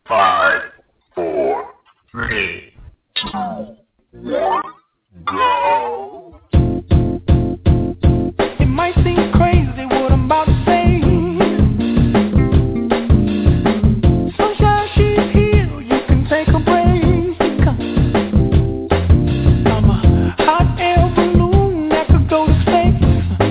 5, 4, 3, 2, 1, go. It might seem crazy what I'm about to say. Sunshine, she's here, you can take a break. I'm a hot air balloon that could go to space.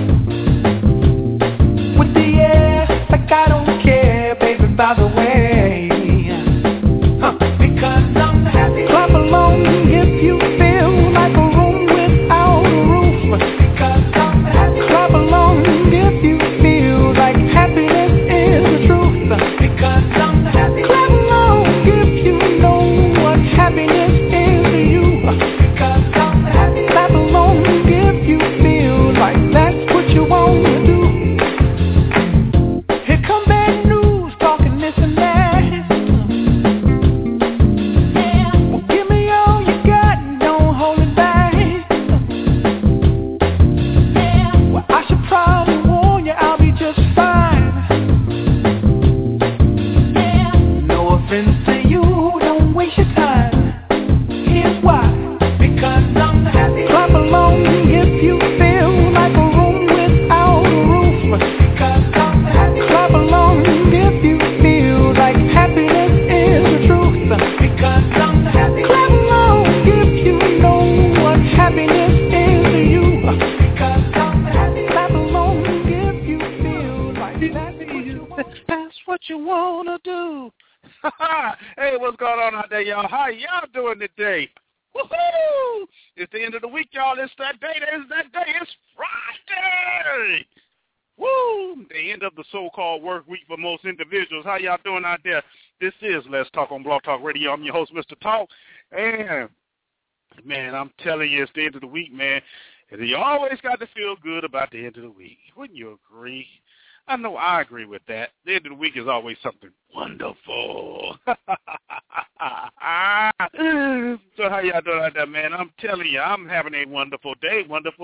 With the air, like I don't care, baby, by the way. Because I'm happy. Clap along if you feel like a room without a roof. Because I'm happy. Clap along if you feel like happiness is the truth. Because I'm happy. Clap along if you know what happiness is to you. Because I'm happy. Clap along if you feel like that's what you want to do. Here come bad news, talking this and that. Well, give me all you got and don't hold it back. Well, I should probably warn you, I'll be just fine. No offense to you, don't waste your time. Here's why. Because I'm happy. Clap along if you feel like a room without a roof. Because I'm happy. Clap along if you feel like happiness is the truth. Because I'm happy. Clap along if you know what happiness is to you. Because I'm happy. Clap along if you feel like that's what you wanna do. Hey, what's going on out there, y'all? How y'all doing today? Woohoo! It's the end of the week, y'all. It's that day. It's Friday. Woo! The end of the so-called work week for most individuals. How y'all doing out there? This is Let's Talk on Blog Talk Radio. I'm your host, Mr. Talk. And, man, I'm telling you, it's the end of the week, man. And you always got to feel good about the end of the week. Wouldn't you agree? I know I agree with that. The end of the week is always something wonderful. So how y'all doing out there, man? I'm telling you, I'm having a wonderful day.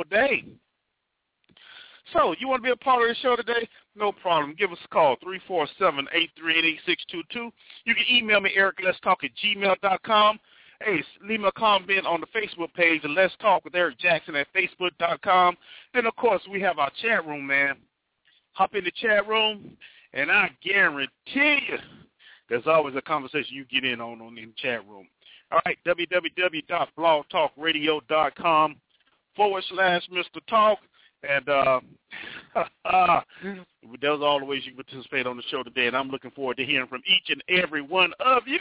So, you want to be a part of the show today? No problem. Give us a call, 347-838-8622. You can email me, ericletstalk@gmail.com. Hey, leave me a comment on the Facebook page, Let's Talk with Eric Jackson at facebook.com. Then, of course, we have our chat room, man. Hop in the chat room, and I guarantee you there's always a conversation you get in on in the chat room. All right, www.blogtalkradio.com/Mr. Talk. And those are all the ways you can participate on the show today, and I'm looking forward to hearing from each and every one of you.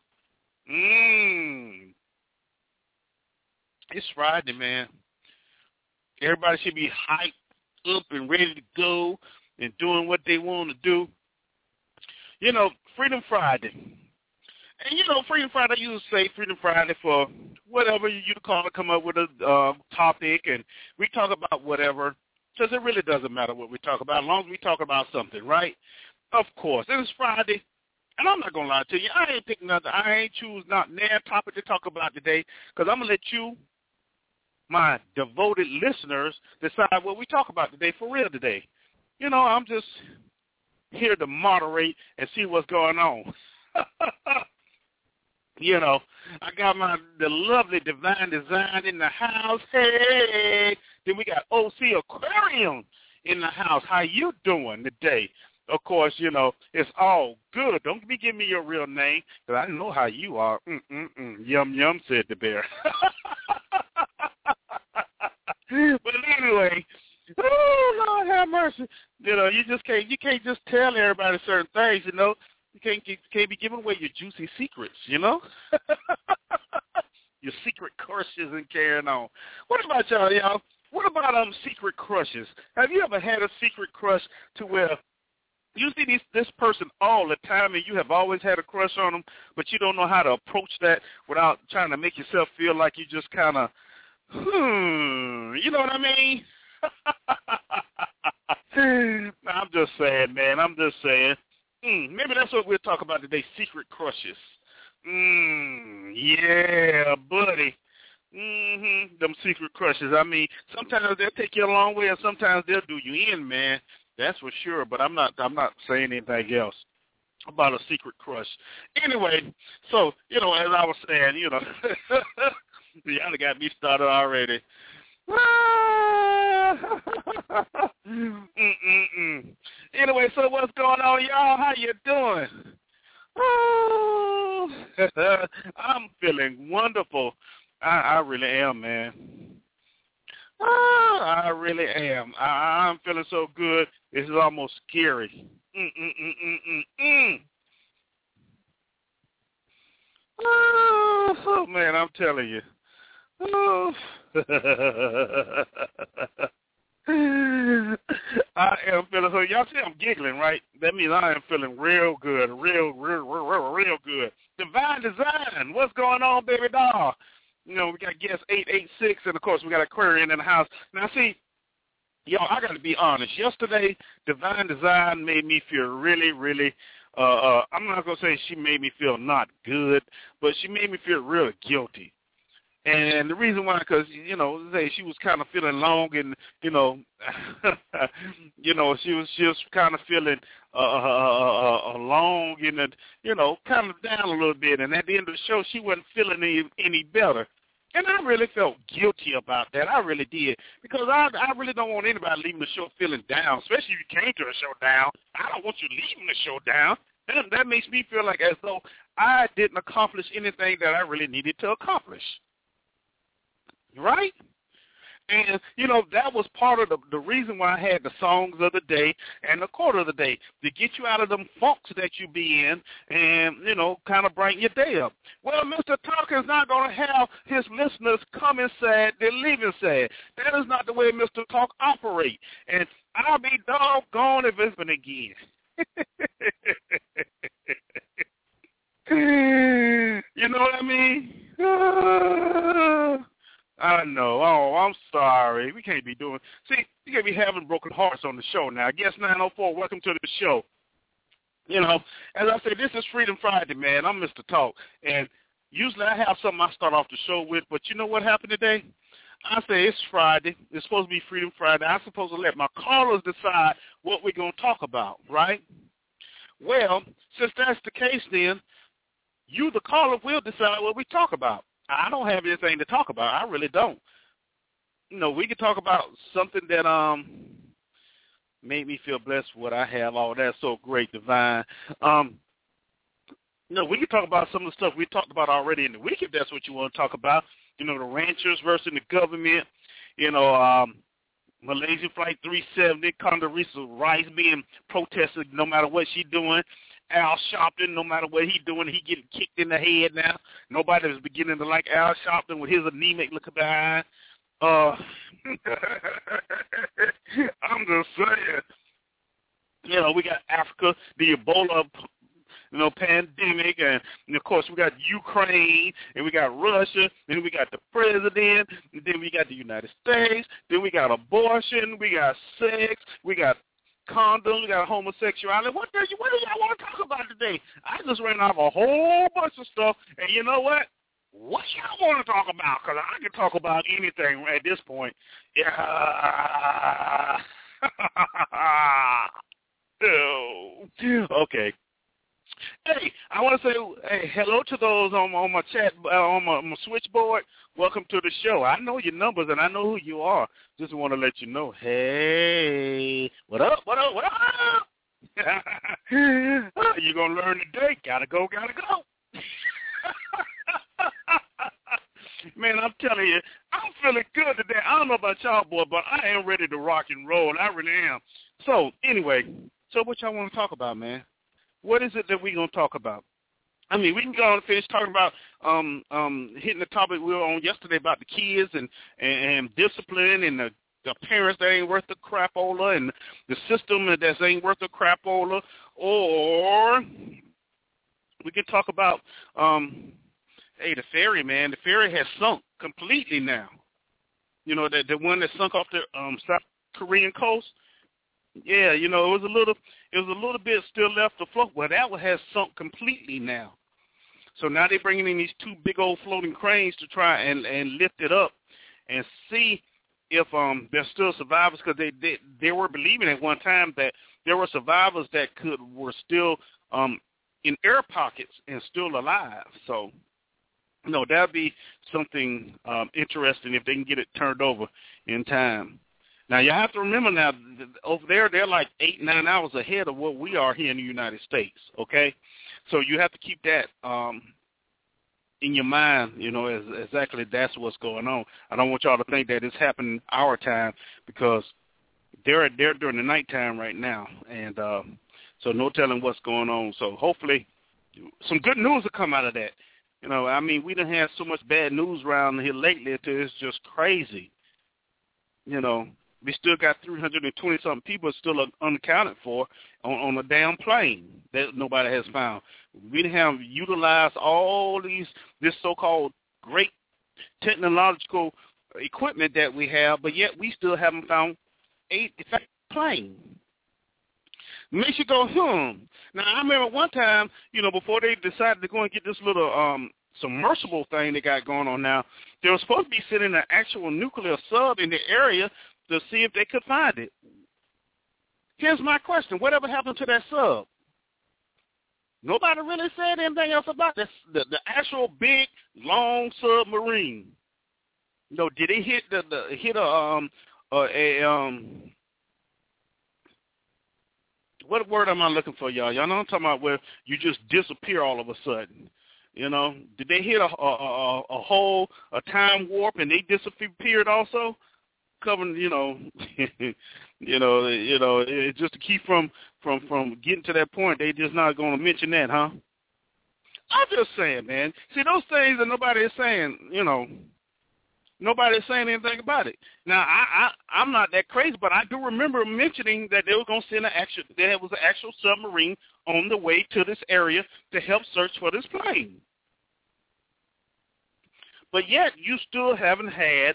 It's Friday, man. Everybody should be hyped up and ready to go and doing what they want to do. You know, Freedom Friday. And, you know, Freedom Friday, you say Freedom Friday for whatever you call it, come up with a topic, and we talk about whatever, because it really doesn't matter what we talk about, as long as we talk about something, right? Of course. It is Friday, and I'm not going to lie to you. I ain't picking nothing. I ain't choose not a topic to talk about today, because I'm going to let you, my devoted listeners, decide what we talk about today for real today. You know, I'm just here to moderate and see what's going on. You know, I got the lovely Divine Design in the house. Hey, then we got OC Aquarium in the house. How you doing today? Of course, you know, it's all good. Don't be giving me your real name, because I know how you are. Yum, yum, said the bear. But anyway, oh, Lord have mercy. You know, you can't just tell everybody certain things, you know. You can't be giving away your juicy secrets, you know? Your secret crushes and carrying on. What about y'all? What about secret crushes? Have you ever had a secret crush to where you see this person all the time and you have always had a crush on them, but you don't know how to approach that without trying to make yourself feel like you just kind of, you know what I mean? I'm just saying, man. Maybe that's what we'll talk about today, secret crushes. Yeah, buddy. Them secret crushes. I mean, sometimes they'll take you a long way, and sometimes they'll do you in, man. That's for sure. But I'm not saying anything else. about a secret crush. Anyway, so, as I was saying, y'all got me started already. Anyway, so what's going on, y'all? How you doing? I'm feeling wonderful. I really am, man. I really am. I'm feeling so good. It's almost scary. Oh, man, I'm telling you. Oh. I am feeling so. Y'all see I'm giggling, right? That means I am feeling real good, real good. Divine Design, what's going on, baby doll? We got guest 886, and of course we got Aquarian in the house. Now, see, y'all, I got to be honest. Yesterday, Divine Design made me feel really. I'm not gonna say she made me feel not good, but she made me feel real guilty. And the reason why, because, she was kind of feeling long and, she was kind of feeling long and, kind of down a little bit. And at the end of the show, she wasn't feeling any better. And I really felt guilty about that. I really did. Because I really don't want anybody leaving the show feeling down, especially if you came to a show down. I don't want you leaving the show down. That makes me feel like as though I didn't accomplish anything that I really needed to accomplish. Right? And, that was part of the reason why I had the songs of the day and the quote of the day, to get you out of them funks that you be in and, kind of brighten your day up. Well, Mr. Talker's not going to have his listeners coming sad, they're leaving sad. That is not the way Mr. Talk operates. And I'll be doggone if it's been again. You know what I mean? I know. Oh, I'm sorry. We can't be doing. See, you can't be having broken hearts on the show now. Guest 904, welcome to the show. As I said, this is Freedom Friday, man. I'm Mr. Talk, and usually I have something I start off the show with, but you know what happened today? I say it's Friday. It's supposed to be Freedom Friday. I'm supposed to let my callers decide what we're going to talk about, right? Well, since that's the case, then you, the caller, will decide what we talk about. I don't have anything to talk about. I really don't. We can talk about something that made me feel blessed with what I have. Oh, that's so great, Divine. We can talk about some of the stuff we talked about already in the week, if that's what you want to talk about. The ranchers versus the government. Malaysian Flight 370, Condoleezza Rice being protested no matter what she's doing. Al Sharpton, no matter what he's doing, he getting kicked in the head now. Nobody is beginning to like Al Sharpton with his anemic looking behind. I'm just saying. We got Africa, the Ebola, pandemic, and of course we got Ukraine, and we got Russia, and we got the president, and then we got the United States, then we got abortion, we got sex, we got condoms, we got homosexuality. What do y'all want to talk about today? I just ran off a whole bunch of stuff, and you know what? What y'all want to talk about? Because I can talk about anything at this point. Yeah. Okay. Hey, I want to say hello to those on my chat, on my switchboard. Welcome to the show. I know your numbers, and I know who you are. Just want to let you know, hey, what up? You're going to learn today. Gotta go. Man, I'm telling you, I'm feeling good today. I don't know about y'all, boy, but I am ready to rock and roll. I really am. So, anyway, what y'all want to talk about, man? What is it that we're going to talk about? I mean, we can go on and finish talking about hitting the topic we were on yesterday about the kids and discipline and the parents that ain't worth the crapola and the system that ain't worth the crapola. Or we can talk about, the ferry, man. The ferry has sunk completely now. The one that sunk off the South Korean coast. Yeah, it was a little bit still left afloat. Well, that one has sunk completely now. So now they're bringing in these two big old floating cranes to try and lift it up and see if there's still survivors, because they were believing at one time that there were survivors that were still in air pockets and still alive. So, that'll be something interesting if they can get it turned over in time. Now, you have to remember now, over there, they're like 8-9 hours ahead of what we are here in the United States, okay? So you have to keep that in your mind, as exactly that's what's going on. I don't want y'all to think that it's happening our time, because they're during the nighttime right now, and so no telling what's going on. So hopefully some good news will come out of that. We done had so much bad news around here lately until it's just crazy. We still got 320-something people still unaccounted for on a damn plane that nobody has found. We have utilized all this so-called great technological equipment that we have, but yet we still haven't found a plane. Makes you go, Now, I remember one time, before they decided to go and get this little submersible thing they got going on now, they were supposed to be sending an actual nuclear sub in the area to see if they could find it. Here's my question. Whatever happened to that sub? Nobody really said anything else about this, the actual big, long submarine. Did it hit what word am I looking for, y'all? Y'all know I'm talking about where you just disappear all of a sudden. Did they hit a hole, a time warp, and they disappeared also? Covering, it's just to keep from getting to that point. They just not going to mention that, huh? I'm just saying, man. See, those things that nobody is saying, nobody is saying anything about it. Now, I'm not that crazy, but I do remember mentioning that they were going to send there was an actual submarine on the way to this area to help search for this plane. But yet, you still haven't had,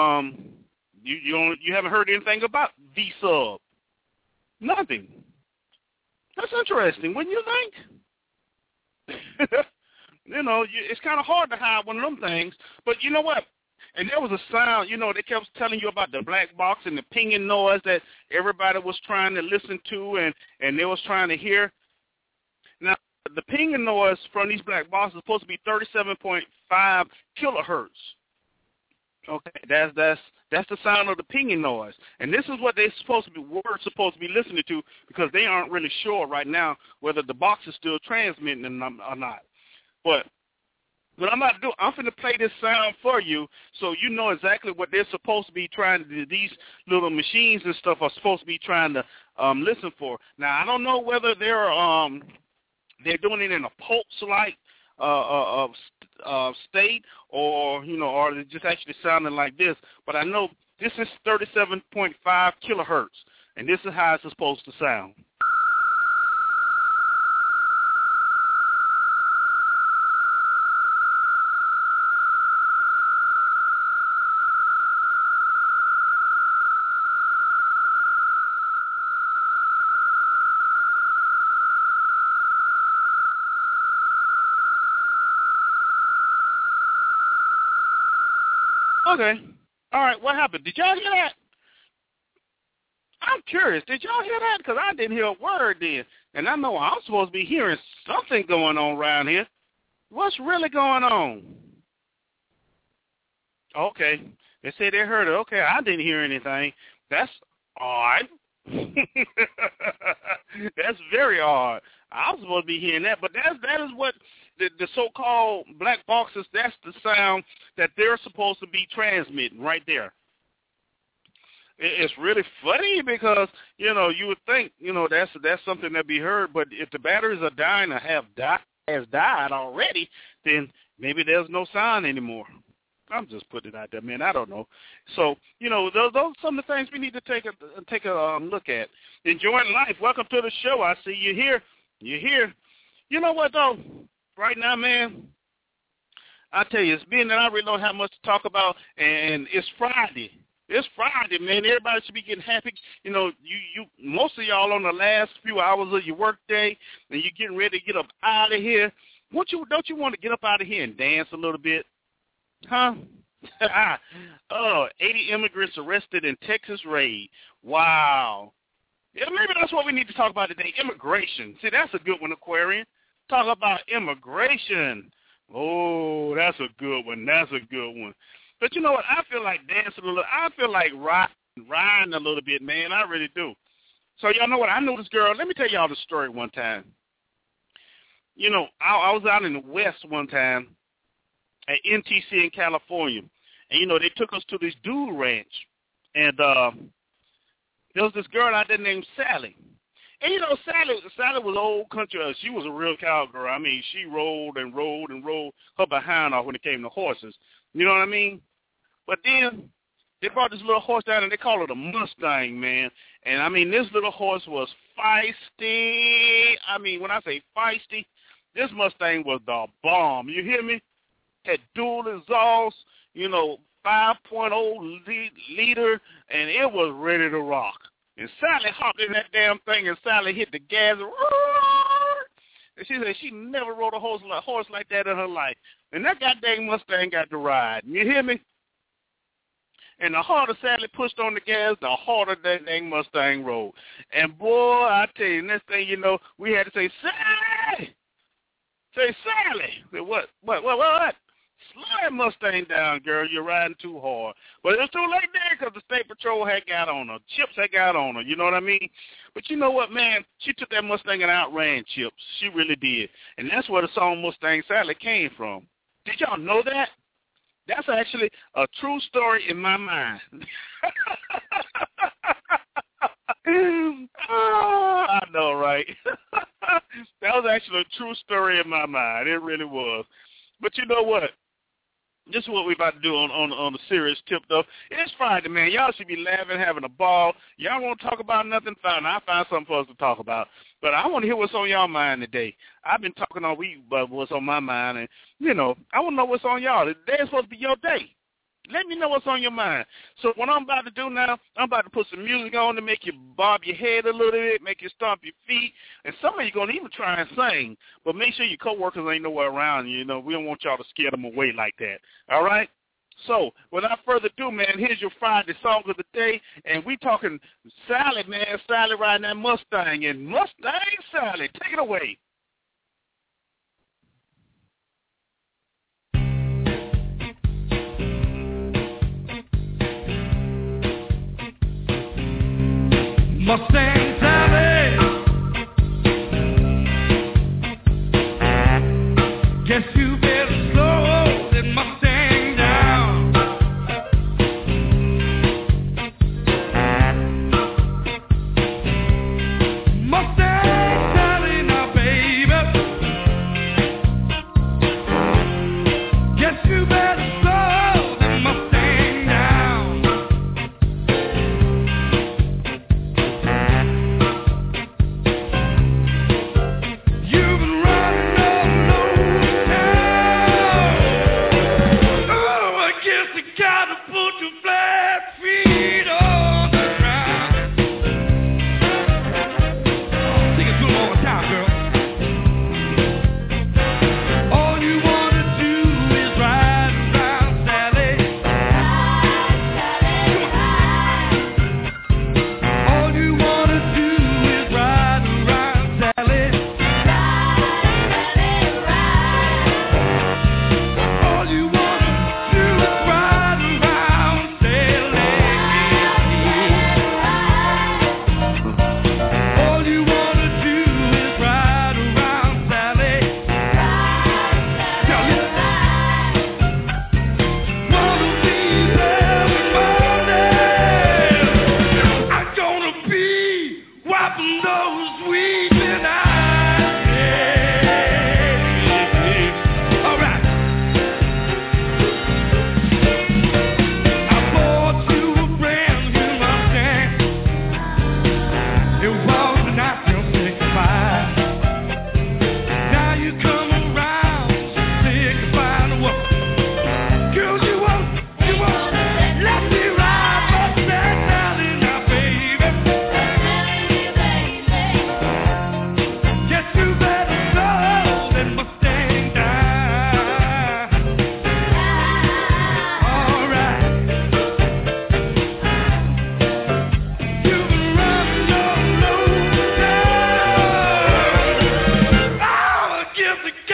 you haven't heard anything about the sub. Nothing. That's interesting, wouldn't you think? It's kind of hard to hide one of them things, but you know what? And there was a sound, they kept telling you about the black box and the pinging noise that everybody was trying to listen to and they was trying to hear. Now, the pinging noise from these black boxes is supposed to be 37.5 kilohertz. Okay, that's the sound of the pinging noise, and this is what we're supposed to be listening to, because they aren't really sure right now whether the box is still transmitting or not. But what I'm about to do, I'm going to play this sound for you, so you know exactly what they're supposed to be trying to do. These little machines and stuff are supposed to be trying to listen for. Now, I don't know whether they're doing it in a pulse-like state, or or they're just actually sounding like this. But I know this is 37.5 kilohertz, and this is how it's supposed to sound. Okay. All right, what happened? Did y'all hear that? I'm curious. Did y'all hear that? Because I didn't hear a word then. And I know I'm supposed to be hearing something going on around here. What's really going on? Okay. They said they heard it. Okay, I didn't hear anything. That's odd. That's very odd. I was supposed to be hearing that, but that is what the so-called black boxes, that's the sound that they're supposed to be transmitting right there. It's really funny because, you would think, that's something that be heard, but if the batteries are dying or has died already, then maybe there's no sound anymore. I'm just putting it out there, man. I don't know. So, those are some of the things we need to take a look at. Enjoying life. Welcome to the show. I see you here. You're here. You know what, though? Right now, man, I tell you, it's being that I really don't have much to talk about, and it's Friday. It's Friday, man. Everybody should be getting happy. You most of y'all on the last few hours of your work day, and you're getting ready to get up out of here. Don't you want to get up out of here and dance a little bit? Huh? 80 immigrants arrested in Texas raid. Wow. Yeah, maybe that's what we need to talk about today, immigration. See, that's a good one, Aquarian. talk about immigration. Oh, that's a good one. That's a good one. But you know what? I feel like dancing a little. I feel like riding a little bit, man. I really do. So y'all know what? I knew this girl. Let me tell y'all the story one time. You know, I was out in the West one time at NTC in California. And, you know, they took us to this dude ranch. And there was this girl out there named Sally. And, you know, Sally was old country. She was a real cowgirl. I mean, she rolled and rolled and rolled her behind off when it came to horses. You know what I mean? But then they brought this little horse down, and they call it a Mustang, man. And, I mean, this little horse was feisty. I mean, when I say feisty, this Mustang was the bomb. You hear me? Had dual exhaust, you know, 5.0 liter, and it was ready to rock. And Sally hopped in that damn thing, and Sally hit the gas. And she said she never rode a horse like that in her life. And that goddamn Mustang got to ride. You hear me? And the harder Sally pushed on the gas, the harder that dang Mustang rode. And, boy, I tell you, next thing you know, we had to say, Sally! Say, Sally! Say, what? Slow that Mustang down, girl. You're riding too hard. But it was too late there because the State Patrol had got on her. Chips had got on her. You know what I mean? But you know what, man? She took that Mustang and outran Chips. She really did. And that's where the song Mustang Sally came from. Did y'all know that? That's actually a true story in my mind. Oh, I know, right? That was actually a true story in my mind. It really was. But you know what? This is what we're about to do on the serious tip, though. It's Friday, man. Y'all should be laughing, having a ball. Y'all want to talk about nothing? Fine. I'll find something for us to talk about. But I want to hear what's on y'all mind today. I've been talking all week about what's on my mind, and, you know, I want to know what's on y'all. Today is supposed to be your day. Let me know what's on your mind. So what I'm about to do now, I'm about to put some music on to make you bob your head a little bit, make you stomp your feet, and some of you going to even try and sing. But make sure your coworkers ain't nowhere around you. You know, we don't want y'all to scare them away like that. All right? So without further ado, man, here's your Friday song of the day, and we talking Sally, man. Sally riding that Mustang, and Mustang Sally. Take it away. Mustang Sally, guess you better slow that Mustang down. Mustang Sally, now baby, guess you better slow that Mustang down. You've been running all over town.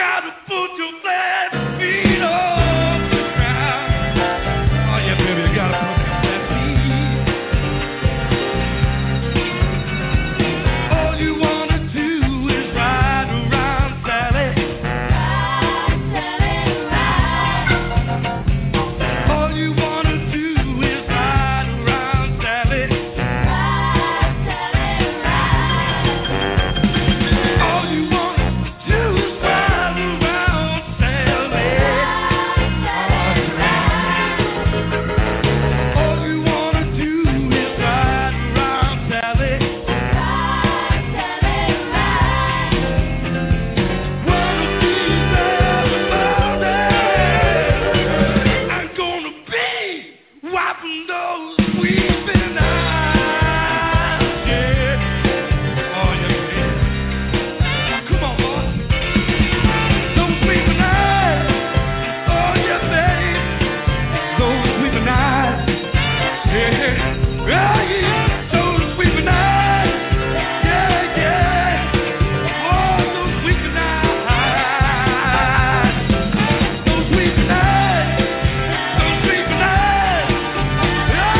gotta put your glad feet on the ground. Oh yeah, baby, you gotta put your glad feet. All you wanna do is ride around, Sally. Ride, Sally, ride. All you wanna do is ride around, Sally. Ride, Sally, ride. All you wanna do is ride around, Sally. All you wanna do is ride around, Sally. Wanna be there about it. I'm gonna be wiping those weeping eyes. Yeah. Oh, yeah, baby. Come on, boy. Those weeping eyes. Oh, yeah, baby. Those weeping eyes. Yeah. Oh, yeah. Those weeping eyes. Yeah, yeah. Oh, those weeping eyes. Those weeping eyes. Those weeping eyes. Yeah,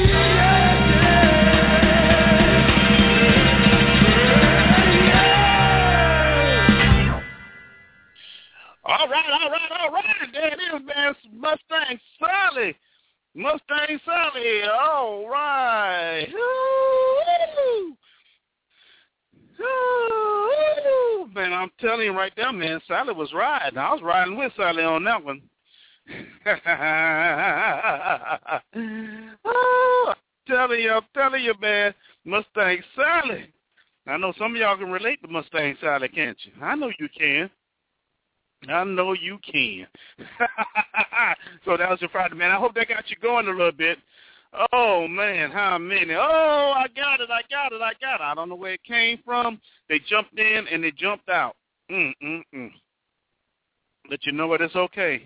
All right. There it is, man. Mustang Sally. All right. Woo-hoo. Woo-hoo. Man, I'm telling you right there, man, Sally was riding. I was riding with Sally on that one. Oh, I'm telling you, man, Mustang Sally. I know some of y'all can relate to Mustang Sally, can't you? I know you can. So that was your Friday, man. I hope that got you going a little bit. Oh, man, how many? Oh, I got it. I don't know where it came from. They jumped in and they jumped out. But you know what? It's okay.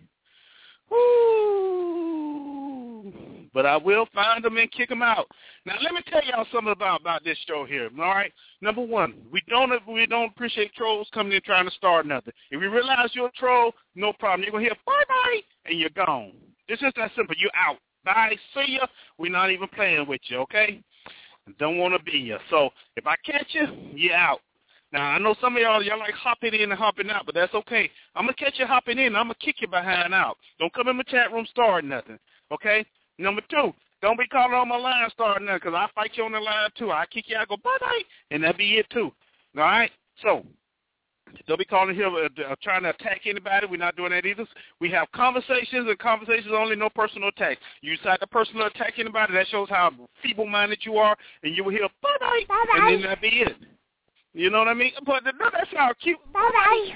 Woo! But I will find them and kick them out. Now, let me tell y'all something about this show here, all right? Number one, we don't appreciate trolls coming in trying to start nothing. If you realize you're a troll, no problem. You're going to hear bye-bye, and you're gone. It's just that simple. You're out. Bye, see ya. We're not even playing with you, okay? Don't want to be you. So if I catch you, you're out. Now, I know some of y'all like hopping in and hopping out, but that's okay. I'm going to catch you hopping in, and I'm going to kick you behind out. Don't come in my chat room starting nothing, okay? Number two, don't be calling on my line starting nothing, because I'll fight you on the line, too. I'll kick you out, go bye-bye, and that'll be it, too. All right? So don't be calling here trying to attack anybody. We're not doing that either. We have conversations, and conversations only, no personal attacks. You decide to personal attack anybody, that shows how feeble-minded you are, and you will hear bye-bye, and then that'll be it. You know what I mean? But that sounds cute. Bye-bye.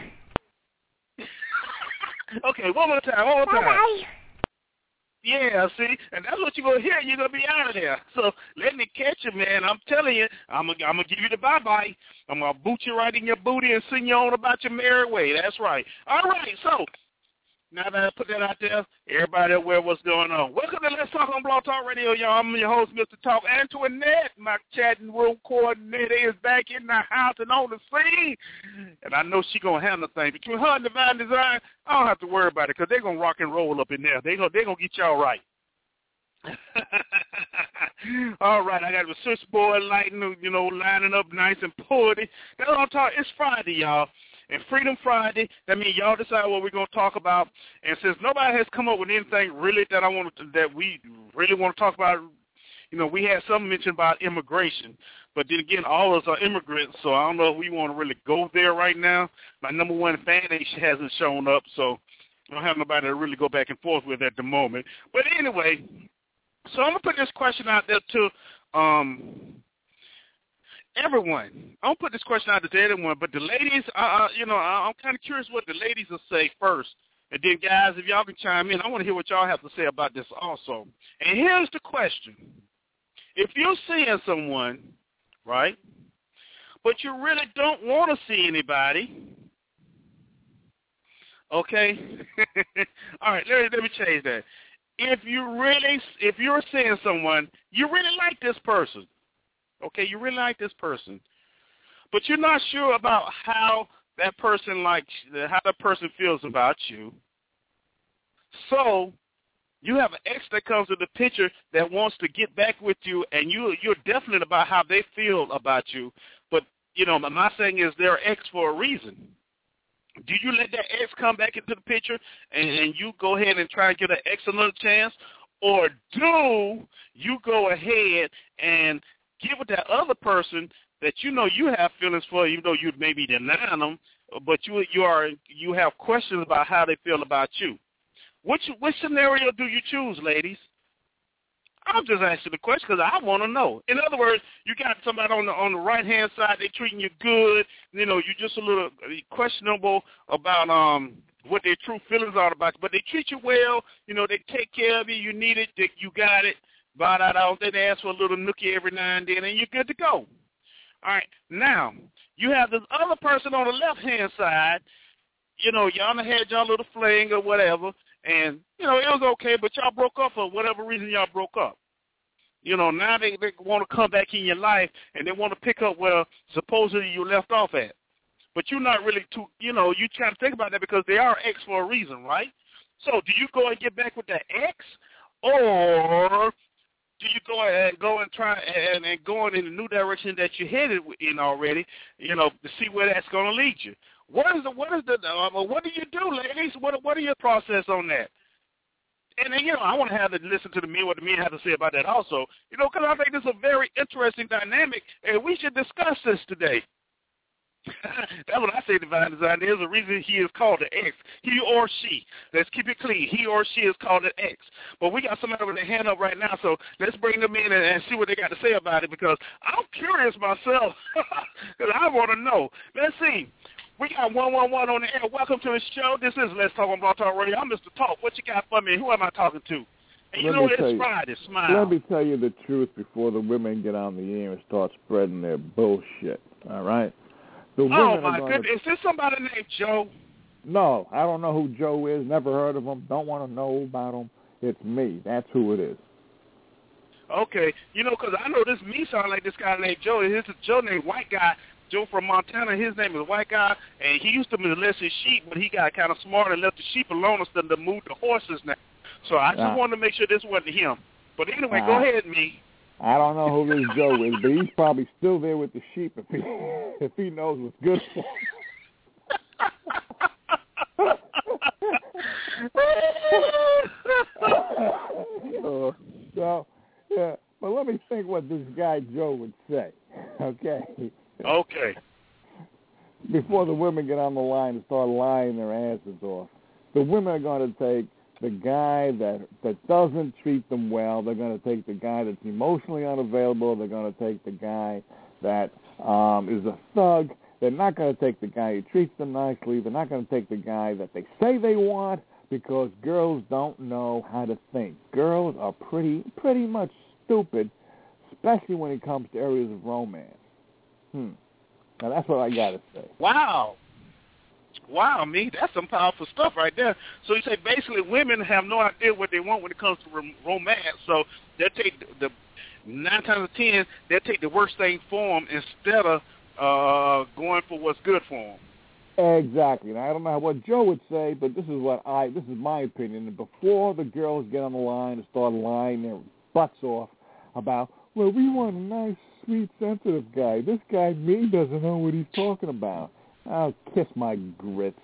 Okay, one more time. Bye-bye. Yeah, see? And that's what you're going to hear. You're going to be out of there. So let me catch you, man. I'm telling you, I'm going to give you the bye-bye. I'm going to boot you right in your booty and send you on about your merry way. That's right. All right, so now that I put that out there, everybody aware what's going on. Welcome to Let's Talk on Blog Talk Radio, y'all. I'm your host, Mr. Talk. Antoinette, my chatting room coordinator, is back in the house and on the scene. And I know she's going to handle things. Between her and Divine Design, I don't have to worry about it because they're going to rock and roll up in there. They're going to get y'all right. All right, I got the switchboard lighting, lining up nice and pretty. That's what I'm talking. It's Friday, y'all. And Freedom Friday, that means y'all decide what we're going to talk about. And since nobody has come up with anything really that we really want to talk about, we had some mention about immigration. But then again, all of us are immigrants, so I don't know if we want to really go there right now. My number one fan hasn't shown up, so I don't have nobody to really go back and forth with at the moment. But anyway, so I'm going to put this question out there to everyone. I don't put this question out to everyone, but the ladies, I'm kind of curious what the ladies will say first. And then, guys, if y'all can chime in, I want to hear what y'all have to say about this also. And here's the question. If you're seeing someone, right, but you really don't want to see anybody, okay? All right, let me change that. If you're seeing someone, you really like this person. Okay, you really like this person, but you're not sure about how that person likes, how that person feels about you. So you have an ex that comes to the picture that wants to get back with you, and you're definite about how they feel about you. But, my saying is they're ex for a reason. Do you let that ex come back into the picture and you go ahead and try and give that ex another chance? Or do you go ahead and get with that other person that you have feelings for, even though you maybe deny them, but you have questions about how they feel about you? Which scenario do you choose, ladies? I'm just asking the question because I want to know. In other words, you got somebody on the right-hand side, they treating you good. You're just a little questionable about what their true feelings are about you. But they treat you well. They take care of you. You need it. You got it. Buy that out. They ask for a little nookie every now and then, and you're good to go. All right. Now, you have this other person on the left-hand side. Y'all done had y'all little fling or whatever. And, it was okay, but y'all broke up for whatever reason y'all broke up. Now they want to come back in your life, and they want to pick up where supposedly you left off at. But you're not really you trying to think about that because they are ex for a reason, right? So do you go and get back with that ex, or do you go and try and go in the new direction that you're headed in already, to see where that's going to lead you? What do you do, ladies? What are your process on that? And then, I want to have to listen to what the men have to say about that also, because I think this is a very interesting dynamic, and we should discuss this today. That's what I say divine design. There's a reason he is called an X. He or she. Let's keep it clean. He or she is called an X. But we got somebody with their hand up right now, so let's bring them in and see what they got to say about it, because I'm curious myself, because I want to know. Let's see. We got 111 on the air. Welcome to the show. This is Let's Talk on Blog Talk Radio. I'm Mr. Talk. What you got for me? Who am I talking to? And it's Friday. Smile. Let me tell you the truth before the women get on the air and start spreading their bullshit. All right? Oh, my goodness. Is this somebody named Joe? No, I don't know who Joe is. Never heard of him. Don't want to know about him. It's me. That's who it is. Okay. Because I know this me sound like this guy named Joe. Here's a Joe named White Guy. Joe from Montana, his name is White Guy, and he used to molest his sheep, but he got kind of smart and left the sheep alone instead of move the horses now. So I just wanted to make sure this wasn't him. But anyway, go ahead, me. I don't know who this Joe is, but he's probably still there with the sheep if he knows what's good for him. So, yeah, but let me think what this guy Joe would say, okay? Okay. Before the women get on the line and start lying their asses off, the women are going to take the guy that doesn't treat them well. They're going to take the guy that's emotionally unavailable. They're going to take the guy that is a thug. They're not going to take the guy who treats them nicely. They're not going to take the guy that they say they want, because girls don't know how to think. Girls are pretty much stupid, especially when it comes to areas of romance. Now, that's what I got to say. Wow, me, that's some powerful stuff right there. So you say basically women have no idea what they want when it comes to romance, so they'll take 9 times out of 10, they'll take the worst thing for them instead of going for what's good for them. Exactly. Now, I don't know what Joe would say, but this is my opinion. And before the girls get on the line and start lying their butts off about, well, we want a nice, sweet, sensitive guy. This guy, me, doesn't know what he's talking about. I'll kiss my grits.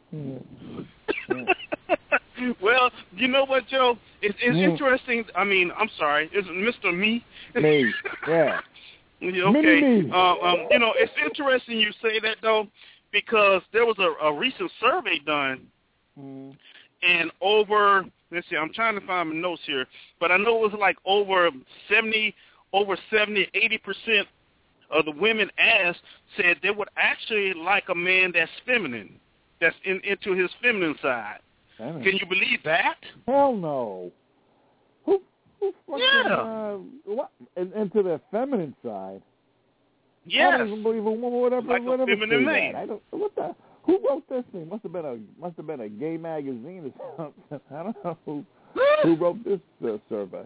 Well, you know what, Joe? It's interesting. I mean, I'm sorry. It's Mr. Me. Me, yeah. Okay. Me. It's interesting you say that, though, because there was a recent survey done, and let's see, I'm trying to find my notes here, but I know it was like over 80% of the women asked said they would actually like a man that's feminine, that's into his feminine side. Can you believe that? Hell no. Who fucking, what, into their feminine side? Yes. I don't believe a woman would ever feminine man. Who wrote this thing? Must have been a gay magazine or something. I don't know who wrote this survey.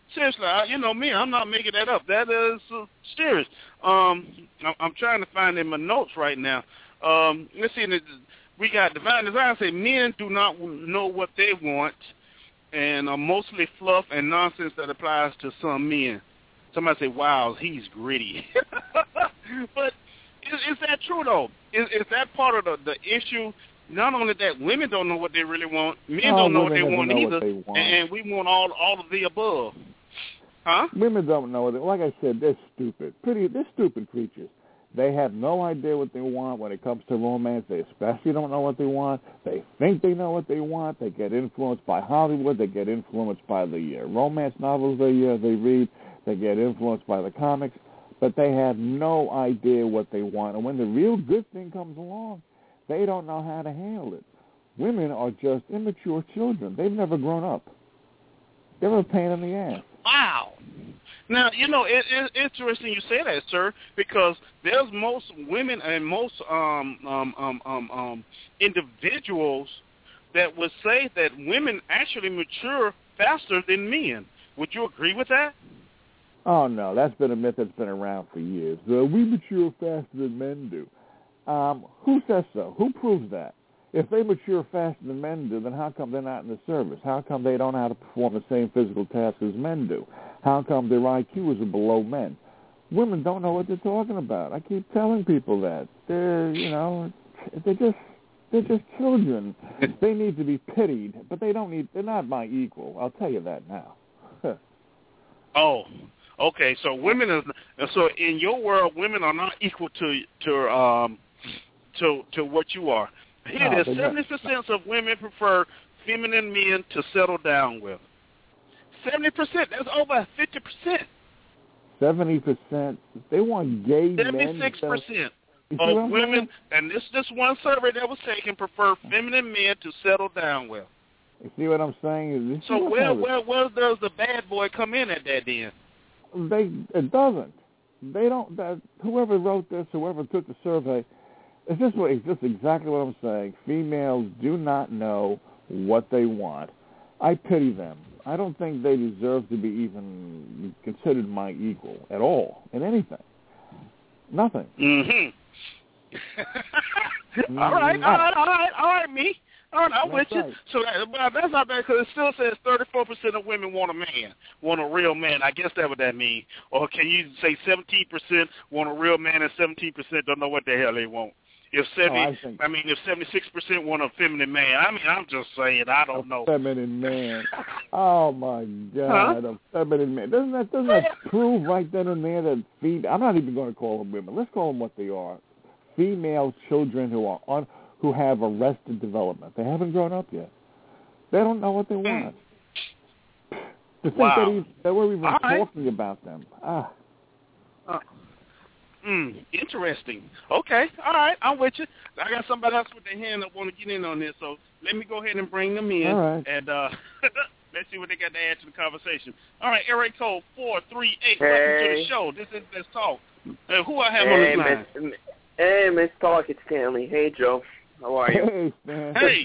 Seriously, me, I'm not making that up. That is serious. I'm trying to find in my notes right now. Let's see. We got Divine Design say men do not know what they want, and mostly fluff and nonsense that applies to some men. Somebody say, "Wow, he's gritty." But is that true though? Is that part of the issue? Not only that, women don't know what they really want. Men don't know what they want either, and we want all of the above. Huh? Women don't know it. Like I said, they're stupid. They're stupid creatures. They have no idea what they want when it comes to romance. They especially don't know what they want. They think they know what they want. They get influenced by Hollywood. They get influenced by the romance novels they read. They get influenced by the comics. But they have no idea what they want. And when the real good thing comes along, they don't know how to handle it. Women are just immature children. They've never grown up. They're a pain in the ass. Wow. Now, it's interesting you say that, sir, because there's most women and most individuals that would say that women actually mature faster than men. Would you agree with that? Oh, no. That's been a myth that's been around for years. We mature faster than men do. Who says so? Who proves that? If they mature faster than men do, then how come they're not in the service? How come they don't know how to perform the same physical tasks as men do? How come their IQ is below men? Women don't know what they're talking about. I keep telling people that. They're just children. They need to be pitied, but they're not my equal. I'll tell you that now. Oh, okay. So so in your world, women are not equal to what you are. Here it is, 70% of women prefer feminine men to settle down with. 70%, that's over 50%. 70%? They want gay men. 76% of women, and this one survey that was taken, prefer feminine men to settle down with. You see what I'm saying? So where does the bad boy come in at that then? It doesn't. They don't. Whoever wrote this, whoever took the survey, it's just exactly what I'm saying. Females do not know what they want. I pity them. I don't think they deserve to be even considered my equal at all in anything. Nothing. Mm-hmm. All right, me. All right, I'm with you. Right. So that's not bad because it still says 34% of women want a man, want a real man. I guess that's what that means. Or can you say 17% want a real man and 17% don't know what the hell they want? If 76% want a feminine man. I mean, I'm just saying, I don't know. Feminine man. Oh my God, a feminine man. Doesn't that prove right then and there that I'm not even going to call them women. Let's call them what they are: female children who have arrested development. They haven't grown up yet. They don't know what they want. To think that we're even talking about them. Interesting. Okay. All right. I'm with you. I got somebody else with their hand up want to get in on this, so let me go ahead and bring them in. All right. And let's see what they got to add to the conversation. All right. Area code 438. Hey. Welcome to the show. This is Let's Talk. Who I have on the line? Hey, Miss Talk. It's Stanley. Hey, Joe. How are you? Hey, Stan. Hey.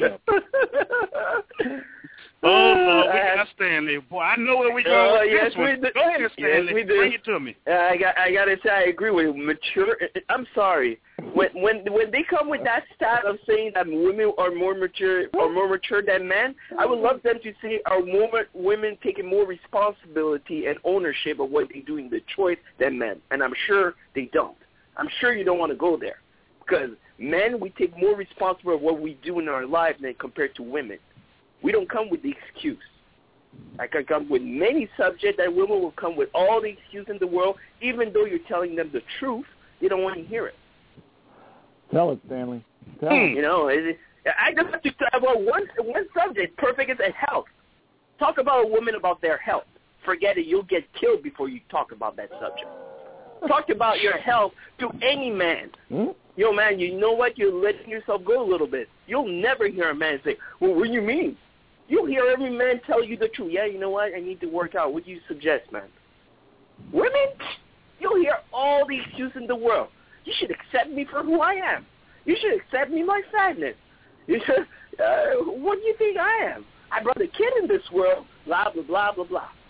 Oh, we got Stanley. Boy, I know where we go. Yes, we do. Go ahead, Stanley. Yes, we do. Bring it to me. I got to say, I agree with you. Mature. I'm sorry. When they come with that stat of saying that women are more mature than men, I would love them to say are women taking more responsibility and ownership of what they do in the choice than men. And I'm sure they don't. I'm sure you don't want to go there because men, we take more responsibility of what we do in our life than compared to women. We don't come with the excuse. I can come with many subjects that women will come with all the excuse in the world, even though you're telling them the truth, they don't want to hear it. Tell it, Stanley. Tell it. You know, I just have to talk about one subject, perfect is health. Talk about a woman about their health. Forget it, you'll get killed before you talk about that subject. Talk about your health to any man. Yo, man, you know what? You're letting yourself go a little bit. You'll never hear a man say, well, what do you mean? You'll hear every man tell you the truth. Yeah, you know what? I need to work out. What do you suggest, man? Women, you'll hear all the excuses in the world. You should accept me for who I am. You should accept me my fatness. You should, what do you think I am? I brought a kid in this world, blah, blah, blah, blah, blah.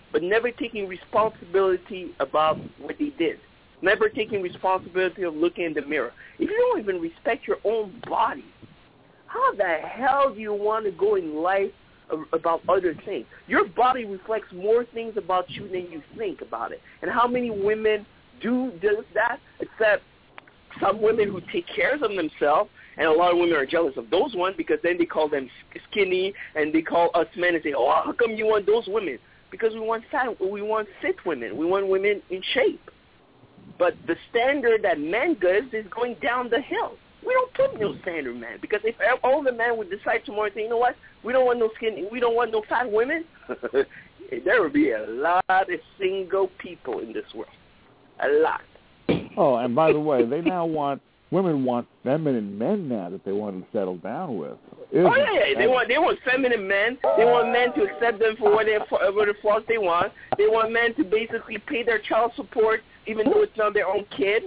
but never taking responsibility about what they did. Never taking responsibility of looking in the mirror. If you don't even respect your own body, how the hell do you want to go in life about other things? Your body reflects more things about you than you think about it. And how many women do just that, except some women who take care of themselves, and a lot of women are jealous of those ones because then they call them skinny, and they call us men and say, oh, how come you want those women? Because we want fit women. We want women in shape. But the standard that men gives is going down the hill. We don't put no standard man, because if all the men would decide tomorrow, say, you know what, we don't want no skinny, we don't want no fat women, there would be a lot of single people in this world. A lot. Oh, and by the way, women want feminine men now that they want to settle down with. They want feminine men. They want men to accept them for whatever flaws they want. They want men to basically pay their child support even though it's not their own kid.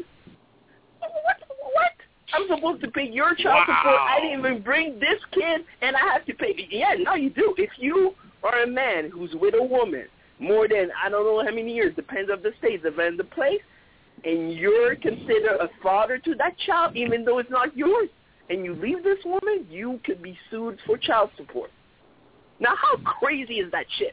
What? I'm supposed to pay your child support. I didn't even bring this kid, and I have to pay. Yeah, no, you do. If you are a man who's with a woman more than, I don't know how many years, depends on the state, depends on the place, and you're considered a father to that child, even though it's not yours, and you leave this woman, you could be sued for child support. Now, how crazy is that shit?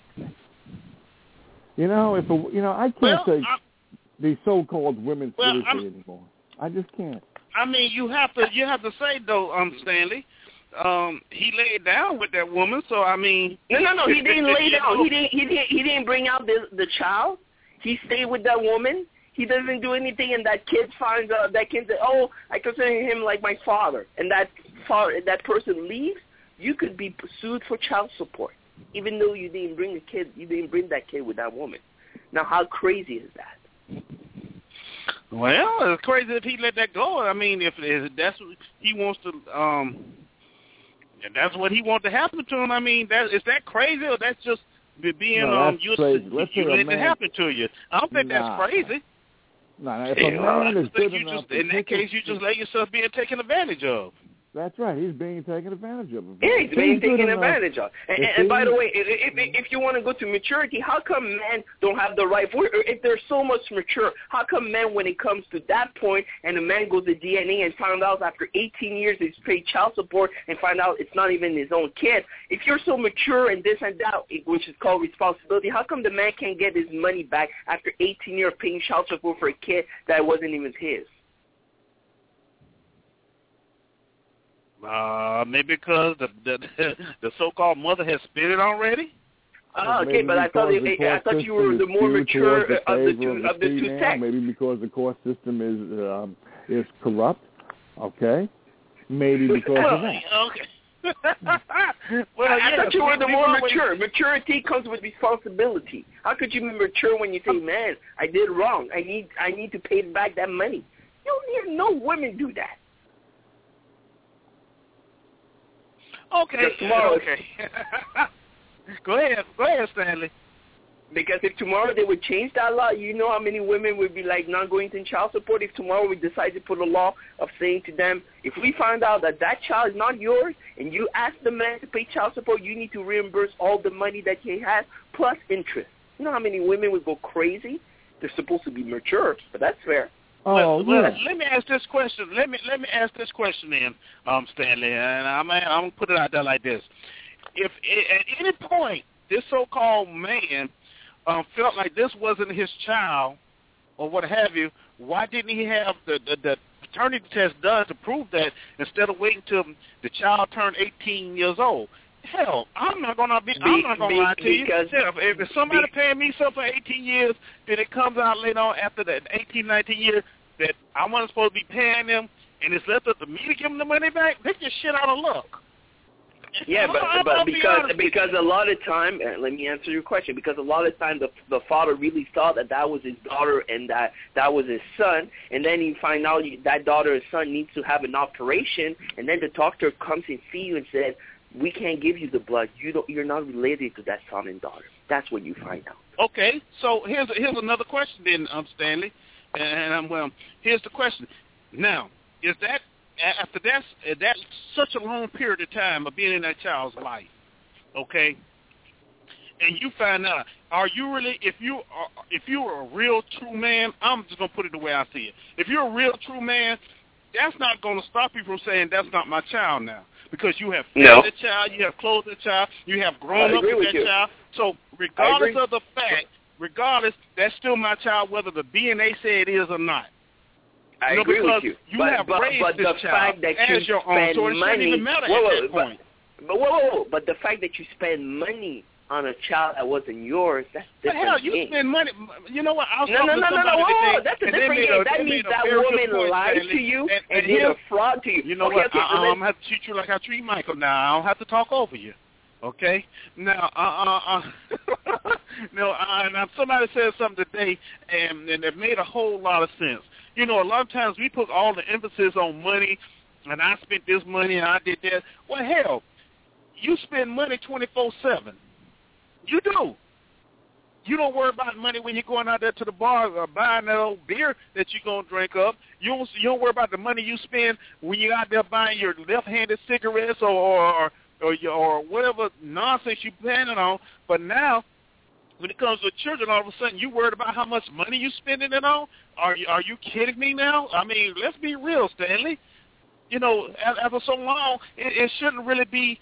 You know, I can't take these so-called women seriously anymore. I just can't. I mean, you have to say though, Stanley, he laid down with that woman. So I mean, no, he didn't lay down. He didn't bring out the child. He stayed with that woman. He doesn't do anything, and that kid finds out. That kid says, "Oh, I consider him like my father," and that person leaves. You could be sued for child support, even though you didn't bring the kid. You didn't bring that kid with that woman. Now, how crazy is that? Well, it's crazy if he let that go. I mean, if that's what he wants to, that's what he wants to happen to him. I mean, is that crazy, or that's just being used to letting it happen to you? I don't think that's crazy. No, if a man is good enough, in that case, you just let yourself being taken advantage of. That's right. He's being taken advantage of. Yeah, he's being taken advantage of. And by the way, if you want to go to maturity, how come men don't have the right? If they're so much mature, how come men, when it comes to that point, and a man goes to DNA and found out after 18 years he's paid child support and find out it's not even his own kid? If you're so mature and this and that, which is called responsibility, how come the man can't get his money back after 18 years paying child support for a kid that wasn't even his? Maybe because the so-called mother has spit it already. Okay, but I thought you were the more mature of the two sects. Maybe because the court system is corrupt. Okay, maybe because of that. Okay. Well, I thought you were the more mature. Maturity comes with responsibility. How could you be mature when you say, "Man, I did wrong. I need to pay back that money"? No women do that. Okay. Go ahead, Stanley. Because if tomorrow they would change that law, you know how many women would be like not going to child support if tomorrow we decide to put a law of saying to them, if we find out that child is not yours and you ask the man to pay child support, you need to reimburse all the money that he has plus interest. You know how many women would go crazy? They're supposed to be mature, but that's fair. Well, let me ask this question. Let me ask this question then, Stanley, and I'm gonna put it out there like this: if at any point this so-called man felt like this wasn't his child or what have you, why didn't he have the paternity test done to prove that instead of waiting till the child turned 18 years old? Hell, I'm not gonna lie to you. If somebody paying me something for 18 years, then it comes out later on after that 18, 19 years that I wasn't supposed to be paying them, and it's left up to me to give them the money back, they just shit out of luck. Yeah, but because a lot of time, let me answer your question, because a lot of time the father really thought that was his daughter and that was his son, and then you find out that daughter or son needs to have an operation, and then the doctor comes and see you and says, we can't give you the blood. You're not related to that son and daughter. That's when you find out. Okay, so here's another question then, Stanley, and here's the question. Now, is that after that's such a long period of time of being in that child's life, okay? and you find out, are you really, if you're a real true man, I'm just going to put it the way I see it. If you're a real true man, that's not going to stop you from saying that's not my child now. Because you have fed the child, you have clothed the child, you have grown up with that child. So regardless of the fact, that's still my child, whether the DNA say it is or not. I agree with you. You have raised this child as your own, so it shouldn't even matter at that point. But the fact that you spend money on a child that wasn't yours, that's different. But hell, you spend money. You know what? No. That's a different game. That means that woman lied to you and did a fraud to you. You know what? I'm going to have to treat you like I treat Michael now. I don't have to talk over you. Okay? Now, and somebody said something today, and it made a whole lot of sense. You know, a lot of times we put all the emphasis on money, and I spent this money and I did that. Well, hell, you spend money 24/7. You do. You don't worry about money when you're going out there to the bar or buying that old beer that you're going to drink up. You don't worry about the money you spend when you're out there buying your left-handed cigarettes or whatever nonsense you're planning on. But now, when it comes to children, all of a sudden you worried about how much money you're spending it on? Are you kidding me now? I mean, let's be real, Stanley. You know, after so long, it shouldn't really be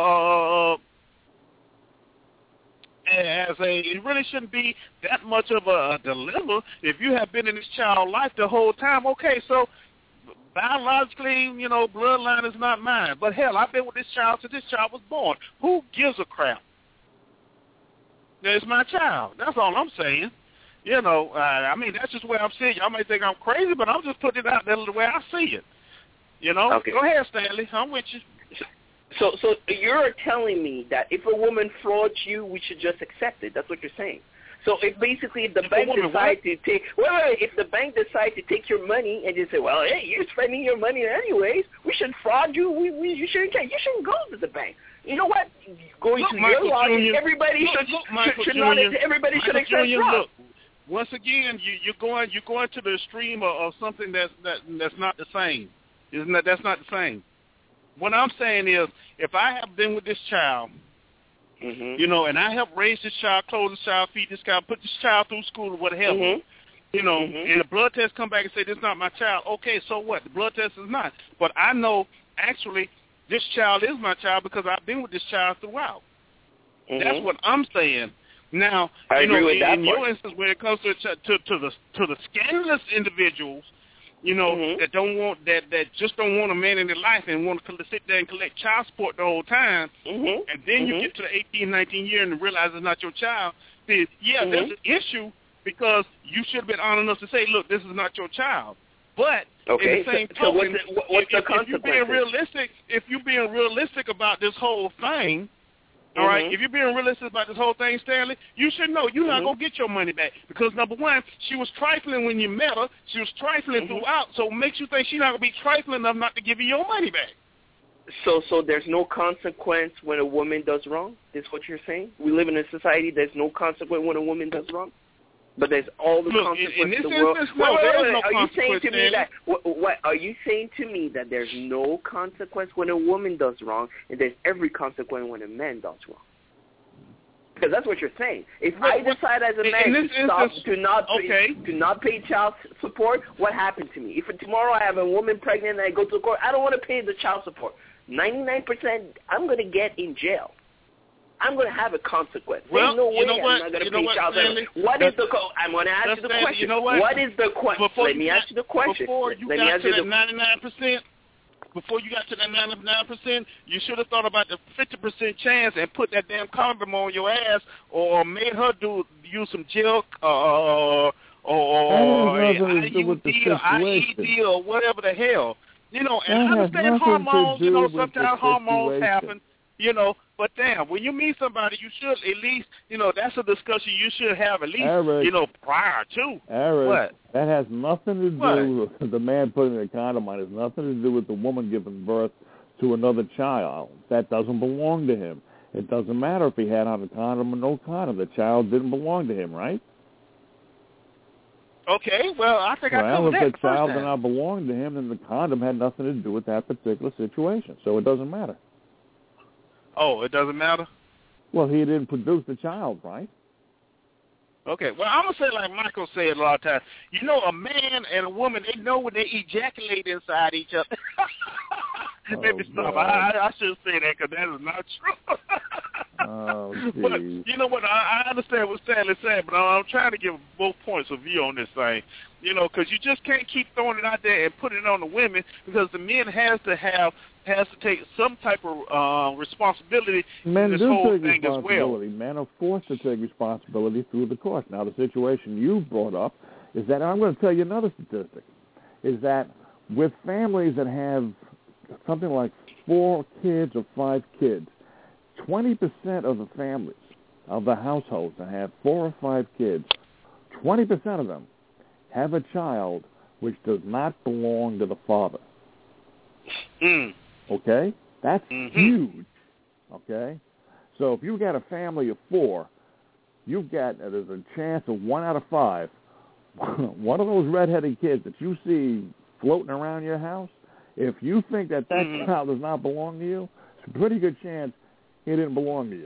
it really shouldn't be that much of a dilemma if you have been in this child's life the whole time. Okay, so biologically, you know, bloodline is not mine. But hell, I've been with this child since this child was born. Who gives a crap? It's my child. That's all I'm saying. You know, I mean, that's just the way I'm seeing it. Y'all may think I'm crazy, but I'm just putting it out there the way I see it. You know? Okay. Go ahead, Stanley. I'm with you. So you're telling me that if a woman frauds you, we should just accept it. That's what you're saying. So if the bank decides to take if the bank decides to take your money and just say, well, hey, you're spending your money anyways, we should fraud you. You shouldn't take. You shouldn't go to the bank. You know what? Going to your logic, everybody should accept fraud. Look, once again, you're going to the extreme of something that's not the same. That's not the same. What I'm saying is, if I have been with this child, you know, and I help raise this child, clothe this child, feed this child, put this child through school or whatever, you know, and the blood test come back and say this is not my child, okay, so what? The blood test is not. But I know, actually, this child is my child because I've been with this child throughout. That's what I'm saying. Now, you know, in your instance, when it comes to the scandalous individuals, you know, that just don't want a man in their life and want to sit there and collect child support the whole time, and then you get to the 18, 19 year and realize it's not your child. Then, there's an issue because you should have been honest enough to say, look, this is not your child. But in the same token, if you're being realistic about this whole thing, all right, if you're being realistic about this whole thing, Stanley, you should know you're not going to get your money back because, number one, she was trifling when you met her. She was trifling throughout, so it makes you think she's not going to be trifling enough not to give you your money back. So there's no consequence when a woman does wrong? Is what you're saying? We live in a society there's no consequence when a woman does wrong? But there's all the consequences in the world. Are you saying to me that what are you saying to me that there's no consequence when a woman does wrong, and there's every consequence when a man does wrong? Because that's what you're saying. If I decide as a man to not pay child support, what happened to me? If tomorrow I have a woman pregnant and I go to court, I don't want to pay the child support. 99%, I'm going to get in jail. I'm going to have a consequence. Well, There's no way you know what? I'm not going to pay child support. What is the I'm going to ask you the question. You know what? What is the question? Let me ask you the question. Before you got to that 99%, you should have thought about the 50% chance and put that damn condom on your ass, or made her use some gel or IUD or IED or whatever the hell. You know, and I understand hormones. You know, sometimes hormones happen. You know, but damn, when you meet somebody, you should at least, you know, that's a discussion you should have at least, you know, prior to. Eric, what? That has nothing to do with the man putting a condom on. It has nothing to do with the woman giving birth to another child. That doesn't belong to him. It doesn't matter if he had on a condom or no condom. The child didn't belong to him, right? Okay, well, I think I covered that. If the child did not belong to him, then the condom had nothing to do with that particular situation. So it doesn't matter. Oh, it doesn't matter? Well, he didn't produce the child, right? Okay, well, I'm going to say like Michael said a lot of times. You know, a man and a woman, they know when they ejaculate inside each other. Let me stop. I shouldn't say that because that is not true. Oh, but you know what? I understand what Stanley's saying, but I'm trying to give both points of view on this thing. You know, because you just can't keep throwing it out there and putting it on the women because the men has to take some type of responsibility in this whole thing as well. Men are forced to take responsibility through the course. Now, the situation you brought up is that, I'm going to tell you another statistic, is that with families that have something like 4 kids or 5 kids, 20% of the families, of the households that have 4 or 5 kids, 20% of them have a child which does not belong to the father. Okay? That's huge. Okay? So if you've got a family of 4, there's a chance of 1 out of 5, one of those redheaded kids that you see floating around your house, if you think that child does not belong to you, it's a pretty good chance he didn't belong to you.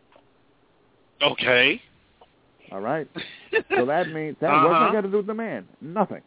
Okay. All right? So that means, what's that got to do with the man? Nothing.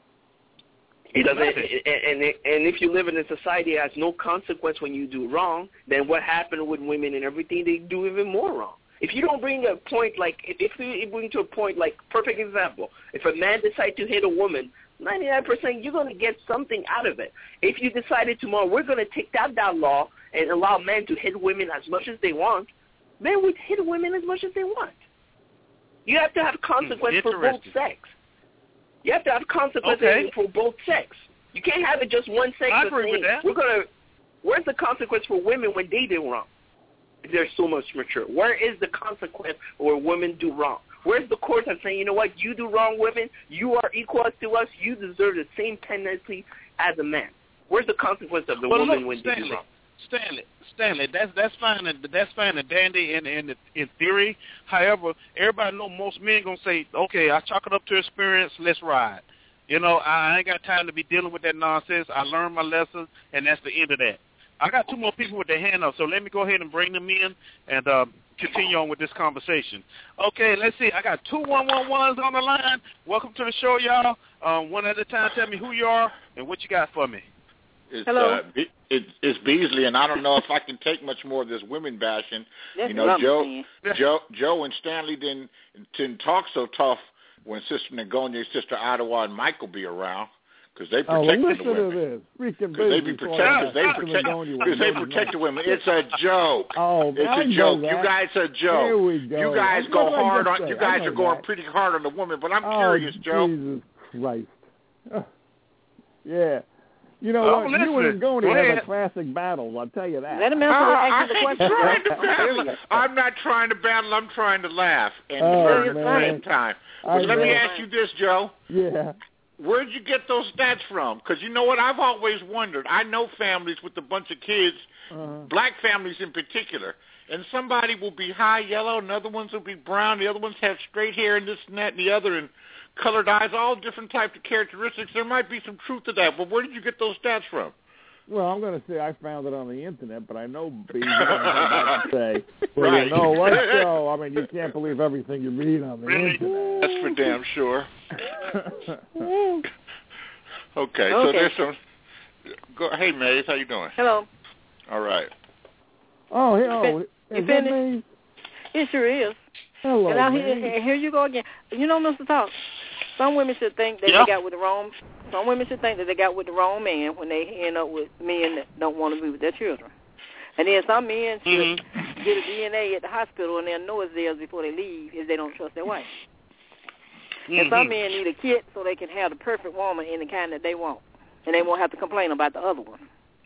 It doesn't, and if you live in a society that has no consequence when you do wrong, then what happened with women and everything, they do even more wrong. If you don't bring a point like, if you bring to a point like, perfect example, if a man decides to hit a woman, 99% you're going to get something out of it. If you decided tomorrow we're going to take that law and allow men to hit women as much as they want, men would hit women as much as they want. You have to have consequence for both sex. You have to have consequences for both sex. You can't have it just one sex. I agree with that. Where's the consequence for women when they do wrong? They're so much mature. Where is the consequence where women do wrong? Where's the court of saying, you know what, you do wrong, women, you are equal to us, you deserve the same penalty as a man? Where's the consequence of the woman when they do wrong? Stanley, that's fine and dandy in theory. However, everybody know most men gonna say, okay, I chalk it up to experience, let's ride. You know, I ain't got time to be dealing with that nonsense. I learned my lesson, and that's the end of that. I got 2 more people with their hand up, so let me go ahead and bring them in and continue on with this conversation. Okay, let's see. I got 2 111s on the line. Welcome to the show, y'all. One at a time, tell me who you are and what you got for me. Hello. It's Beasley, and I don't know if I can take much more of this women bashing. You know, Joe and Stanley didn't talk so tough when Sister Nagonia, Sister Ottawa, and Michael be around because they protect the women. Because they protect the women. It's a joke. Oh, it's a joke. You guys are a joke. Here we go. You guys go hard on. You guys are going pretty hard on the women, but I'm curious, Joe. Jesus Christ. Yeah. You know what? You and Ngoni have a classic battle. I'll tell you that. Let him answer the question. I'm not trying to battle. I'm trying to laugh and learn at the same time. But let me ask you this, Joe. Yeah. Where'd you get those stats from? Because you know what? I've always wondered. I know families with a bunch of kids, black families in particular, and somebody will be high yellow, and other ones will be brown, the other ones have straight hair and this and that and the other, and colored eyes, all different types of characteristics. There might be some truth to that, but where did you get those stats from? Well, I'm going to say I found it on the internet, but I know B to say. Well, right. You know what, Joe? I mean, you can't believe everything you read on the internet. That's for damn sure. Okay, so there's some. Hey, Maze, how you doing? Hello. All right. Oh, hello. Is that Maze? It sure is. Hello, and now here you go again. You know, Mr. Talk, some women should think that they got with the wrong. Some women should think that they got with the wrong man when they end up with men that don't want to be with their children. And then some men should get a DNA at the hospital and they'll know it's theirs before they leave if they don't trust their wife. And some men need a kit so they can have the perfect woman in the kind that they want, and they won't have to complain about the other one.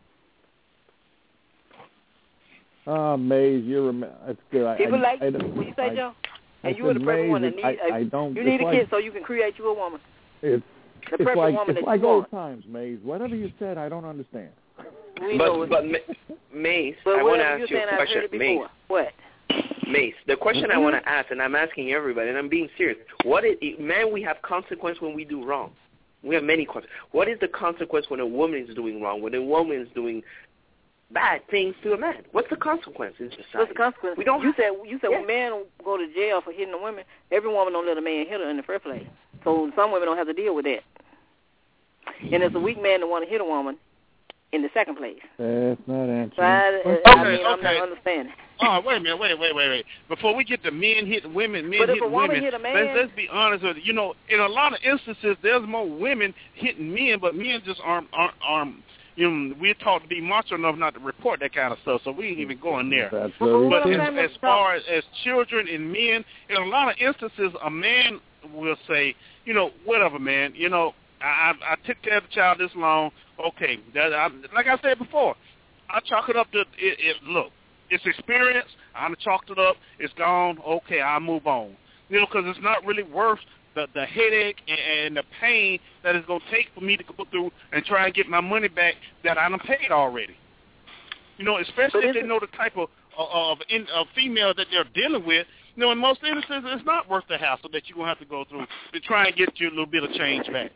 Maze, that's good. People like what you say, Joe? And you are the perfect one that needs. You need a kid so you can create you a woman. It's like old times, Maze. Whatever you said, I don't understand. But Maze, I want to ask you a question. Maze, what? Mace, the question I want to ask, and I'm asking everybody, and I'm being serious. Man, we have consequence when we do wrong. We have many consequences. What is the consequence when a woman is doing wrong? When a woman is doing bad things to a man. What's the consequence in society? What's the consequence? We don't. You said when men go to jail for hitting a woman, every woman don't let a man hit her in the first place. So some women don't have to deal with that. And it's a weak man that want to hit a woman in the second place. That's not answering. So I'm not understanding. Oh, wait a minute, wait. Before we get to men hitting women, but if a woman hit a man, let's be honest with you. You know, in a lot of instances, there's more women hitting men, but men just aren't. You know, we're taught to be macho enough not to report that kind of stuff, so we ain't even going there. That's but as far as children and men, in a lot of instances, a man will say, you know, whatever, man. You know, I took care of the child this long. Okay, like I said before, I chalk it up to look. It's experience. I chalked it up. It's gone. Okay, I'll move on. You know, because it's not really worth the headache and the pain that it's going to take for me to go through and try and get my money back that I done paid already. You know, especially if they know the type of female that they're dealing with. You know, in most instances, it's not worth the hassle that you're going to have to go through to try and get you a little bit of change back.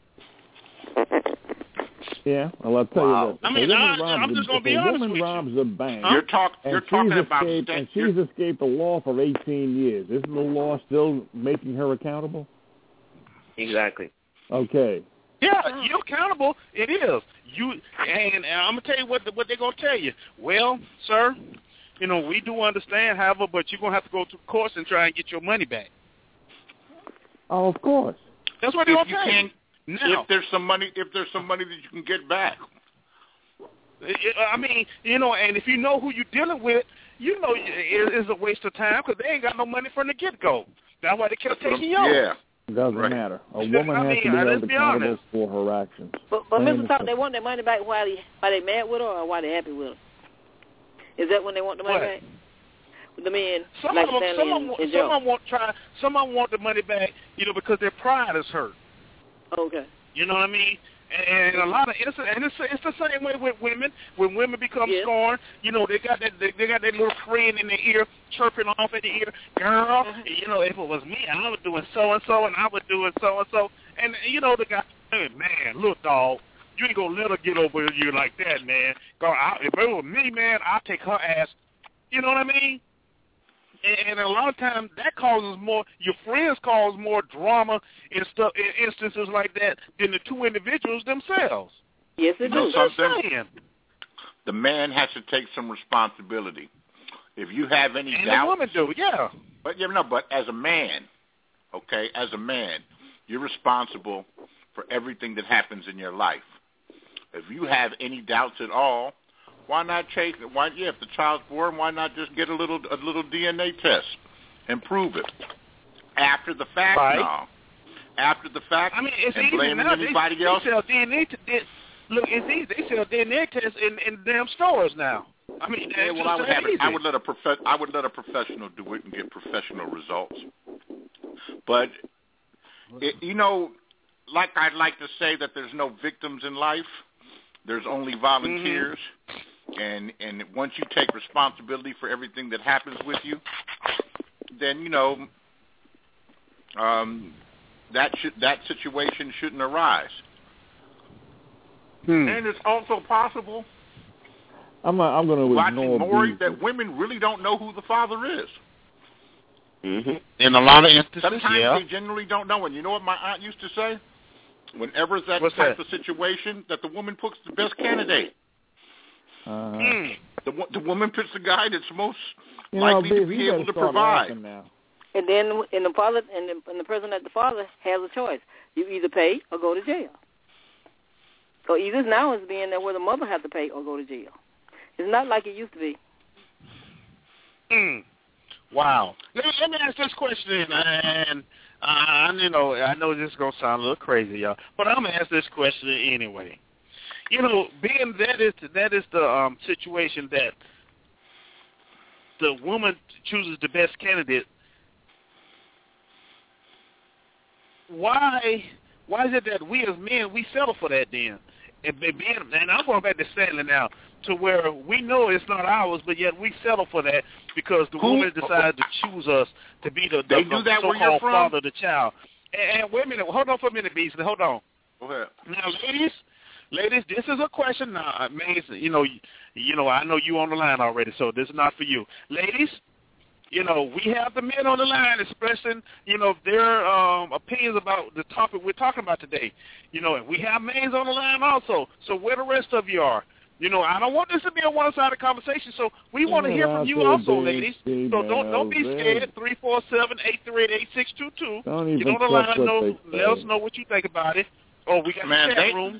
Yeah, well, I'll tell you this. I mean, I'm just going to be honest with you. If a woman robs a bank, you're talking about and she's escaped the law for 18 years, isn't the law still making her accountable? Exactly. Okay. Yeah, you're accountable. It is. And I'm gonna tell you what they're gonna tell you. Well, sir, you know we do understand, however, but you're gonna have to go through courts and try and get your money back. Oh, of course. That's what they're gonna tell you. If there's some money that you can get back. I mean, you know, and if you know who you're dealing with, you know it's a waste of time because they ain't got no money from the get-go. That's why they kept taking you off. Yeah. It doesn't matter. A woman has to be held accountable for her actions. But Mr. Talk, they want their money back while they mad with her or while they happy with her? Is that when they want the money back? The men, some like of them want the money back, you know, because their pride is hurt. Okay. You know what I mean? And a lot of innocent, and it's the same way with women. When women become scorned, you know, they got that little friend in their ear chirping off in the ear, girl. You know, if it was me, I was doing so and so, and I was doing so and so. And you know, the guy, hey, man, look, dog, you ain't gonna let her get over you like that, man. If it was me, man, I'll take her ass. You know what I mean? And a lot of times that causes more. Your friends cause more drama in instances like that than the two individuals themselves. Yes, it does. The man has to take some responsibility. If you have any and doubt, the woman do, yeah. But as a man, okay, you're responsible for everything that happens in your life. If you have any doubts at all, why not check? If the child's born, why not just get a little DNA test and prove it after the fact? Right. No. After the fact, I mean, it's and blaming anybody else. They sell DNA look, it's easy. They sell DNA tests in damn stores now. I mean, I would let a professional do it and get professional results. But you know, like I'd like to say that there's no victims in life. There's only volunteers. Mm-hmm. And once you take responsibility for everything that happens with you, then you know that situation shouldn't arise. And it's also possible. I'm going to watching Maury that women really don't know who the father is. Mm-hmm. In a lot of instances, sometimes they generally don't know. And you know what my aunt used to say? Whenever it's that type of situation, that the woman picks the best candidate. The woman picks the guy that's most likely to be able to provide. And then, the father and the person that the father has a choice. You either pay or go to jail. So either now it's being there where the mother has to pay or go to jail. It's not like it used to be. Wow. Let me ask this question, and you know, I know this is gonna sound a little crazy, y'all, but I'm gonna ask this question anyway. You know, being that is the situation that the woman chooses the best candidate. Why is it that we as men we settle for that then? And I'm going back to Stanley now, to where we know it's not ours, but yet we settle for that because the woman decided to choose us to be the so-called father of the child. And wait a minute, hold on for a minute, Beasley, hold on. Go ahead. Now, ladies, Ladies, this is a question now. Mason, you know, I know you on the line already, so this is not for you. Ladies, you know, we have the men on the line expressing, you know, their opinions about the topic we're talking about today. You know, and we have men on the line also. So where the rest of you are. You know, I don't want this to be a one-sided conversation, so we want to hear from you also, ladies. So don't be scared. 347-838-8622. Get on the line. Let us know what you think about it. Oh, we got the chat room,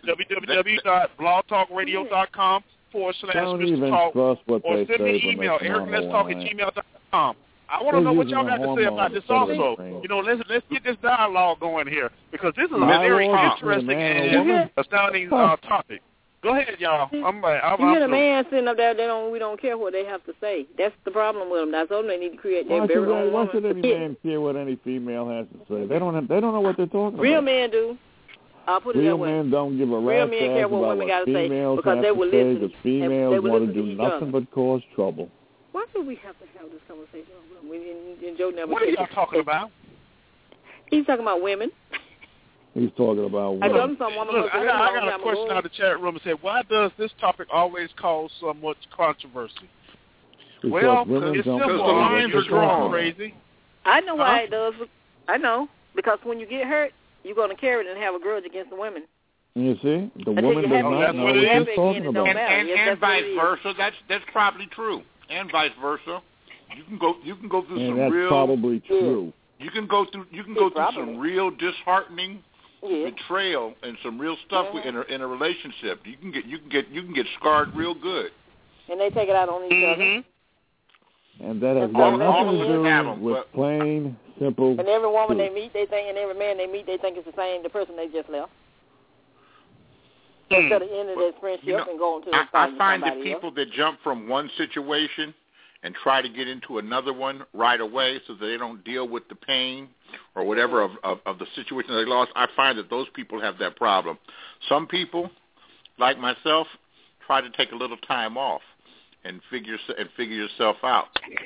www.blogtalkradio.com/Mr. Talk, or send me an email, ericletstalk@gmail.com. I want to know what y'all got to say about this also. You know, let's get this dialogue going here, because this is a very interesting and astounding topic. Go ahead, y'all. You hear the man sitting up there, we don't care what they have to say. That's the problem with them. That's all they need to create their very own woman. Why should any man care what any female has to say? They don't know what they're talking about. Real men do. I'll put it that way. Real men don't give a rat's ass care what women got to say, because they will listen. The females want to do nothing but cause trouble. Why do we have to have this conversation? Joe never. What are y'all talking about? He's talking about women. He's talking about women. I got a question out of the chat room and said, why does this topic always cause so much controversy? Well, it's simple. The lines are drawn. Crazy. I know why it does. I know. Because when you get hurt, you're going to carry it and have a grudge against the women. You see? The woman does not know what he's talking about. And vice versa. That's probably true. And vice versa. You can go through some real. That's probably true. You can go through some real disheartening betrayal and some real stuff in a relationship. You can get scarred real good. And they take it out on each other. And that has got nothing to do with plain, simple. And every woman they meet, they think, and every man they meet, they think it's the person they just left. Instead of ending their friendship and going to I find that people that jump from one situation and try to get into another one right away so that they don't deal with the pain or whatever of the situation they lost, I find that those people have that problem. Some people, like myself, try to take a little time off and figure yourself out,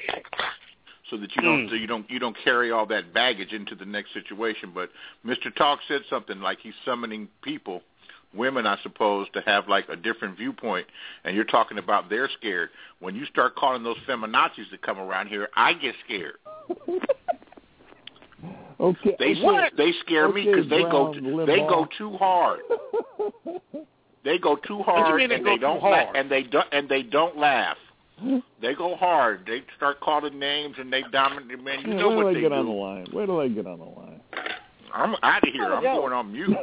so that you don't carry all that baggage into the next situation. But Mr. Talk said something like he's summoning people, women, I suppose, to have like a different viewpoint. And you're talking about they're scared. When you start calling those feminazis that come around here, I get scared. Okay. They scare me because they go too hard. They go too hard, and they don't laugh. They go hard. They start calling names, and they dominate. Man, you know what they do. Where do they get on the line? I'm out of here. I'm going on mute.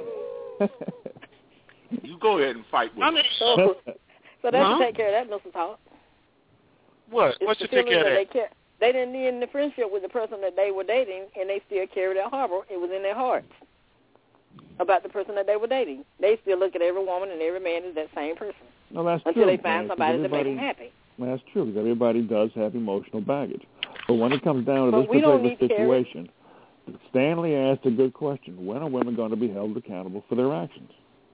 You go ahead and fight with me. So they should take care of that, Mr. Talk. What? What should take care of that? They didn't end the friendship with the person that they were dating, and they still carried that harbor. It was in their hearts about the person that they were dating. They still look at every woman and every man as that same person. No, that's until true. They find somebody that makes them happy. That's true, because everybody does have emotional baggage. But when it comes down to this particular situation, Stanley asked a good question. When are women going to be held accountable for their actions?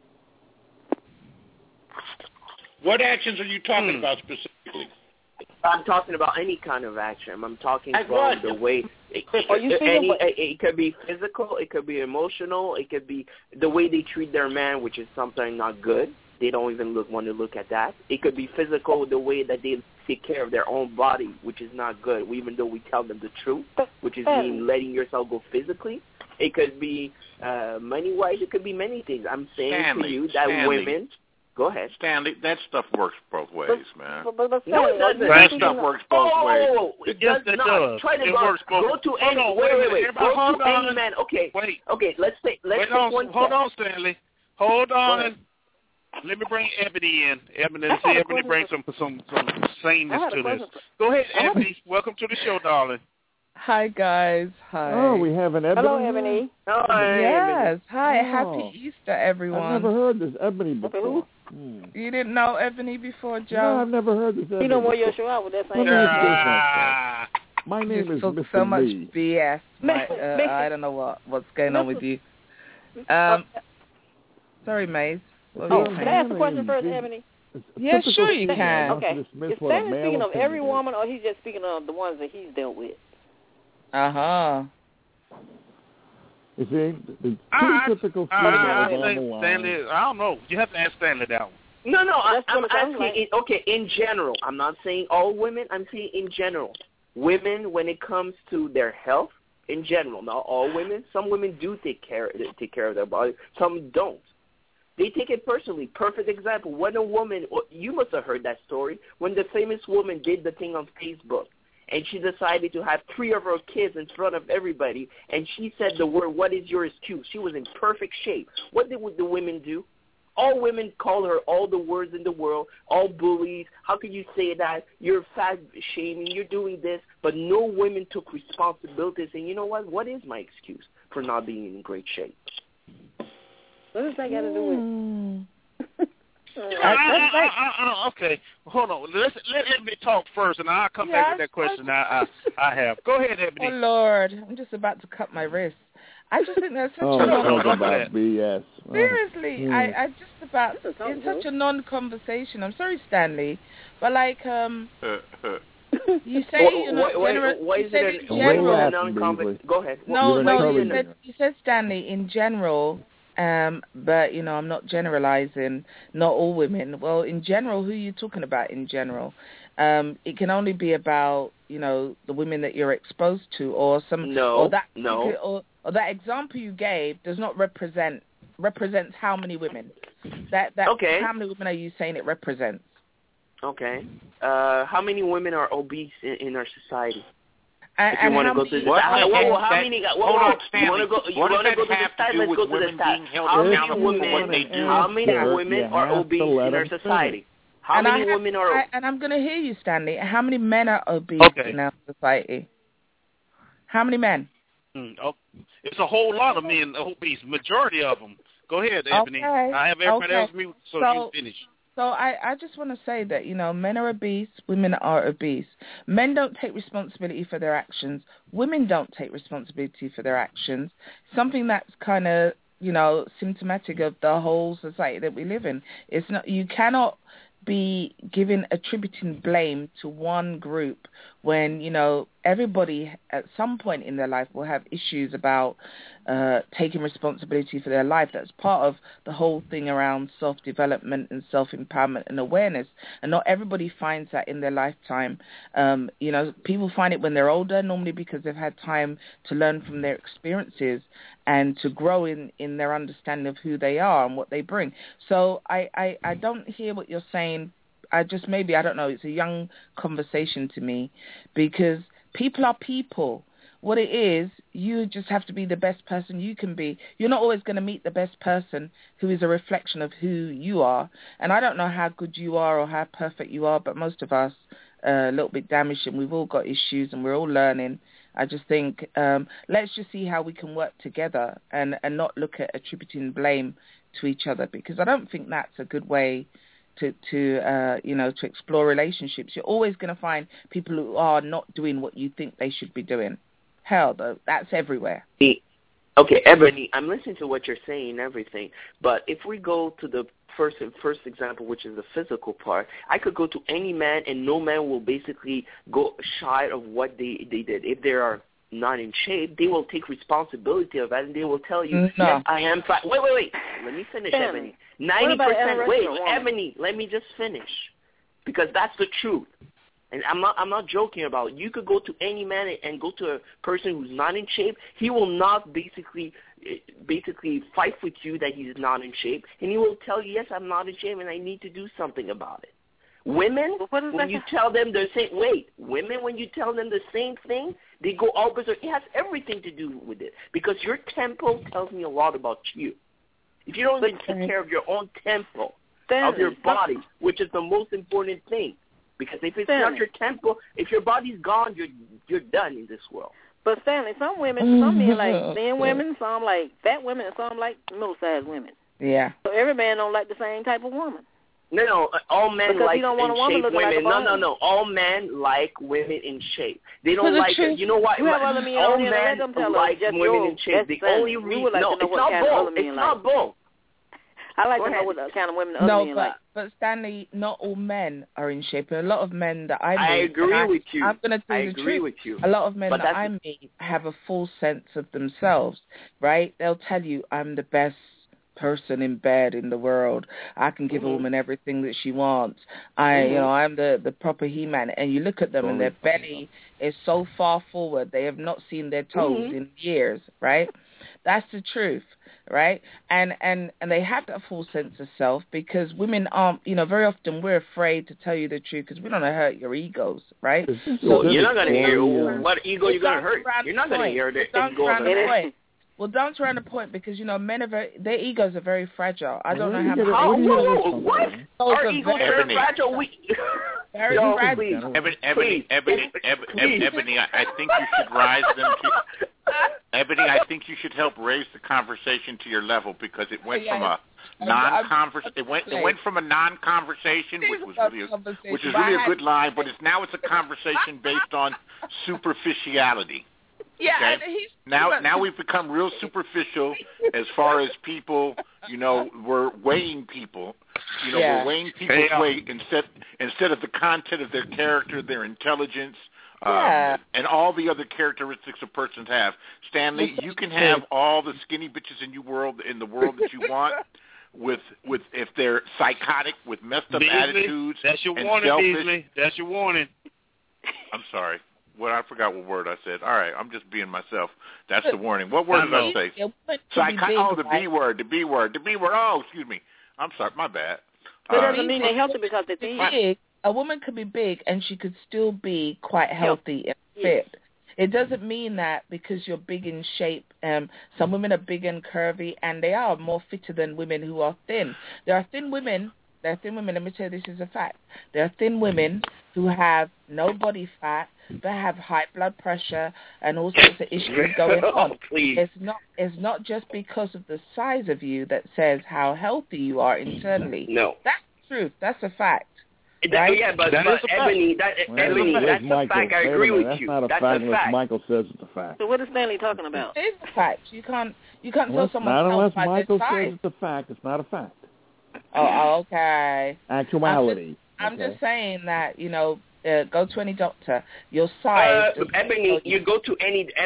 What actions are you talking about specifically? I'm talking about any kind of action. I'm talking about the way it could be physical, it could be emotional, it could be the way they treat their man, which is sometimes not good. They don't even want to look at that. It could be physical, the way that they take care of their own body, which is not good, even though we tell them the truth, which is mean letting yourself go physically. It could be money-wise. It could be many things. I'm saying to you that women... Go ahead. Stanley, that stuff works both ways, man. No, it doesn't. That stuff works both ways. It does not. Try to go to any. Wait. Go to any man. Okay. Okay. Let's take one. Hold on, Stanley. Hold on. Let me bring Ebony in. Ebony bring some saneness to this. Go ahead, Ebony. Welcome to the show, darling. Hi, guys. Hi. Oh, we have an Ebony. Hello, Ebony. Hi. Yes. Hi. Happy Easter, everyone. I've never heard this Ebony before. You didn't know Ebony before, Joe? No, I've never heard this Ebony. You don't wear your show out with that same My name is Mr. so much Lee. BS. I don't know what's going on with you. Sorry, Maze. Can I ask a question first, Ebony? Yeah, sure you can. Okay. Is Stanley speaking of every woman, or he's just speaking of the ones that he's dealt with? Uh-huh. You see, the two typical females on the line. Stanley, I don't know. You have to ask Stanley that one. No, I'm asking, okay, in general. I'm not saying all women. I'm saying in general. Women, when it comes to their health, in general, not all women. Some women do take care of their body. Some don't. They take it personally. Perfect example. When a woman, you must have heard that story, when the famous woman did the thing on Facebook, and she decided to have 3 of her kids in front of everybody, and she said the word, "What is your excuse?" She was in perfect shape. What did the women do? All women call her all the words in the world, all bullies. How can you say that? You're fat shaming. You're doing this. But no women took responsibility saying, you know what? What is my excuse for not being in great shape? What does that got to do with? Okay, hold on. Let Ebony talk first, and I'll come back with that question I have. Go ahead, Ebony. Oh, Lord. I'm just about to cut my wrist. I just think that's such a about BS. Seriously, I just about it's such a non-conversation. I'm sorry, Stanley, but like you say you know general. Go ahead. No, you said Stanley in general. But you know, I'm not generalizing. Not all women. Well, in general, who are you talking about? In general, it can only be about the women that you're exposed to, or some. Or that example you gave does not represents how many women? Okay. How many women are you saying it represents? Okay. How many women are obese in our society? If you want to go to the how many? Hold on, Stanley. You want to go to the stat? Let's go to the stat. How many women are obese in our society? How many women are? And I'm going to hear you, Stanley. How many men are obese in our society? How many men? It's a whole lot of men obese. Majority of them. Go ahead, Ebony. Okay. I have everybody else mute, so you finish. So I just want to say that, men are obese, women are obese. Men don't take responsibility for their actions. Women don't take responsibility for their actions. Something that's kind of, symptomatic of the whole society that we live in. It's not, you cannot be attributing blame to one group when, everybody at some point in their life will have issues about taking responsibility for their life. That's part of the whole thing around self-development and self-empowerment and awareness. And not everybody finds that in their lifetime. People find it when they're older, normally because they've had time to learn from their experiences and to grow in their understanding of who they are and what they bring. So I don't hear what you're saying. I don't know, it's a young conversation to me, because people are people. What it is, you just have to be the best person you can be. You're not always going to meet the best person who is a reflection of who you are. And I don't know how good you are or how perfect you are, but most of us are a little bit damaged, and we've all got issues and we're all learning. I just think let's just see how we can work together and not look at attributing blame to each other, because I don't think that's a good way to explore relationships. You're always going to find people who are not doing what you think they should be doing. Hell, though, that's everywhere. Okay, Ebony, I'm listening to what you're saying and everything, but if we go to the first example, which is the physical part, I could go to any man, and no man will basically go shy of what they did. If they are not in shape, they will take responsibility of that, and they will tell you, yes, I am fat. Wait. Let me finish, Ebony. 90%. Wait, Ebony, let me just finish, because that's the truth. And I'm not joking about it. You could go to any man and go to a person who's not in shape. He will not basically fight with you that he's not in shape, and he will tell you, yes, I'm not in shape, and I need to do something about it. Women, when you tell them the same thing, they go all berserk. It has everything to do with it, because your tempo tells me a lot about you. If you don't even take care of your own tempo of your body, which is the most important thing, because if it's not your tempo, if your body's gone, you're done in this world. But Stanley, some men like thin women, some like fat women, and some like middle-sized women. Yeah. So every man don't like the same type of woman. No, all men because like in shape women. Like no. All men like women in shape. They don't like it. You know what? All men like women in shape. The only reason, no, it's not both. It's not both. I like to know what kind of women the other men like. But Stanley, not all men are in shape. And a lot of men that I meet, I agree with you. I'm going to tell you the truth. With you. A lot of men that I meet have a full sense of themselves, right? They'll tell you, I'm the best person in bed in the world. I can give a woman everything that she wants. I'm the proper He-Man. And you look at them and their belly is so far forward. They have not seen their toes in years, right? That's the truth, right? And they have that full sense of self because women aren't, very often we're afraid to tell you the truth because we don't want to hurt your egos, right? So you're not going to hear what ego you're going to hurt. You're not going to hear the ego. Well, don't surround the point because, men are their egos are very fragile. I don't know how. What? Our egos are fragile. Very fragile. Ebony, I think you should rise them to... Ebony, I think you should help raise the conversation to your level because it went from a non-conversation. It went from a non-conversation, which is really a good line, but it's a conversation based on superficiality. Yeah, okay? and now we've become real superficial as far as people, we're weighing people. We're weighing people's weight instead of the content of their character, their intelligence, and all the other characteristics a person have. Stanley, you can have all the skinny bitches in the world that you want. With if they're psychotic with messed up attitudes, that's your and warning, selfish. Beasley. That's your warning. I'm sorry. Well, I forgot what word I said. All right, I'm just being myself. That's the warning. What word did I say? The B word. The B word. Oh, excuse me. I'm sorry. My bad. But it doesn't mean they're healthy because they're big. A woman could be big and she could still be quite healthy and fit. It doesn't mean that because you're big in shape. Some women are big and curvy, and they are more fitter than women who are thin. There are thin women. Let me tell you, this is a fact. There are thin women who have no body fat, that have high blood pressure and all sorts of issues going on. It's not just because of the size of you that says how healthy you are internally. No. That's the truth. That's a fact. Right? Yeah, but Ebony, that's a fact. I agree with you. That's not a fact unless Michael says it's a fact. So what is Stanley talking about? It's a fact. You can't tell someone not unless by Michael their size. says it's a fact. It's not a fact. Oh, okay. Actuality. I'm just saying that, go to any doctor. Your size. Ebony, you could go to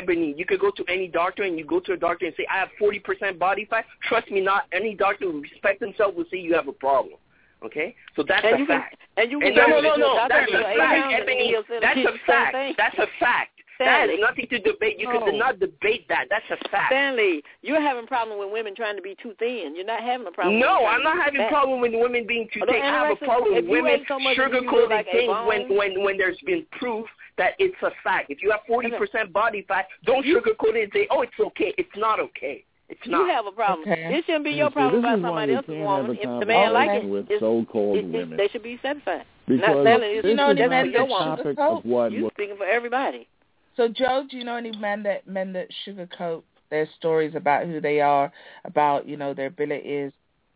any doctor and you go to a doctor and say, I have 40% body fat. Trust me, not any doctor who respects himself will say you have a problem. Okay? So that's a fact. No. That's a fact, Ebony. That's a fact. That's a fact. That is nothing to debate. You could not debate that. That's a fact. Stanley, you're having a problem with women trying to be too thin. You're not having a problem. No, I'm not having a problem with women being too thin. I have a problem with women sugarcoating things when there's been proof that it's a fact. If you have 40% body fat, don't sugarcoat it and say, oh, it's okay. It's not okay. It's not. You have a problem. Okay. It shouldn't be your problem about somebody else's woman. If the man likes it, with so-called women. They should be satisfied. Because that's your topic of what you're speaking for everybody. So, Joe, do you know any men that sugarcoat their stories about who they are, about their abilities?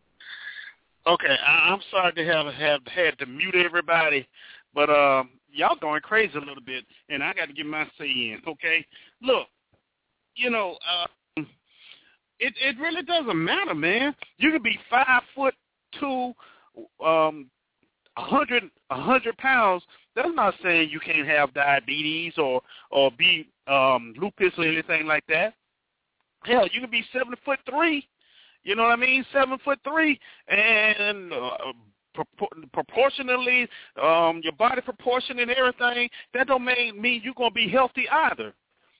Okay, I'm sorry to have had to mute everybody, but y'all going crazy a little bit, and I got to get my say in. Okay, look, it really doesn't matter, man. You can be 5'2", 100 pounds. That's not saying you can't have diabetes or be lupus or anything like that. Hell, you can be 7'3". You know what I mean? 7'3", and proportionally, your body proportion and everything. That don't mean you're gonna be healthy either.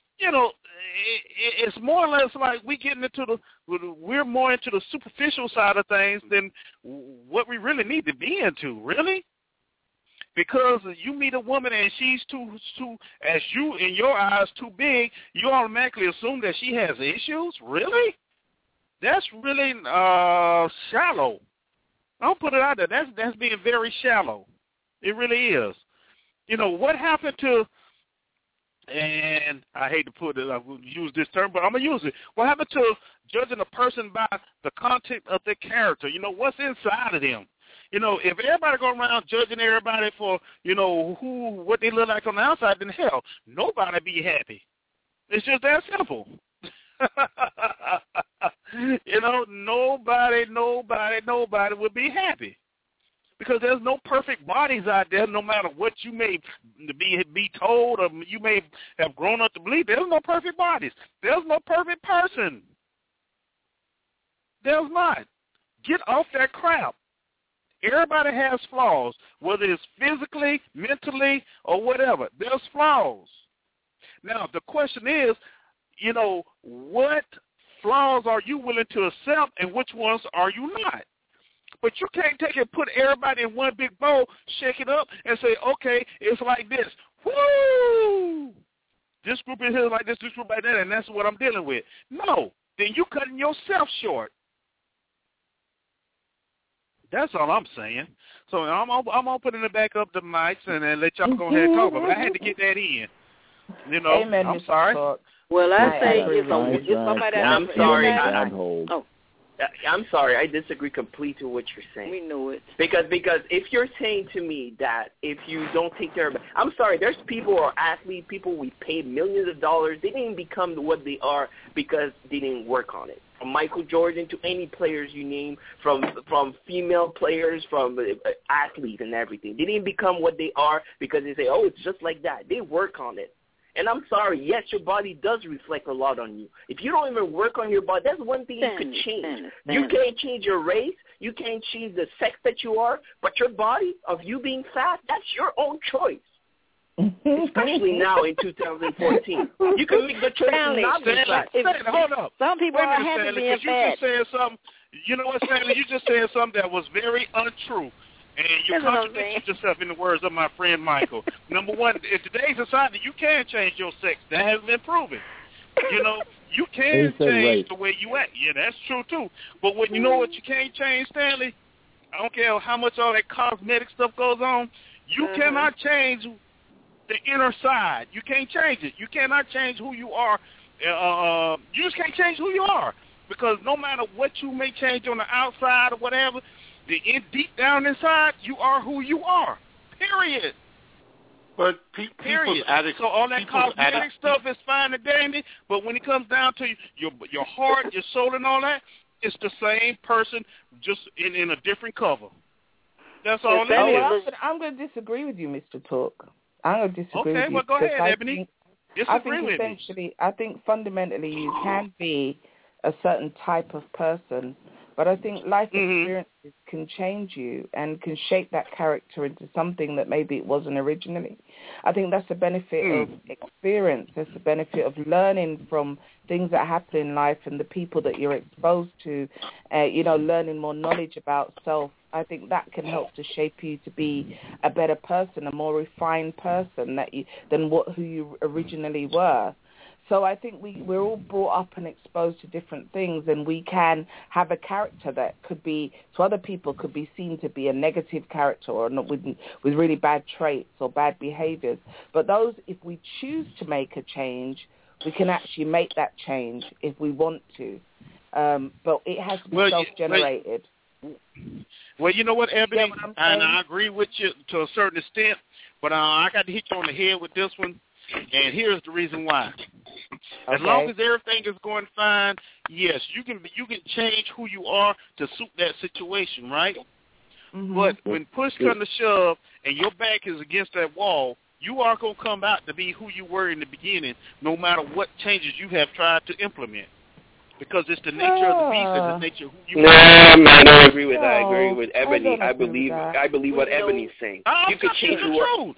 It's more or less like we're more into the superficial side of things than what we really need to be into, really. Because you meet a woman and she's too, as you in your eyes, too big, you automatically assume that she has issues. Really? That's really shallow. I'll put it out there. That's being very shallow. It really is. What happened to? And I hate to put it, I will use this term, but I'm going to use it. What happened to judging a person by the content of their character? What's inside of them? If everybody go around judging everybody for, what they look like on the outside, then hell, nobody be happy. It's just that simple. You know, nobody would be happy. Because there's no perfect bodies out there, no matter what you may be told or you may have grown up to believe. There's no perfect bodies. There's no perfect person. There's not. Get off that crap. Everybody has flaws, whether it's physically, mentally, or whatever. There's flaws. Now, the question is, you know, what flaws are you willing to accept and which ones are you not? But you can't take it and put everybody in one big bowl, shake it up, and say, okay, it's like this. Woo! This group is here like this group like that, and that's what I'm dealing with. No. Then you cutting yourself short. That's all I'm saying. So I'm opening it back up the mics and then let y'all go ahead and talk about it. I had to get that in. You know, Amen, I'm sorry. Well, I say if somebody I'm sorry. I'm sorry. I disagree completely with what you're saying. We know it. Because if you're saying to me that if you don't take care of it, I'm sorry, there's people who are athletes, people we paid millions of dollars, they didn't become what they are because they didn't work on it. From Michael Jordan to any players you name, from female players, from athletes and everything. They didn't become what they are because they say, oh, it's just like that. They work on it. And I'm sorry, yes, your body does reflect a lot on you. If you don't even work on your body, that's one thing you could change. You can't change your race. You can't change the sex that you are. But your body, of you being fat, that's your own choice. Especially now in 2014. You can make the choice to not be fat. Hold up. Some people are happy being fat. You just said something. You know what, Stanley? You just said something that was very untrue. And you contradicted yourself in the words of my friend Michael. Number one, in today's society, you can change your sex. That has been proven. You know, you can change the way you act. Yeah, that's true, too. But when you know what you can't change, Stanley, I don't care how much all that cosmetic stuff goes on, you cannot change the inner side. You can't change it. You cannot change who you are. You just can't change who you are. Because no matter what you may change on the outside or whatever, deep down inside, you are who you are. Period. But people's so all that cosmetic stuff is fine and dandy, but when it comes down to your heart, your soul, and all that, it's the same person, just in a different cover. That's all it is. I'm going to disagree with you, Mr. Talk. I'm going to disagree with you. Okay, well, go ahead, Ebony. Disagree with me. I think fundamentally you can be a certain type of person, but I think life experiences can change you and can shape that character into something that maybe it wasn't originally. I think that's the benefit of experience. That's the benefit of learning from things that happen in life and the people that you're exposed to, learning more knowledge about self. I think that can help to shape you to be a better person, a more refined person than who you originally were. So I think we're all brought up and exposed to different things, and we can have a character that could be, to other people, could be seen to be a negative character or not with really bad traits or bad behaviors. But those, if we choose to make a change, we can actually make that change if we want to. But it has to be self-generated. Well, you know what, Ebony, and I agree with you to a certain extent, but I got to hit you on the head with this one. And here's the reason why. As long as everything is going fine, yes, you can change who you are to suit that situation, right? But when push comes to shove and your back is against that wall, you are going to come out to be who you were in the beginning, no matter what changes you have tried to implement. Because it's the nature of the beast and the nature of who you are. No, man, I don't agree with that. I agree with Ebony. I believe what Ebony's saying. You could change the truth.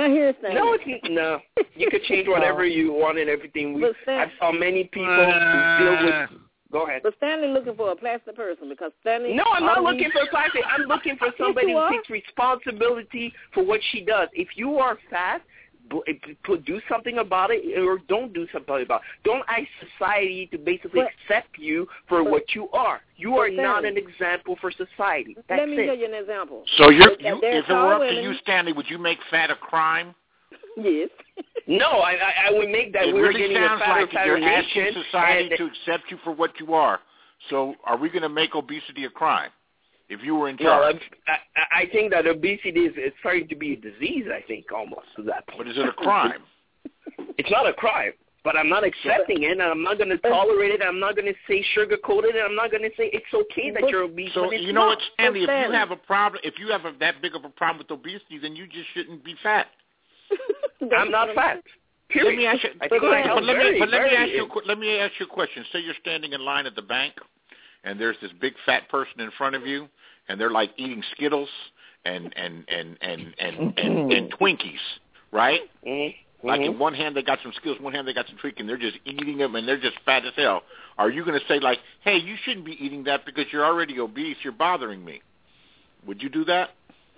No, you could change whatever you want and everything. I saw many people who deal with. Go ahead. But Stanley looking for a plastic person because Stanley. No, I'm not looking for a plastic. I'm looking for somebody who takes responsibility for what she does. If you are fat, do something about it, or don't do something about it. Don't ask society to basically accept you for what you are. You are not an example for society. That's Let me give you an example. So if it were up to you, Stanley, would you make fat a crime? Yes. No, I would make that. We're getting a fatter you're asking society to accept you for what you are. So are we going to make obesity a crime? If you were in charge. No, I think that obesity is starting to be a disease, I think, almost to that point. But is it a crime? It's not a crime. But I'm not accepting it, and I'm not going to tolerate it. I'm not going to say sugar-coated, and I'm not going to say it's okay that you're obese. So when it's you know not. what, Stanley? If you have a problem, if you have that big of a problem with obesity, then you just shouldn't be fat. I'm not fat. Period. Let me ask you. Let me ask you a question. Say you're standing in line at the bank, and there's this big fat person in front of you, and they're like eating Skittles and Twinkies, right? Mm-hmm. Like in one hand they got some Skittles, one hand they got some Twinkies, and they're just eating them, and they're just fat as hell. Are you going to say like, hey, you shouldn't be eating that because you're already obese, you're bothering me? Would you do that?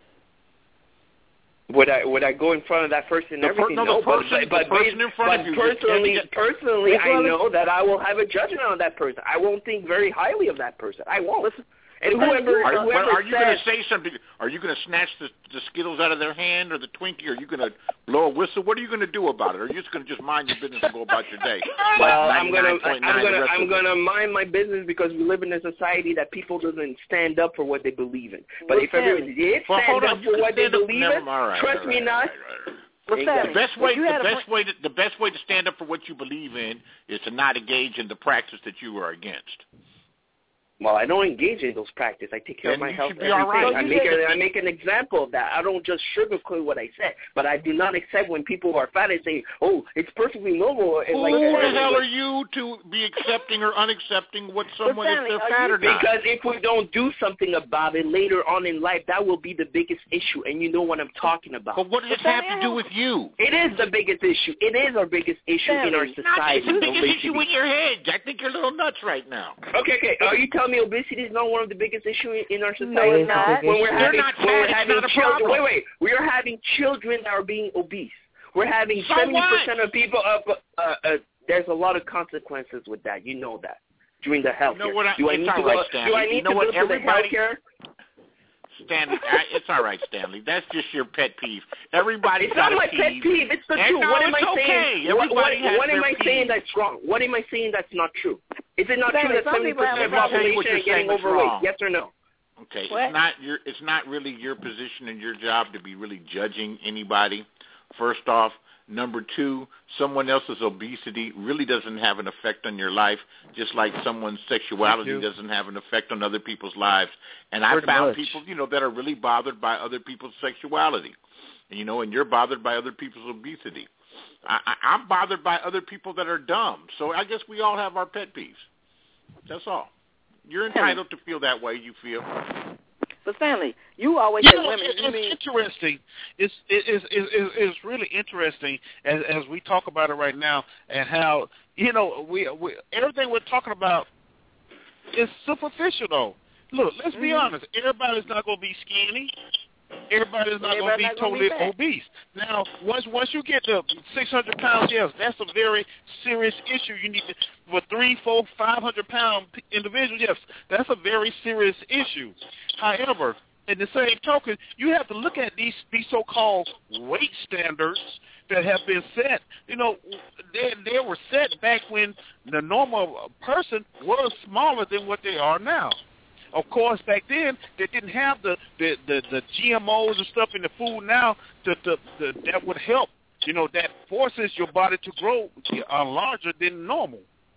Would I go in front of that person and everything? The person in front of you. Personally, I know that I will have a judgment on that person. I won't think very highly of that person. I won't. And whoever are you going to say something? Are you going to snatch the Skittles out of their hand or the Twinkie? Are you going to blow a whistle? What are you going to do about it? Or are you just going to just mind your business and go about your day? Well, I'm going to mind my business because we live in a society that people doesn't stand up for what they believe in. But if everybody did stand up for what they believe in, trust me not. The best way to stand up for what you believe in is to not engage in the practice that you are against. Well, I don't engage in those practices. I take care of my health every day. Right. I make an example of that. I don't just sugarcoat what I said, but I do not accept when people are fat and say, "Oh, it's perfectly normal." And who the hell are you to be accepting or unaccepting what someone if they're fat or not? Because if we don't do something about it later on in life, that will be the biggest issue, and you know what I'm talking about. But what does it have to do with you? It is the biggest issue. It is our biggest issue in our society. It's the biggest issue in your head. I think you're a little nuts right now. Okay. Are you telling me obesity is not one of the biggest issues in our society? No, it's not. When we're having children, we are having children that are being obese. We're having 70% of people there's a lot of consequences with that. You know that during the health care. Do I need to go to the health care? Stanley, it's all right, Stanley. That's just your pet peeve. Everybody's it's got not my pet peeve. It's the truth. What am I saying? What am I saying that's wrong? What am I saying that's not true? Is it not true that 70% of the population is getting overweight? Yes or no? Okay, it's not really your position and your job to be really judging anybody. First off. Number two, someone else's obesity really doesn't have an effect on your life, just like someone's sexuality doesn't have an effect on other people's lives. And I found people, that are really bothered by other people's sexuality, and you're bothered by other people's obesity. I'm bothered by other people that are dumb. So I guess we all have our pet peeves. That's all. You're entitled to feel that way you feel. But Stanley, you always say women. It's interesting. It's really interesting as we talk about it right now, and how we everything we're talking about is superficial. Though, look, let's be honest. Everybody's not going to be skinny. Everybody's not going to be totally obese. Now, once you get to 600 pounds, yes, that's a very serious issue. You need to, for 300, 400, 500 pound individuals, yes, that's a very serious issue. However, in the same token, you have to look at these so-called weight standards that have been set. They were set back when the normal person was smaller than what they are now. Of course, back then they didn't have the GMOs and stuff in the food now that would help. That forces your body to grow larger than normal.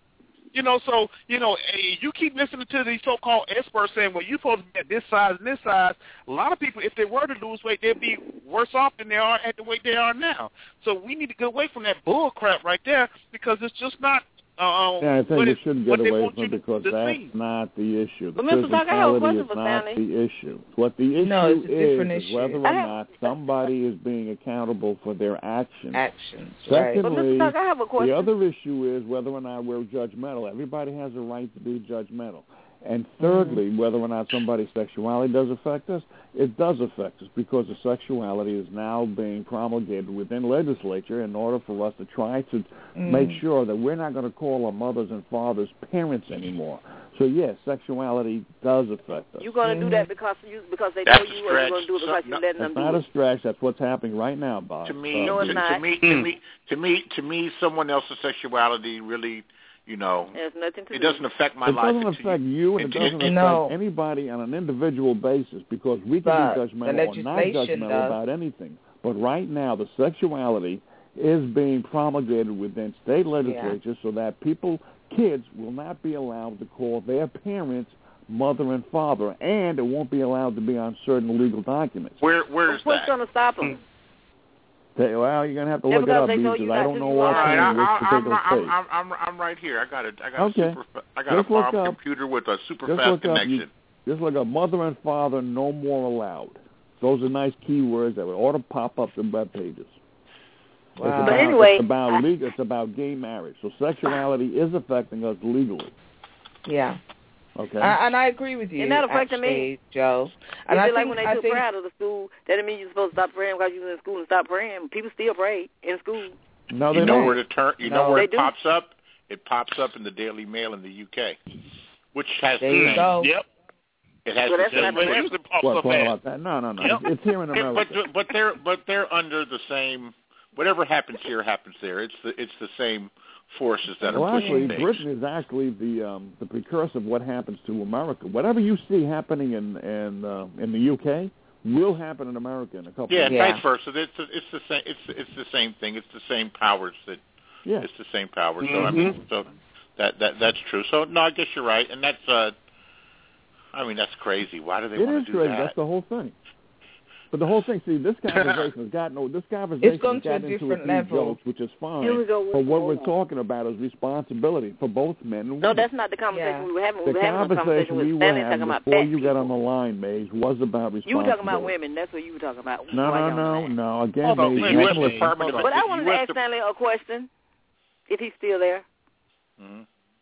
So you keep listening to these so-called experts saying, well, you're supposed to be at this size and this size. A lot of people, if they were to lose weight, they'd be worse off than they are at the weight they are now. So we need to get away from that bull crap right there because it's just not. I think we should get away from it because that's not the issue. The physicality is not the issue. What the issue is whether or not somebody is being accountable for their actions. Secondly, I have a question. The other issue is whether or not we're judgmental. Everybody has a right to be judgmental. And thirdly, whether or not somebody's sexuality does affect us, it does affect us because the sexuality is now being promulgated within legislature in order for us to try to make sure that we're not going to call our mothers and fathers parents anymore. So, yes, sexuality does affect us. You're going to do that because they told you what you're going to do because you're letting them do it. That's not a stretch. That's what's happening right now, Bob. To me, someone else's sexuality really... it doesn't affect my life. It doesn't affect you, and it doesn't affect anybody on an individual basis because we can be judgmental or not judgmental about anything. But right now, the sexuality is being promulgated within state legislatures so that kids will not be allowed to call their parents mother and father, and it won't be allowed to be on certain legal documents. Where is that? What's going to stop them? Well, you're going to have to look it up because I don't know offhand which particular state. I'm right here. I got okay. I got a farm computer with a super fast connection. Just look up mother and father, no more allowed. Those are nice keywords that would ought to pop up in web pages. Wow. But anyway, it's about gay marriage. So sexuality is affecting us legally. Yeah. Okay. And I agree with you. And that affecting me, Joe. And I like when they took prayer out of the school, that didn't mean you're supposed to stop praying because you're in school and stop praying. People still pray in school. No, they don't. know where to turn. You know where it pops up? It pops up in the Daily Mail in the UK, which has there you go. Yep. It has the same. What about that? No. Yep. It's here in America. But they're under the same. Whatever happens here happens there. It's the same forces that are pushing things. Britain is actually the precursor of what happens to America. Whatever you see happening in the UK will happen in America in a couple of years. Yeah, vice versa. It's the same. It's the same thing. It's the same powers that. Yeah. It's the same powers. So I mean, so that's true. So no, I guess you're right, and that's. I mean, that's crazy. Why do they want to do crazy. that? That's the whole thing. But the whole thing, see, this conversation has gotten into a few jokes, which is fine. But what we're talking about is responsibility for both men and women. No, that's not the conversation we were having. The conversation we were having before you got on the line, Maze, was about responsibility. You were talking about women. That's what you were talking about. No. Again, Maze. But I wanted to ask Stanley a question, if he's still there. Mm-hmm.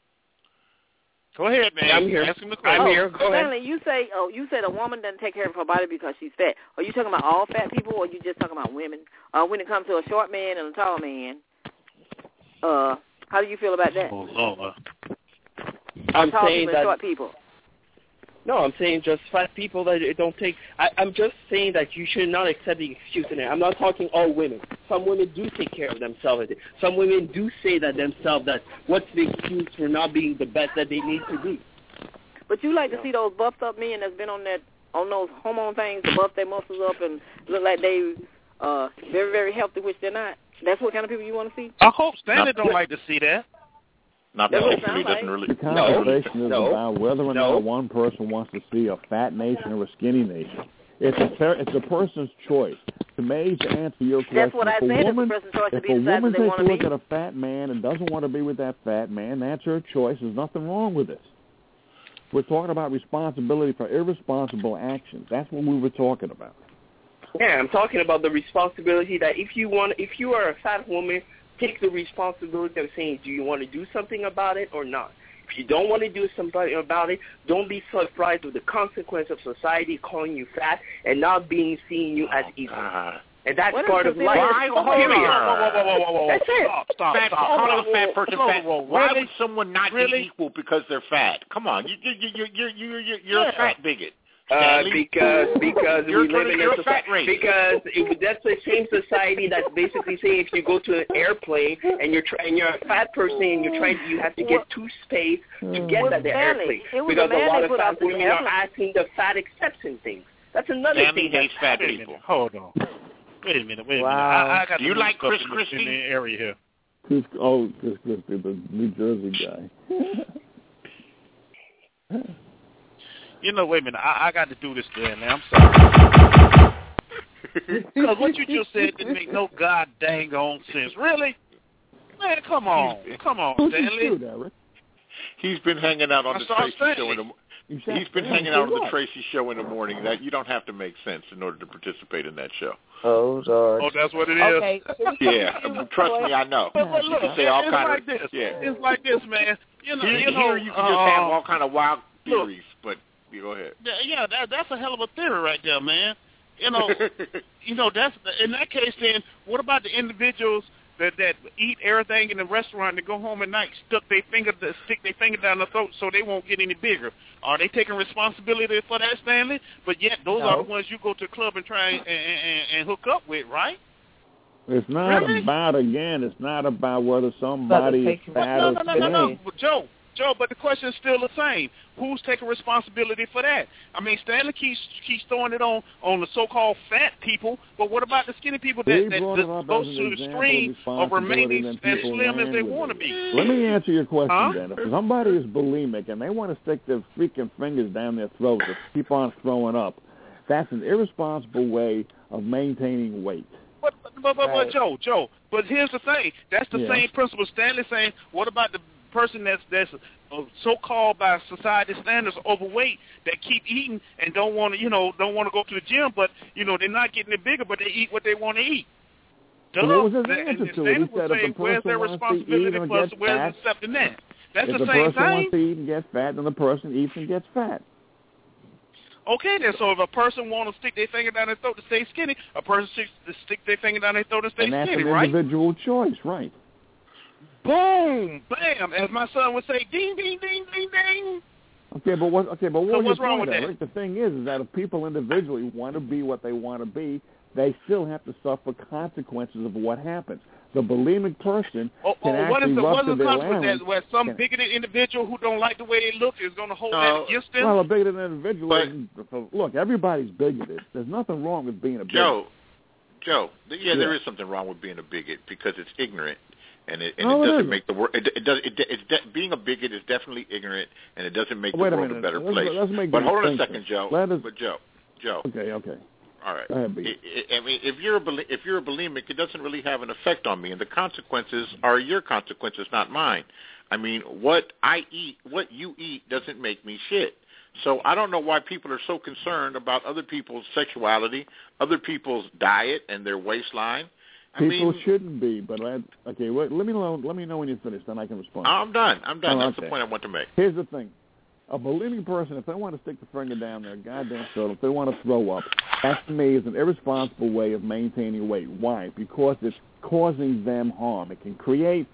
Go ahead, man. I'm here. Ask him the question. I'm here. Go ahead. Stanley, you said a woman doesn't take care of her body because she's fat. Are you talking about all fat people, or are you just talking about women? When it comes to a short man and a tall man, how do you feel about that? Oh, Lord. I'm tall saying people that. And short people. No, I'm saying just fat people that don't take. I'm just saying that you should not accept the excuse in it. I'm not talking all women. Some women do take care of themselves. Some women do say that themselves. That what's the excuse for not being the best that they need to be? But you like to see those buffed up men that's been on those hormone things to buff their muscles up and look like they very, very healthy, which they're not. That's what kind of people you want to see. I hope Stanley don't like to see that. Not particularly. Doesn't really. The conversation is about whether or not one person wants to see a fat nation or a skinny nation. It's a person's choice. To Maze, to answer your question, that's what I said. It's a person's choice to be the size that they want to be. If a woman takes a look at a fat man and doesn't want to be with that fat man, that's her choice. There's nothing wrong with this. We're talking about responsibility for irresponsible actions. That's what we were talking about. Yeah, I'm talking about the responsibility that if you are a fat woman, take the responsibility of saying, do you want to do something about it or not? If you don't want to do something about it, don't be surprised with the consequence of society calling you fat and not seeing you as evil. And that's part of life. Whoa. That's it. Stop. Calling a fat person fat. Why would someone not be equal because they're fat? Come on, you're a fat bigot. Because we live in a society. Because that's the same society that's basically saying if you go to an airplane and you're a fat person and you have to get two space to get at the airplane. Because a lot of fat women are asking the fat acceptance things. That's another thing. Hates fat people. Hold on. Wait a minute. Wow. I got Do you like Chris Christie? In the area here. Chris Christie, the New Jersey guy. Wait a minute. I got to do this today, man. I'm sorry. Because what you just said didn't make no god dang on sense. Really? Man, come on. Come on, Stanley. He's been hanging out on the Tracy show in the morning. He's been hanging out on the Tracy show in the morning. That you don't have to make sense in order to participate in that show. Oh, Lord. Oh, that's what it is? Okay. Yeah, trust me, I know. But look, it's like this, man. You can just have all kind of wild theories, but you go ahead. Yeah, that's a hell of a theory right there, man. That's in that case. Then what about the individuals that eat everything in the restaurant and go home at night, stick their finger down their throat so they won't get any bigger? Are they taking responsibility for that, Stanley? But yet those are the ones you go to the club and try and hook up with, right? It's not about, again, it's not about whether somebody is fat or skinny. No. Joe, Joe, but the question is still the same. Who's taking responsibility for that? I mean, Stanley keeps throwing it on the so-called fat people, but what about the skinny people that goes to the extreme of remaining as slim as they want to be? Let me answer your question, then. If somebody is bulimic and they want to stick their freaking fingers down their throat to keep on throwing up, that's an irresponsible way of maintaining weight. But Joe, but here's the thing. That's the same principle Stanley's saying. What about the person that's so-called by society standards overweight that keep eating and don't want to go to the gym, but they're not getting it bigger, but they eat what they want to eat. So what was his answer to it? He said if the person wants to eat and get fat, accepting that? That's if the the same person thing. wants to eat and get fat, then the person eats and gets fat. Okay, then. So if a person wants to stick their finger down their throat to stay skinny, a person stick their finger down their throat to stay skinny, right? And that's an individual choice, right? Boom, bam, as my son would say, ding, ding, ding, ding, ding. Okay, but what's wrong with that? Right? The thing is that if people individually want to be what they want to be, they still have to suffer consequences of what happens. The bulimic person can actually rupture their larynx. Where some bigoted individual who don't like the way they look is going to hold that against them? Well, a bigoted individual, look, everybody's bigoted. There's nothing wrong with being a bigot. Joe, there is something wrong with being a bigot because it's ignorant. And it doesn't make the world. Being a bigot is definitely ignorant, and it doesn't make the world a better place. But hold on a second, Joe. Joe. Okay. All right. Go ahead, I mean, if you're a bulimic, it doesn't really have an effect on me, and the consequences are your consequences, not mine. I mean, what I eat, what you eat, doesn't make me shit. So I don't know why people are so concerned about other people's sexuality, other people's diet, and their waistline. People shouldn't be, but let me know when you're finished, then I can respond. I'm done. That's the point I want to make. Here's the thing. A bulimic person, if they want to stick the finger down their goddamn throat, if they want to throw up, that to me is an irresponsible way of maintaining weight. Why? Because it's causing them harm. It can create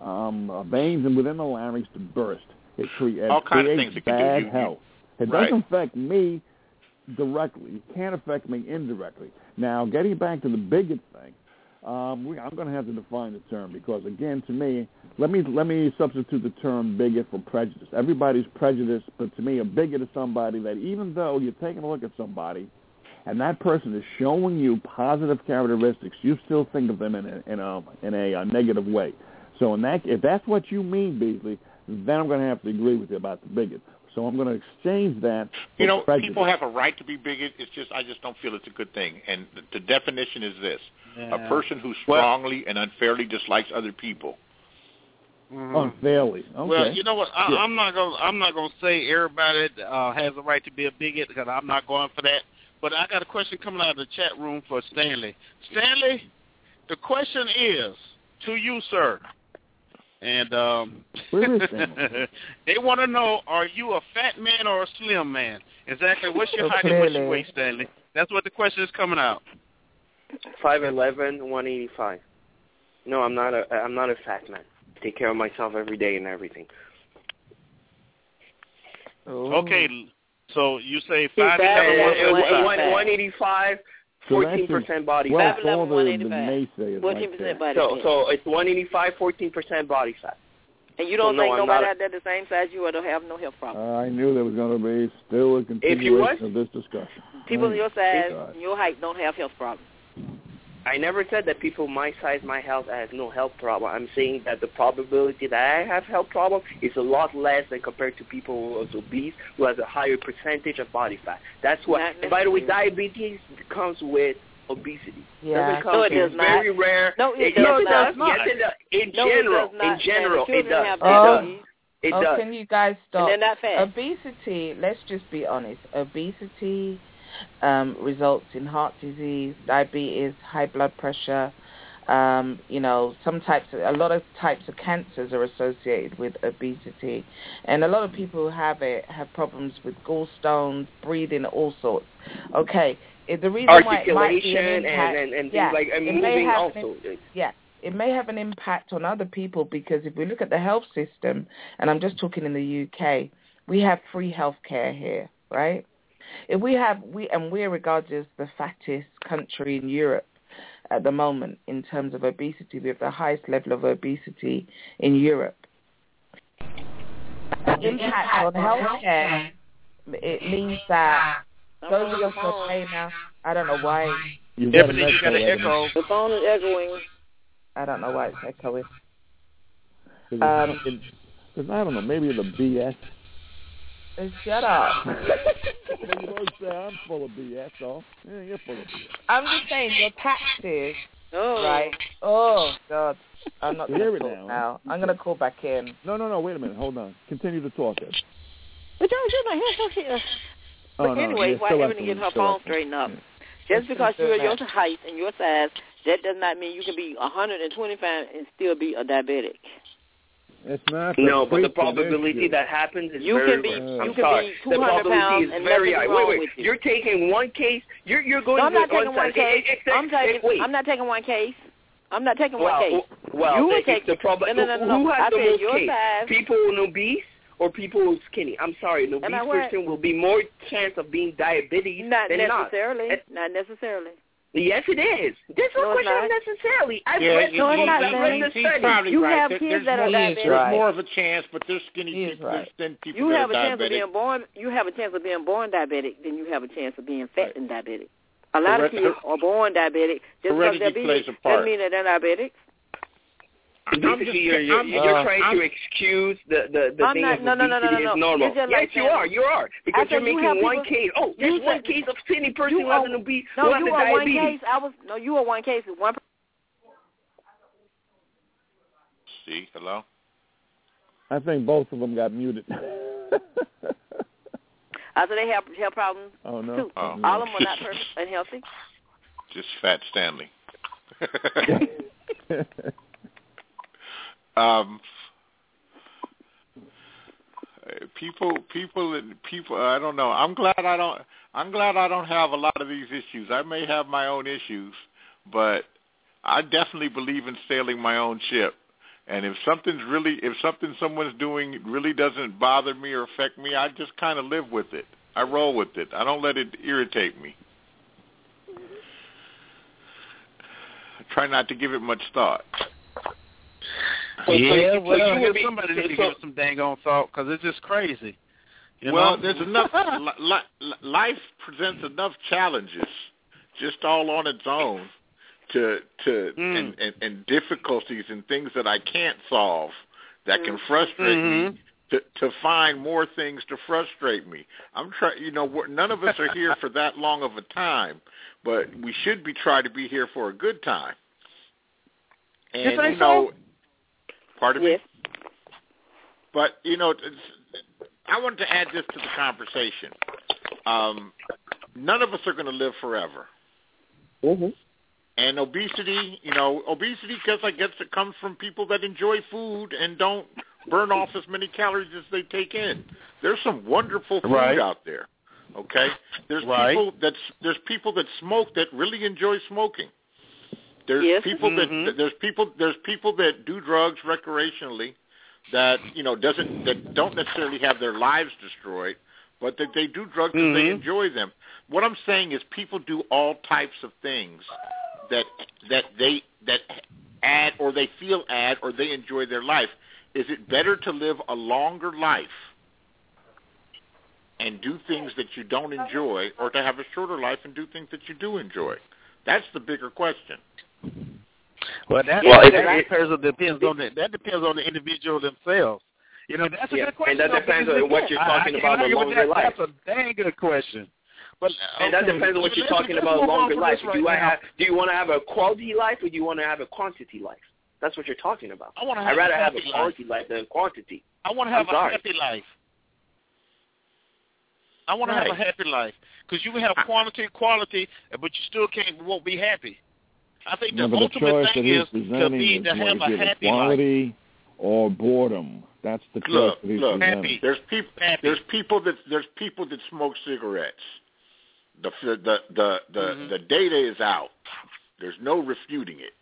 veins within the larynx to burst. It creates bad health. It doesn't affect me directly. It can't affect me indirectly. Now, getting back to the bigot thing, I'm going to have to define the term because, again, to me, let me substitute the term bigot for prejudice. Everybody's prejudiced, but to me, a bigot is somebody that even though you're taking a look at somebody and that person is showing you positive characteristics, you still think of them in a negative way. So if that's what you mean, Beasley, then I'm going to have to agree with you about the bigot. So I'm going to exchange that for prejudice. People have a right to be bigot. I just don't feel it's a good thing. And the definition is this. A person who strongly and unfairly dislikes other people. Unfairly. Okay. Well, you know what? I'm not gonna say everybody has a right to be a bigot because I'm not going for that. But I got a question coming out of the chat room for Stanley. Stanley, the question is to you, sir. And they want to know: are you a fat man or a slim man? Exactly. What's your height and what's your weight, Stanley? That's what the question is coming out. 5'11", 185. No, I'm not a fat man. Take care of myself every day and everything. Okay, so you say 5'11", 185, 14% body fat. 5'11", 185, 14% body fat. So it's 185, 14% body fat. And you don't think nobody out there the same size you or don't have no health problem? I knew there was going to be still a continuation of this discussion. People your size, your height don't have health problems. I never said that people my size, my health, has no health problem. I'm saying that the probability that I have health problem is a lot less than compared to people who are obese, who has a higher percentage of body fat. That's what. And by the way, diabetes comes with obesity. Yeah, no, it is not. Very rare. No, it does not. Yes, it does. In general, it does. It does. Can you guys stop? And they're not fat. Obesity, let's just be honest. Obesity results in heart disease, diabetes, high blood pressure. A lot of types of cancers are associated with obesity, and a lot of people who have it have problems with gallstones, breathing, all sorts. Okay, the reason why it might be an impact, and things like moving also. It may have an impact on other people because if we look at the health system, and I'm just talking in the UK, we have free health care here, right? If we're regarded as the fattest country in Europe at the moment in terms of obesity. We have the highest level of obesity in Europe. the impact on healthcare, it means that those of us who are paying now, I don't know why. You got an echo. The phone is echoing. I don't know why it's echoing. Because I don't know, maybe the BS. Shut up. You both say I'm full of BS, though. Yeah, you're full of BS. I'm just saying your taxes, Oh. right? Oh, God. I'm not going Hear to it talk now. I'm going to call back in. No, wait a minute. Hold on. Continue to talk, Ed. But you're not here. Oh, But no, anyway, yeah, why still Ebony getting her phone straightened up? Just because you're your height and your size, that does not mean you can be 125 and still be a diabetic. It's not. No, but the probability that happens is you very. Can be 200 the probability pounds is and very nothing's high. wrong Wait. with you. You're taking one case. You're going. No, I'm to not taking one case. Wait. I'm not taking one case. I'm not taking one case. Well, you would take the problem. No. Who has the most case? Size. People obese or people skinny? I'm sorry, an obese person will be more chance of being diabetes not than necessarily. not. Not necessarily. Yes, it is. There's no question of necessarily. I've read he's probably you right. have kids that are diabetic. There's more of a chance, but there's skinny people than people you that have are a chance diabetic. of being born. You have a chance of being born diabetic than you have a chance of being fat and diabetic. A lot of kids are born diabetic. Just because they're big doesn't mean that they're diabetic. Basically, you're trying to excuse the thing of obesity is normal. Yes, you are. Because you're making one case. Oh, there's one case of skinny person who has an obese, who has a diabetes. You are one case. One. See, hello? I think both of them got muted. So they have health problems, oh, no. too. Oh. All of them are not perfect and healthy. Just Fat Stanley. People. I don't know. I'm glad I don't have a lot of these issues. I may have my own issues, but I definitely believe in sailing my own ship. And if something someone's doing really doesn't bother me or affect me, I just kind of live with it. I roll with it. I don't let it irritate me. I try not to give it much thought. Yeah, well, somebody needs to give it some dang on thought because it's just crazy. Well, there's enough. Life presents enough challenges, just all on its own, and difficulties and things that I can't solve that can frustrate me. To find more things to frustrate me. I'm trying. None of us are here for that long of a time, but we should be trying to be here for a good time. And pardon me. But I wanted to add this to the conversation. None of us are going to live forever. Mm-hmm. And obesity, because I guess it comes from people that enjoy food and don't burn off as many calories as they take in. There's some wonderful food out there. Okay? There's people that smoke that really enjoy smoking. There's people that do drugs recreationally that that don't necessarily have their lives destroyed, but that they do drugs because they enjoy them. What I'm saying is people do all types of things that add or they feel add or they enjoy their life. Is it better to live a longer life and do things that you don't enjoy, or to have a shorter life and do things that you do enjoy? That's the bigger question. Well, that depends on the individual themselves. That's a good question. And that depends on what you're talking about, a longer life. That's a dang good question. But, and that depends on what you're talking about, a longer life. Do you want to have a quality life or do you want to have a quantity life? That's what you're talking about. I'd rather have a quality life than quantity. I want to have a happy life. I want to have a happy life because you can have quality, but you still won't be happy. I think the ultimate thing is to have a happy quality life or boredom. That's the choice that he's presenting. There's people that smoke cigarettes. The data is out. There's no refuting it.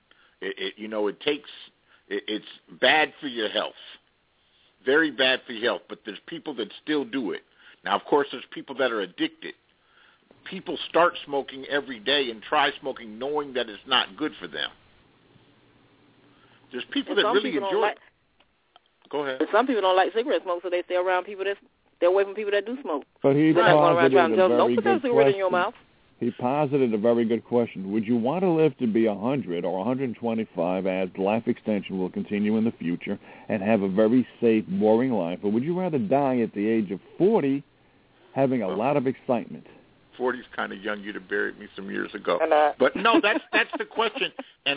It's bad for your health, very bad for your health. But there's people that still do it. Now, of course, there's people that are addicted. People start smoking every day and try smoking knowing that it's not good for them. There's people that really enjoy it. Go ahead. But some people don't like cigarette smoke, so they stay around people they're away from people that do smoke. But he They're not going around posited trying to tell a them, very don't put that good cigarette in your question. mouth. He posited a very good question. Would you want to live to be 100 or 125 as life extension will continue in the future and have a very safe, boring life? Or would you rather die at the age of 40 having a lot of excitement? 40's kind of young. You'd have buried me some years ago. But no, that's the question. And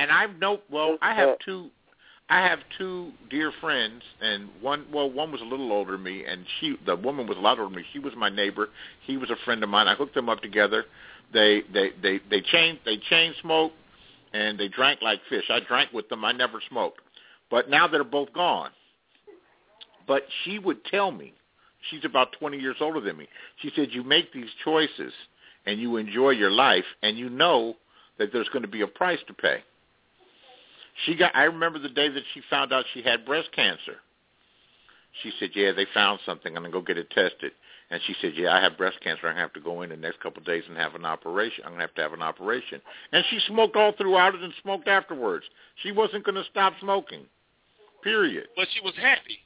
I have two dear friends, and one was a little older than me, and the woman was a lot older than me. She was my neighbor. He was a friend of mine. I hooked them up together. They chain smoked, and they drank like fish. I drank with them. I never smoked. But now they're both gone. But she would tell me, she's about 20 years older than me. She said, you make these choices, and you enjoy your life, and you know that there's going to be a price to pay. I remember the day that she found out she had breast cancer. She said, yeah, they found something. I'm going to go get it tested. And she said, yeah, I have breast cancer. I'm going to have to go in the next couple of days and have an operation. I'm going to have an operation. And she smoked all throughout it and smoked afterwards. She wasn't going to stop smoking, period. But she was happy.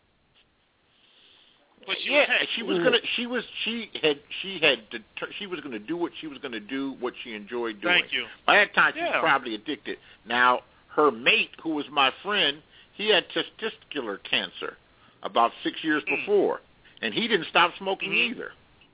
She was going to do what she was going to do, what she enjoyed doing. Thank you. By that time, she was probably addicted. Now, her mate, who was my friend, he had testicular cancer about 6 years before, and he didn't stop smoking either.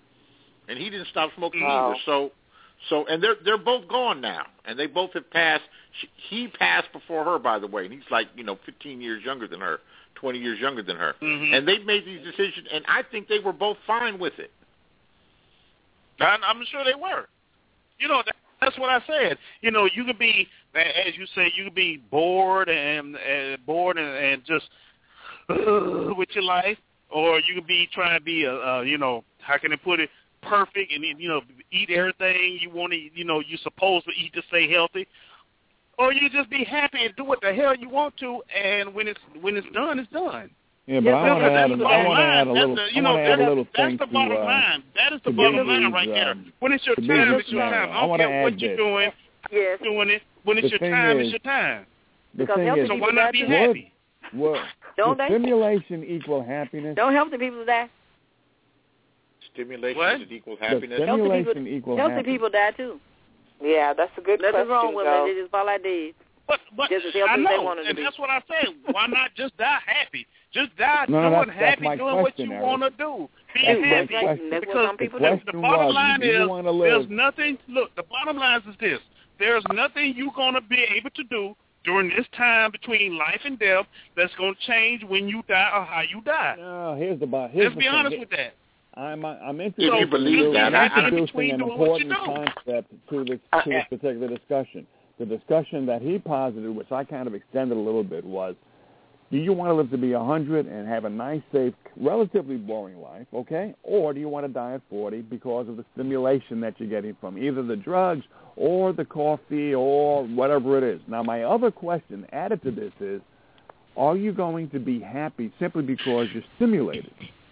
So, and they're both gone now, and they both have passed. He passed before her, by the way, and he's like 15 years younger than her, 20 years younger than her, and they made these decisions, and I think they were both fine with it. I'm sure they were. That's what I said. You could be, as you say, you could be bored and just with your life, or you could be trying to be how can I put it, perfect, and eat everything you want to. You're supposed to eat to stay healthy, or you just be happy and do what the hell you want to, and when it's done, it's done. Yeah, but I want to add a little thing That's the bottom line. That is the bottom line right there. When it's your time, it's your time. I don't care what you're doing. Yes. Doing it. When it's your time, it's your time. The thing is, so why not be happy? Does stimulation equal happiness? Don't help the people die. Stimulation is equal happiness. Stimulation equal happiness. Healthy people die too. Yeah, that's a good question. Nothing wrong with it. They just fall like dead. But just as I as know, they wanted and to that's what I say. Why not just die happy? Just die that's happy, my doing what question, you Eric. want to do. Be That's happy. That's what some people Because do. the bottom line do you is, want to live? there's nothing. Look, the bottom line is this: there's nothing you're going to be able to do during this time between life and death that's going to change when you die or how you die. No, here's the Let's be honest with that. I'm interested If you believe that, in introducing an important concept to this particular discussion. The discussion that he posited, which I kind of extended a little bit, was, do you want to live to be 100 and have a nice, safe, relatively boring life, okay? Or do you want to die at 40 because of the stimulation that you're getting from either the drugs or the coffee or whatever it is? Now, my other question added to this is, are you going to be happy simply because you're stimulated?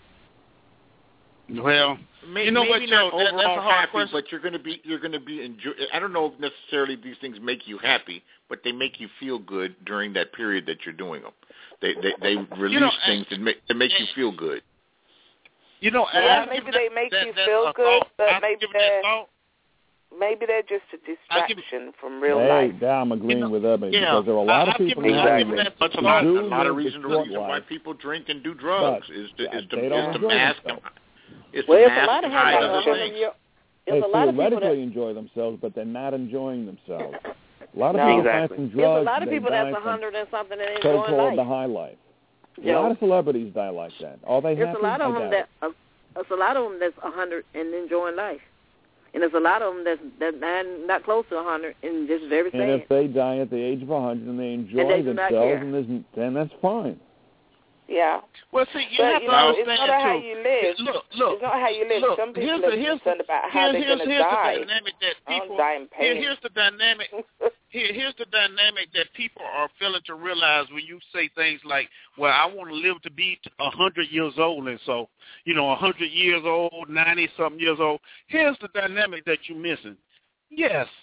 Well, maybe what, not that's overall a hard happy, question. but you're going to be enjoy. I don't know if necessarily these things make you happy, but they make you feel good during that period that you're doing them. They release things that make you feel good. Maybe they make you feel good, but maybe they're just a distraction from real life. Hey, I'm agreeing with Ebony because there are a lot of people who That's a lot of reason why people drink and do drugs is to mask them. It's a lot of people they theoretically enjoy themselves, but they're not enjoying themselves. A lot of people find some drugs. There's a lot of people that's 100 and something and enjoying life. So-called the high life. A lot of celebrities die like that. Are they happy? There's a lot of them there's a lot of them that's 100 and enjoying life, and there's a lot of them that's not close to 100 and just very sad. And if they die at the age of 100 and they enjoy themselves, then that's fine. Yeah. Well, see, you have to understand it's not how you live. Look, it's not how you live. Look, some people are concerned about how they're going to die. Here's the dynamic. Here's the dynamic that people are failing to realize when you say things like, "Well, I want to live to be 100 years old," and so 100 years old, 90-something years old. Here's the dynamic that you're missing. Yes,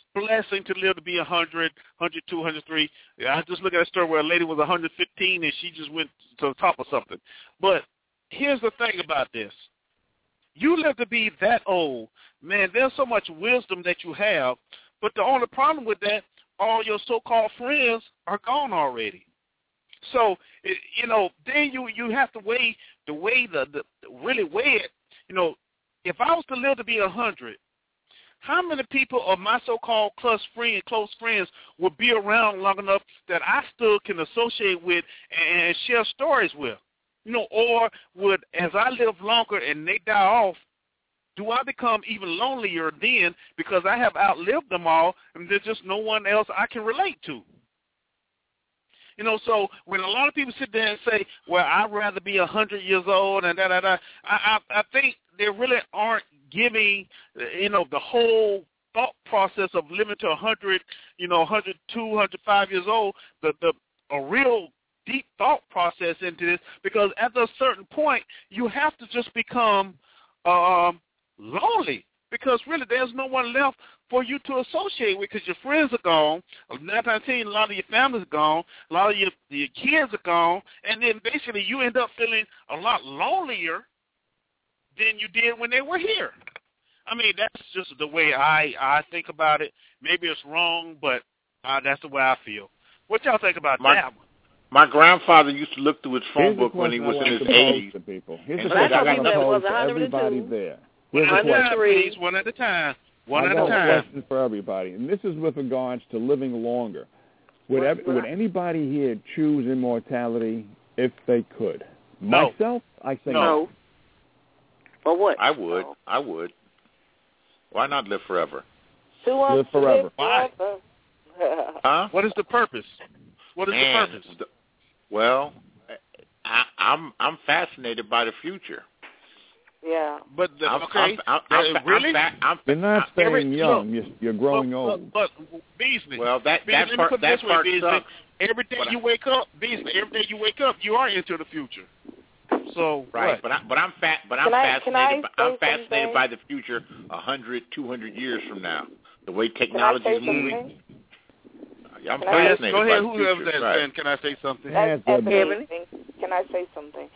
blessing to live to be 100, 102, 103. I just look at a story where a lady was 115 and she just went to the top of something. But here's the thing about this. You live to be that old, man, there's so much wisdom that you have, but the only problem with that, all your so-called friends are gone already. So, then you have to weigh really weigh it. If I was to live to be 100, how many people of my so-called close friends would be around long enough that I still can associate with and share stories with? Or would, as I live longer and they die off, do I become even lonelier then because I have outlived them all and there's just no one else I can relate to? So when a lot of people sit there and say, well, I'd rather be 100 years old and da-da-da, I think they really aren't giving, the whole thought process of living to 100, 102, 105 years old, a real deep thought process into this, because at a certain point, you have to just become lonely, because really there's no one left for you to associate with, because your friends are gone. 9 times 10, a lot of your family's gone. A lot of your kids are gone. And then basically you end up feeling a lot lonelier than you did when they were here. I mean, that's just the way I think about it. Maybe it's wrong, but that's the way I feel. What y'all think about that one? My grandfather used to look through his phone book when he was in his 80s. Here's the question I want to pose to everybody there. One at a time. I got a question for everybody, and this is with regards to living longer. Would anybody here choose immortality if they could? No. Myself, I say no. For what? I would. Why not live forever? Live forever. Why? Huh? What is the purpose? What is the purpose? Well, I'm fascinated by the future. Yeah. But really? You're not staying young. You're growing old. But Beasley. Well, that part sucks. Every day you wake up, you are into the future. So right, what? but I'm fascinated. I'm fascinated by the future 100, 200 years from now. The way technology is moving. I'm fascinated Go ahead. by the Whoever's future. that, can I say something? Can I say something?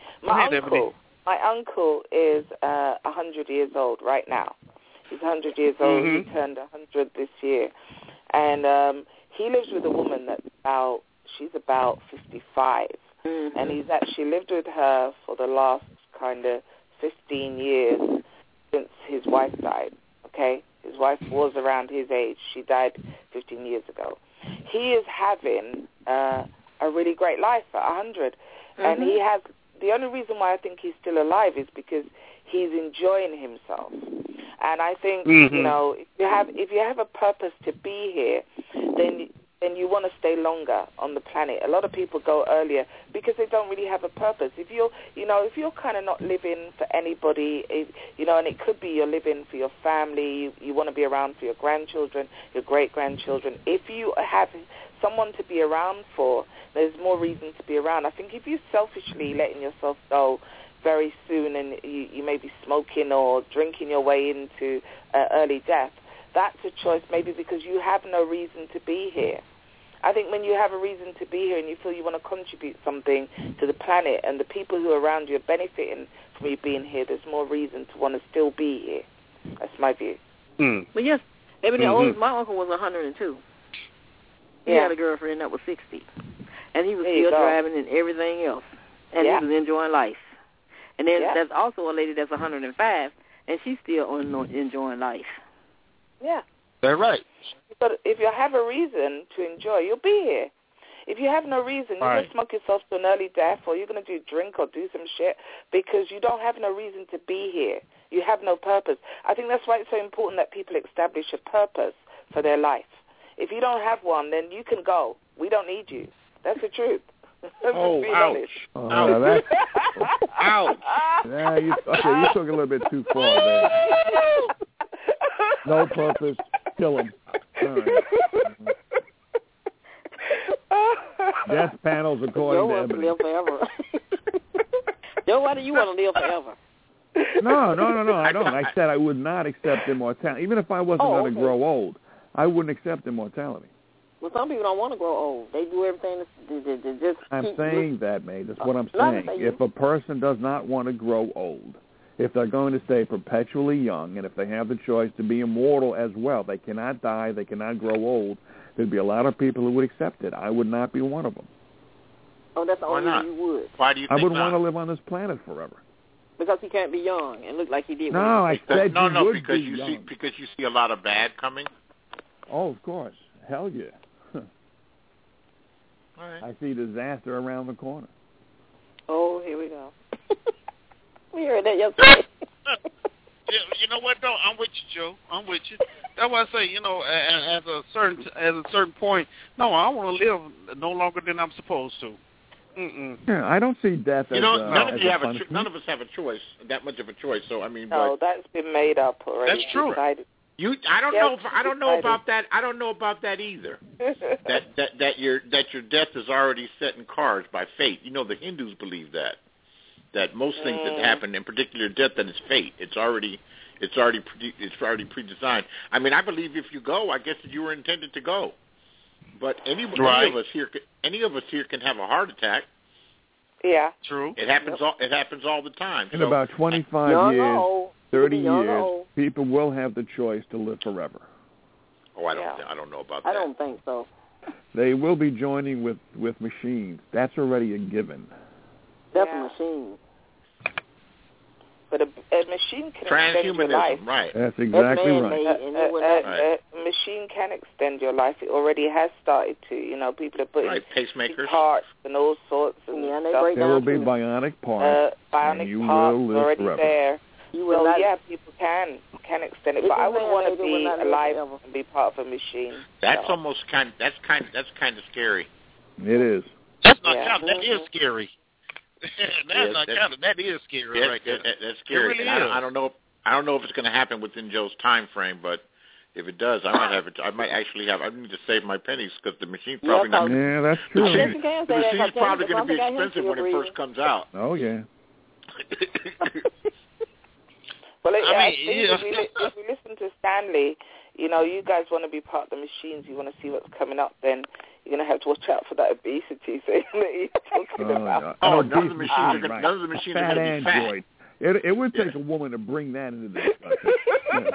My uncle is 100 years old right now. He's 100 years old. He turned 100 this year. And he lives with a woman she's about 55. And he's actually lived with her for the last kind of 15 years since his wife died, okay? His wife was around his age. She died 15 years ago. He is having a really great life at 100. And he has... The only reason why I think he's still alive is because he's enjoying himself. And I think, if you have a purpose to be here, then you want to stay longer on the planet. A lot of people go earlier because they don't really have a purpose. If you're kind of not living for anybody, and it could be you're living for your family, you want to be around for your grandchildren, your great-grandchildren. If you have someone to be around for, there's more reason to be around. I think if you're selfishly letting yourself go very soon and you may be smoking or drinking your way into early death, that's a choice maybe because you have no reason to be here. I think when you have a reason to be here and you feel you want to contribute something to the planet and the people who are around you are benefiting from you being here, there's more reason to want to still be here. That's my view. But yes, my uncle was 102. He had a girlfriend that was 60. And he was still driving and everything else. And he was enjoying life. And then there's also a lady that's 105, and she's still enjoying life. Yeah. That's right. But if you have a reason to enjoy, you'll be here. If you have no reason, you're going to smoke yourself to an early death, or you're going to drink or do some shit because you don't have no reason to be here. You have no purpose. I think that's why it's so important that people establish a purpose for their life. If you don't have one, then you can go. We don't need you. That's the truth. Ouch. Ouch. Yeah, you took a little bit too far there. No purpose. Kill him. All right. Death panels according to Ebony. Live forever. Joe, why do you want to live forever? No, I don't. I said I would not accept immortality. Even if I wasn't going to grow old, I wouldn't accept immortality. Well, some people don't want to grow old. They do everything to just I'm saying that, mate. That's what I'm saying. If a person does not want to grow old, if they're going to stay perpetually young, and if they have the choice to be immortal as well, they cannot die, they cannot grow old, there'd be a lot of people who would accept it. I would not be one of them. Oh, that's the only way you would. Why do you think I wouldn't want to live on this planet forever. Because he can't be young and look like he did. No, I said no, would because be you young. because you see a lot of bad coming. Oh, of course. Hell yeah. All right. I see disaster around the corner. Oh, here we go. We heard that yesterday. Yeah, you know what though? I'm with you, Joe. I'm with you. That's why I say, you know, at a certain point, no, I want to live no longer than I'm supposed to. Mm-mm. Yeah, I don't see death as none of us have a choice, that much of a choice. So I mean, no, that's been made up already. That's true. I don't know about that. I don't know about that either. that your death is already set in cards by fate. You know, the Hindus believe that most things that happen, in particular death, that is fate. It's already pre-designed. I mean, I believe if you go, I guess that you were intended to go. But any of us here can have a heart attack. Yeah, true. It happens. It happens all the time. In about 25 years, 30 years, people will have the choice to live forever. Oh, I don't know about that. I don't think so. They will be joining with machines. That's already a given. That's a machine. But a machine can extend your life. Right. That's exactly right. A machine can extend your life. It already has started to. You know, people are putting pacemakers, parts, and all sorts of stuff. There will be bionic parts. Bionic you parts will live already forever. there. People can extend it, but I wouldn't want to be alive and be part of a machine. That's kind of scary. It is. That's not kind. That is scary. That is scary right there. That's scary. It really and is. I don't know if it's going to happen within Joe's time frame, but if it does, I might actually have. I need to save my pennies because the machine's probably not. Yeah, that's true. The machine's probably going to be expensive when it first comes out. Oh yeah. Well, if we listen to Stanley, you know, you guys want to be part of the machines. You want to see what's coming up. Then you're going to have to watch out for that obesity thing that you're talking about. Oh, none of the machines are going to be fat. It would take a woman to bring that into the discussion.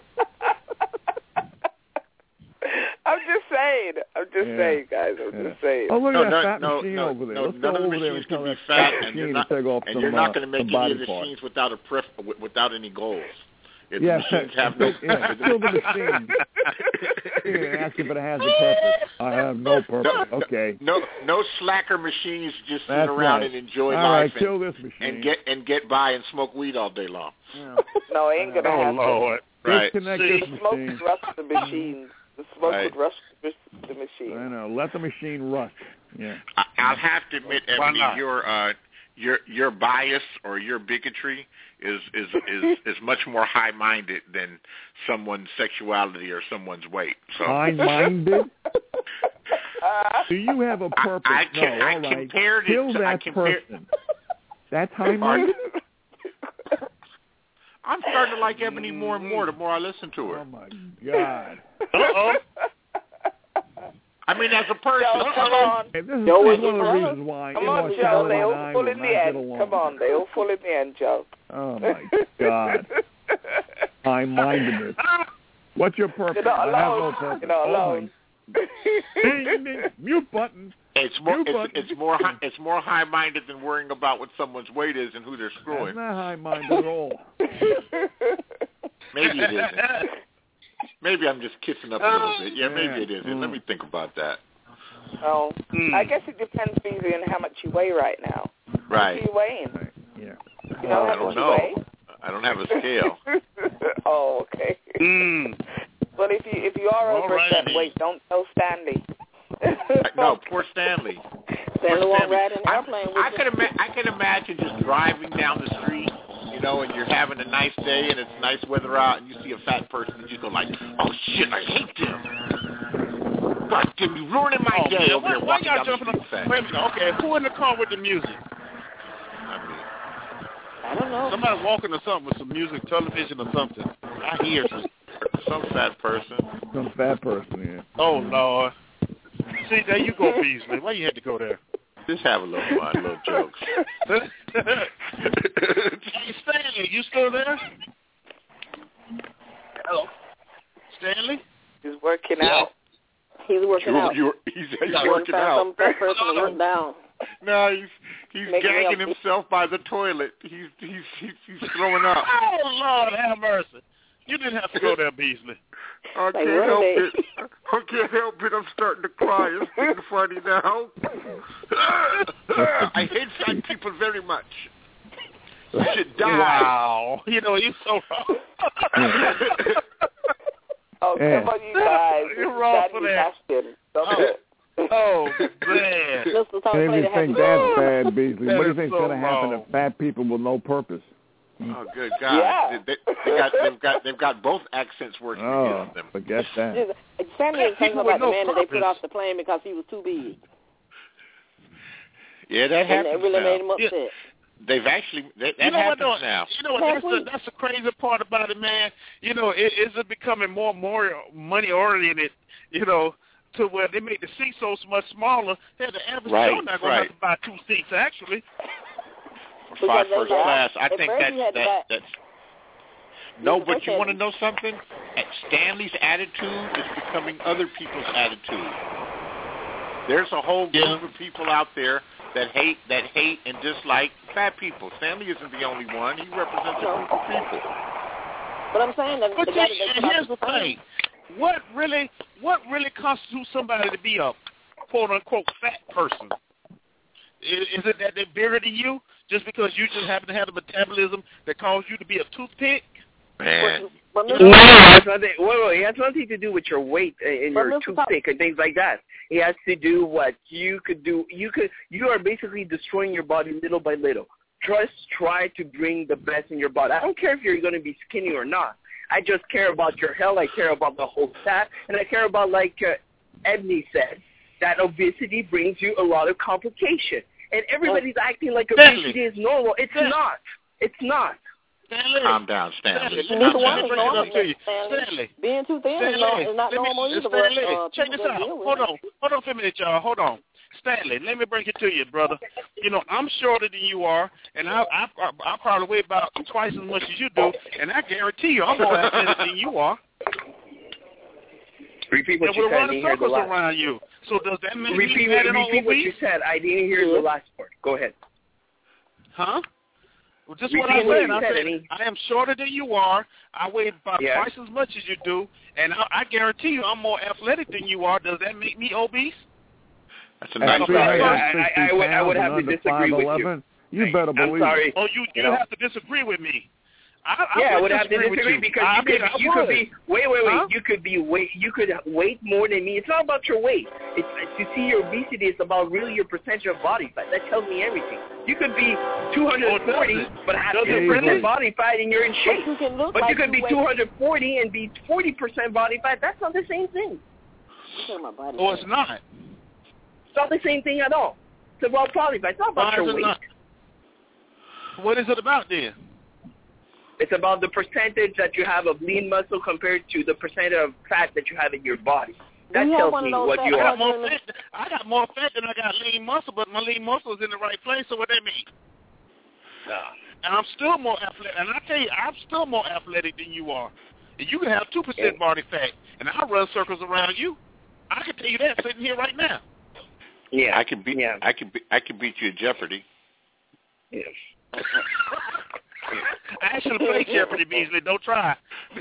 I'm just saying, guys. I'm just saying. Oh, look at that fat machine over there. Let's go over there and tell that fat machine to take off some you're not going to make any of the parts. machines without any goals. If the machines have no... kill the machine. Ask if it has a purpose. I have no purpose. Okay. No slacker machines just sit around and enjoy life kill this machine. and get by and smoke weed all day long. Yeah. No, it ain't going to happen. Oh, Lord. Right. Disconnect this machine. Smoke would rust the machines. The smoke would rust the machine. I know. Let the machine rust. Yeah. I'll have to admit, Ebony, your bias or your bigotry is much more high-minded than someone's sexuality or someone's weight. So high-minded? Do you have a purpose? I compared Kill it to, that person. That's high-minded? I'm starting to like Ebony more and more the more I listen to her. Oh, my God. Uh-oh. I mean, as a person. Joe, come on. This is one of the reasons why. Come on, Joe. They all fall in the end. Come on. They all fall in the end, Joe. Oh, my God. High-mindedness. What's your purpose? You're not alone. I have no purpose. You're not alone. Mute button. It's more high-minded than worrying about what someone's weight is and who they're screwing. It's not high-minded at all. Maybe it isn't. Maybe I'm just kissing up a little bit. Yeah, maybe it isn't. Let me think about that. Oh, I guess it depends, Beasley, on how much you weigh right now. Right. What are you weighing? Right. Yeah. You know I don't know. I don't have a scale. Oh, okay. Well, if you are over a certain weight, don't tell Stanley. No, poor Stanley. Stanley won't ride an airplane with I can imagine just driving down the street, you know, and you're having a nice day and it's nice weather out, and you see a fat person, and you go like, "Oh shit, I hate them! God, give me ruining my day over there walking down the street." Wait a minute. Okay, who in the car with the music? I don't know. Somebody walking or something with some music, television or something. I hear some. some fat person. Some fat person, yeah. Oh, Lord. See, there you go, Beasley. Why you had to go there? Just have a little fun, little jokes. Hey, Stanley, you still there? Hello. Stanley? He's working out. He's working out. He's working out. Some fat person to run down. No, he's gagging himself by the toilet. He's throwing up. Oh, Lord, have mercy. You didn't have to go there, Beasley. I can't help it. I can't help it. I'm starting to cry. It's getting funny now. I hate fat people very much. You should die. Wow. You know, you're so wrong. Oh, come on, you guys. You're wrong for that. Oh, man. And if you think that's bad, Beasley, what do you think's going to happen to fat people with no purpose? Oh, good God! Yeah. They've got both accents working against them. Forget that. Sammy was talking about the man that they put off the plane because he was too big. Yeah, that happens. And it really now. made him upset. They've actually that happens now. You know what? That's the crazy part about it, man. You know, is it becoming more money oriented? You know, to where they make the seats so much smaller that the average Joe not going to have to buy 2 seats actually. For 5 first class, I think that's no. But you want to know something? Stanley's attitude is becoming other people's attitude. There's a whole group of people out there that hate and dislike fat people. Stanley isn't the only one. He represents a group of people. But I'm saying that. But here's the thing: what really constitutes somebody to be a quote unquote fat person? Is it that they're bigger than you just because you just happen to have a metabolism that caused you to be a toothpick? Man. It has nothing to do with your weight and your toothpick and things like that. It has to do what you could do. You are basically destroying your body little by little. Just try to bring the best in your body. I don't care if you're going to be skinny or not. I just care about your health. I care about the whole stat, and I care about, like Ebony said, that obesity brings you a lot of complication. And everybody's acting like obesity is normal. It's not. It's not. Stanley. Calm down, Stanley. Stanley. Being too thin is not normal either. Check this out. Hold on for a minute, y'all. Hold on. Stanley, let me bring it to you, brother. You know, I'm shorter than you are, and I probably weigh about twice as much as you do, and I guarantee you I'm more athletic than you are. Repeat what you said. I didn't hear the last. Around you. So does that mean repeat what you said? I didn't hear the last part. Go ahead. Huh? Well, just what I said. I am shorter than you are. I weigh about twice as much as you do, and I guarantee you I'm more athletic than you are. Does that make me obese? That's a nice I would have to disagree with you. You better believe. I'm sorry. Oh, you have to disagree with me. I would have to disagree because you could be wait. Huh? You could weight more than me. It's not about your weight. It's to see your obesity. It's about really your percentage of body fat. That tells me everything. You could be 240 but have 10% body fat and you're in shape. But you could be 240 and be 40% body fat. That's not the same thing. Oh, it's not. It's not the same thing at all. It's about body fat. It's not about your weight. What is it about then? It's about the percentage that you have of lean muscle compared to the percentage of fat that you have in your body. That tells me what you are. I got more fat than I got lean muscle, but my lean muscle is in the right place, so what that mean? And I'm still more athletic. And I tell you, I'm still more athletic than you are. And you can have 2% body fat, and I'll run circles around you. I can tell you that sitting here right now. Yeah, I can beat you at Jeopardy. Yes. I actually play Jeopardy, Beasley. Don't try.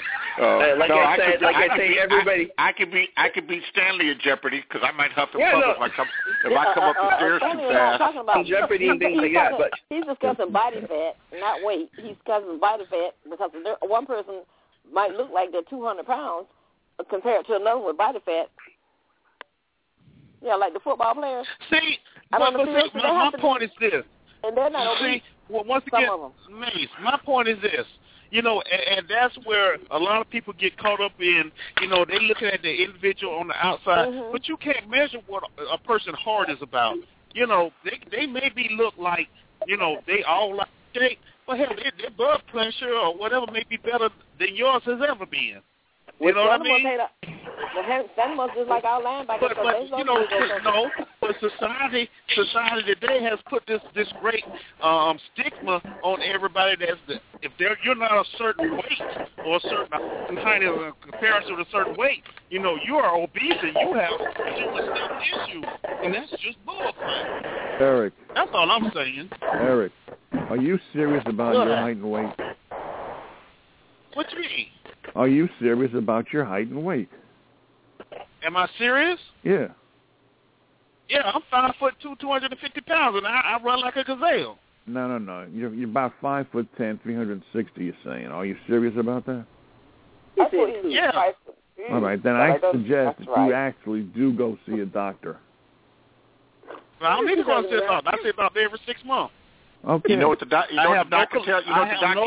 Everybody. I could beat Stanley at Jeopardy because I might huff and puff if I come up the stairs too fast. Talking about Jeopardy and things like that, but he's discussing body fat, not weight. He's discussing body fat because one person might look like they're 200 pounds compared to another with body fat. Yeah, like the football players. See, my point is this. And they're not obese. Well, once again, Mace, my point is this. You know, and that's where a lot of people get caught up in, you know, they looking at the individual on the outside, but you can't measure what a person's heart is about. You know, they maybe look like, you know, they all like shape, but hell, their blood pressure or whatever may be better than yours has ever been. You know what I mean? Animals just like our linebackers. But society today has put this great stigma on everybody if you're not a certain weight or a certain height in comparison to a certain weight, you are obese and you have serious health issues, and that's just bullcrap. Eric. That's all I'm saying. Eric, are you serious about your height and weight? What you mean? Are you serious about your height and weight? Am I serious? Yeah. Yeah, I'm 5'2", 250 pounds, and I run like a gazelle. No. You're about 5'10", 360. You're saying? Are you serious about that? Yeah. All right, then I suggest that you actually do go see a doctor. Well, I don't need to go see a doctor. I see a doctor every 6 months. Okay. You know what the doctor? You know what the doctor tells you?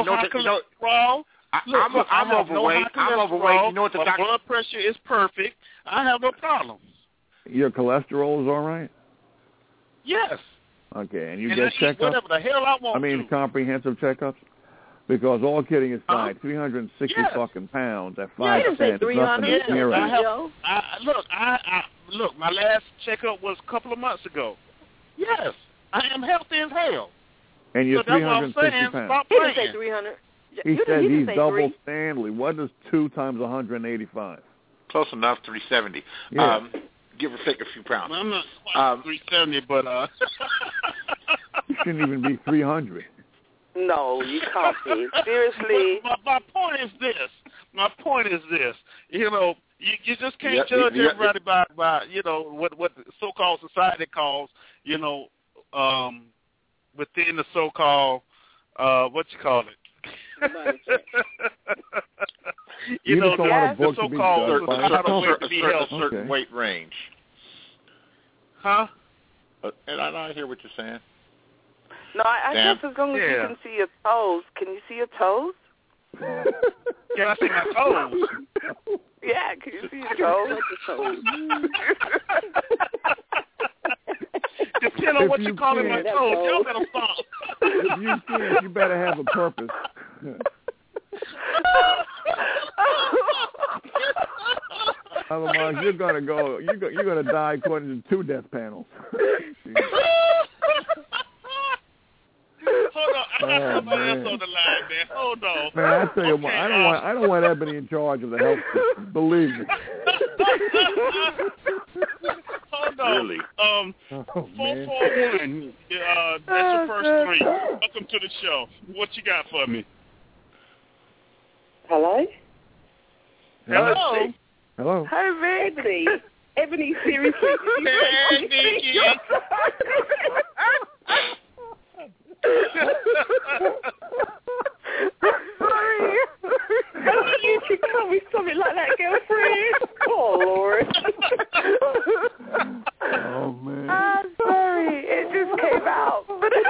I'm overweight. I'm overweight. You know what the doctor? My blood pressure is perfect. I have no problems. Your cholesterol is all right? Yes. Okay, and you get checkups? Whatever the hell I want to. Comprehensive checkups? Because all kidding aside, 360 fucking pounds at 5'10" is nothing to sneer at. Look, my last checkup was a couple of months ago. Yes, I am healthy as hell. And you're 360 pounds. Stop playing. He didn't say 300. He said he's double Stanley. What is 2 times 185? Close enough, 370. Yeah. Give or take a few pounds. I'm not quite 370, but you shouldn't even be 300. No, you can't be. Seriously. My point is this. You just can't judge everybody by what the so-called society calls, within the so-called what you call it. You just don't want a book to be judged by a certain weight range. Huh? And I hear what you're saying. No, I guess as long as you can see your toes. Can you see your toes? Can I see my toes? Yeah, can you see your toes? Depending on what you call my toes, y'all better stop. If you can, you better have a purpose. Otherwise, you're gonna die according to 2 death panels. Hold on, I got somebody else on the line, man. Hold on. Man, I tell you what, I don't want Ebony in charge of the health system. Believe me. Hold on. Really? 441. That's your first 3. Welcome to the show. What you got for me? Hello? Hello? Hello? Hi, Ebony. Ebony, seriously. Hey, Nikki. Sorry. How did you come with something like that, girlfriend? Oh, Lord. Oh, man. I'm sorry. It just came out.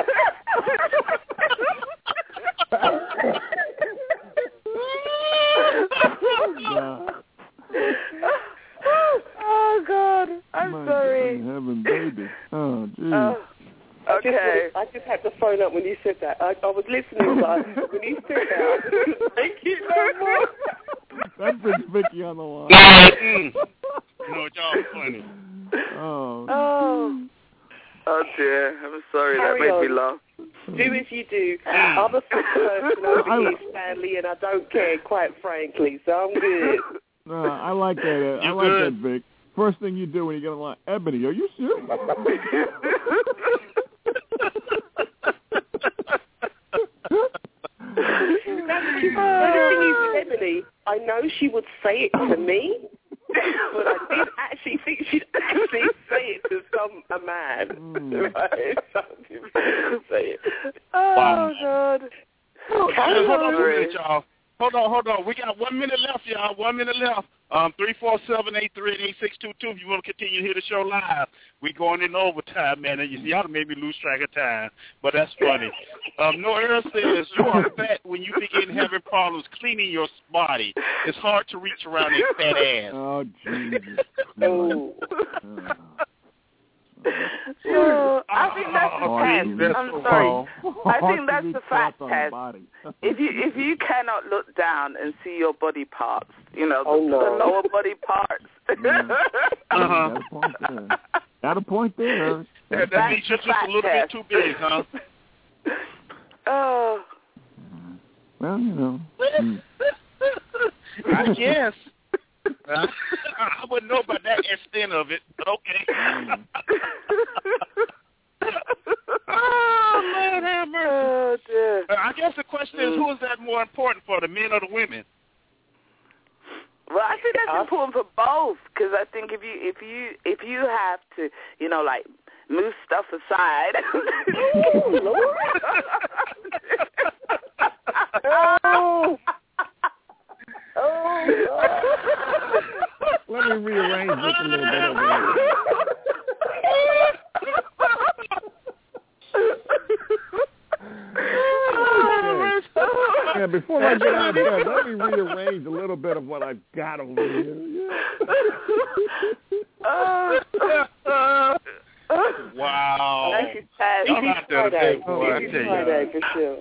Oh, God. I'm sorry. Having baby. Oh, geez. Okay. I just had to phone up when you said that. I was listening, but when you said that, thank you no more. That brings Vicky on the line. No, y'all funny. Oh. Oh, dear. I'm sorry. That made me laugh. Do as you do. I'm a fit person over here, Stanley, and I don't care, quite frankly, so I'm good. No, I like that. I like that, Vic. First thing you do when you get on the line, Ebony, are you serious? The thing is with Ebony, I know she would say it to me, but I didn't actually think she'd actually say it to a man. Right? Say it. Oh, God. Hold on. We got 1 minute left, y'all. 1 minute left. 347-838-8622 if you want to continue to hear the show live. We're going in overtime, man. And y'all made me lose track of time, but that's funny. No Error says, you are fat when you begin having problems cleaning your body. It's hard to reach around a fat ass. Oh, Jesus. I think that's the test. I'm sorry. I think that's the fat test. If you cannot look down and see your body parts, the lower body parts. Got a point there. That means you're just a little bit too big, huh? Oh. Well, I guess. I wouldn't know about that extent of it, but okay. Oh, Lord have mercy. Oh, dear. I guess the question is, who is that more important for, the men or the women? Well, I think that's important for both, because I think if you have to, like move stuff aside. Let me rearrange this a little bit over here. Yeah, before I get out of bed, let me rearrange a little bit of what I've got over here. Wow. Easy Friday for sure.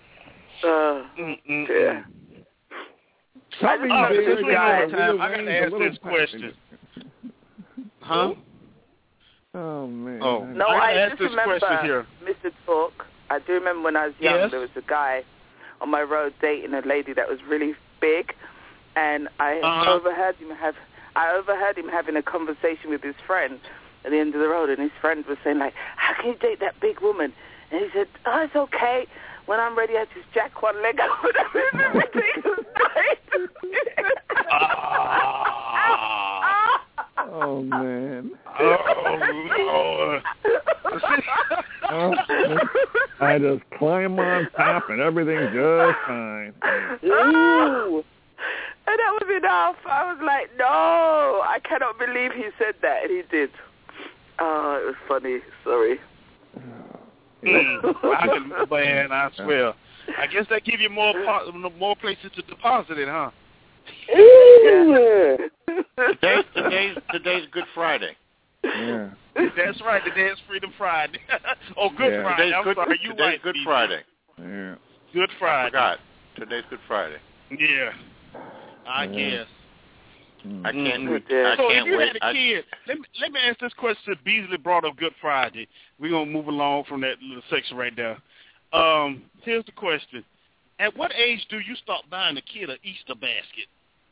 Yeah. Since we know time, I got to ask this question. Huh? Oh, man. Oh, no, I just this remember, question here. Mr. Talk, I do remember when I was young, Yes? there was a guy on my road dating a lady that was really big, and I overheard him having a conversation with his friend at the end of the road, and his friend was saying, like, how can you date that big woman? And he said, oh, it's okay. When I'm ready, I just jack one leg up and everything was great. Oh, man. Oh, Lord. I just climb on top and everything's just fine. Ooh. And that was enough. I was like, no, I cannot believe he said that. And he did. Oh, it was funny. Sorry. Man, I swear. I guess they give you more places to deposit it, huh? Today's Good Friday. Yeah. That's right. Today is Freedom Friday. Good Friday. Today's Good Friday. Yeah. Good Friday. I forgot. Today's Good Friday. Yeah. I guess. I can't wait. So if you had a kid, let me ask this question. Beasley brought up Good Friday. We're going to move along from that little section right there. Here's the question. At what age do you start buying a kid an Easter basket?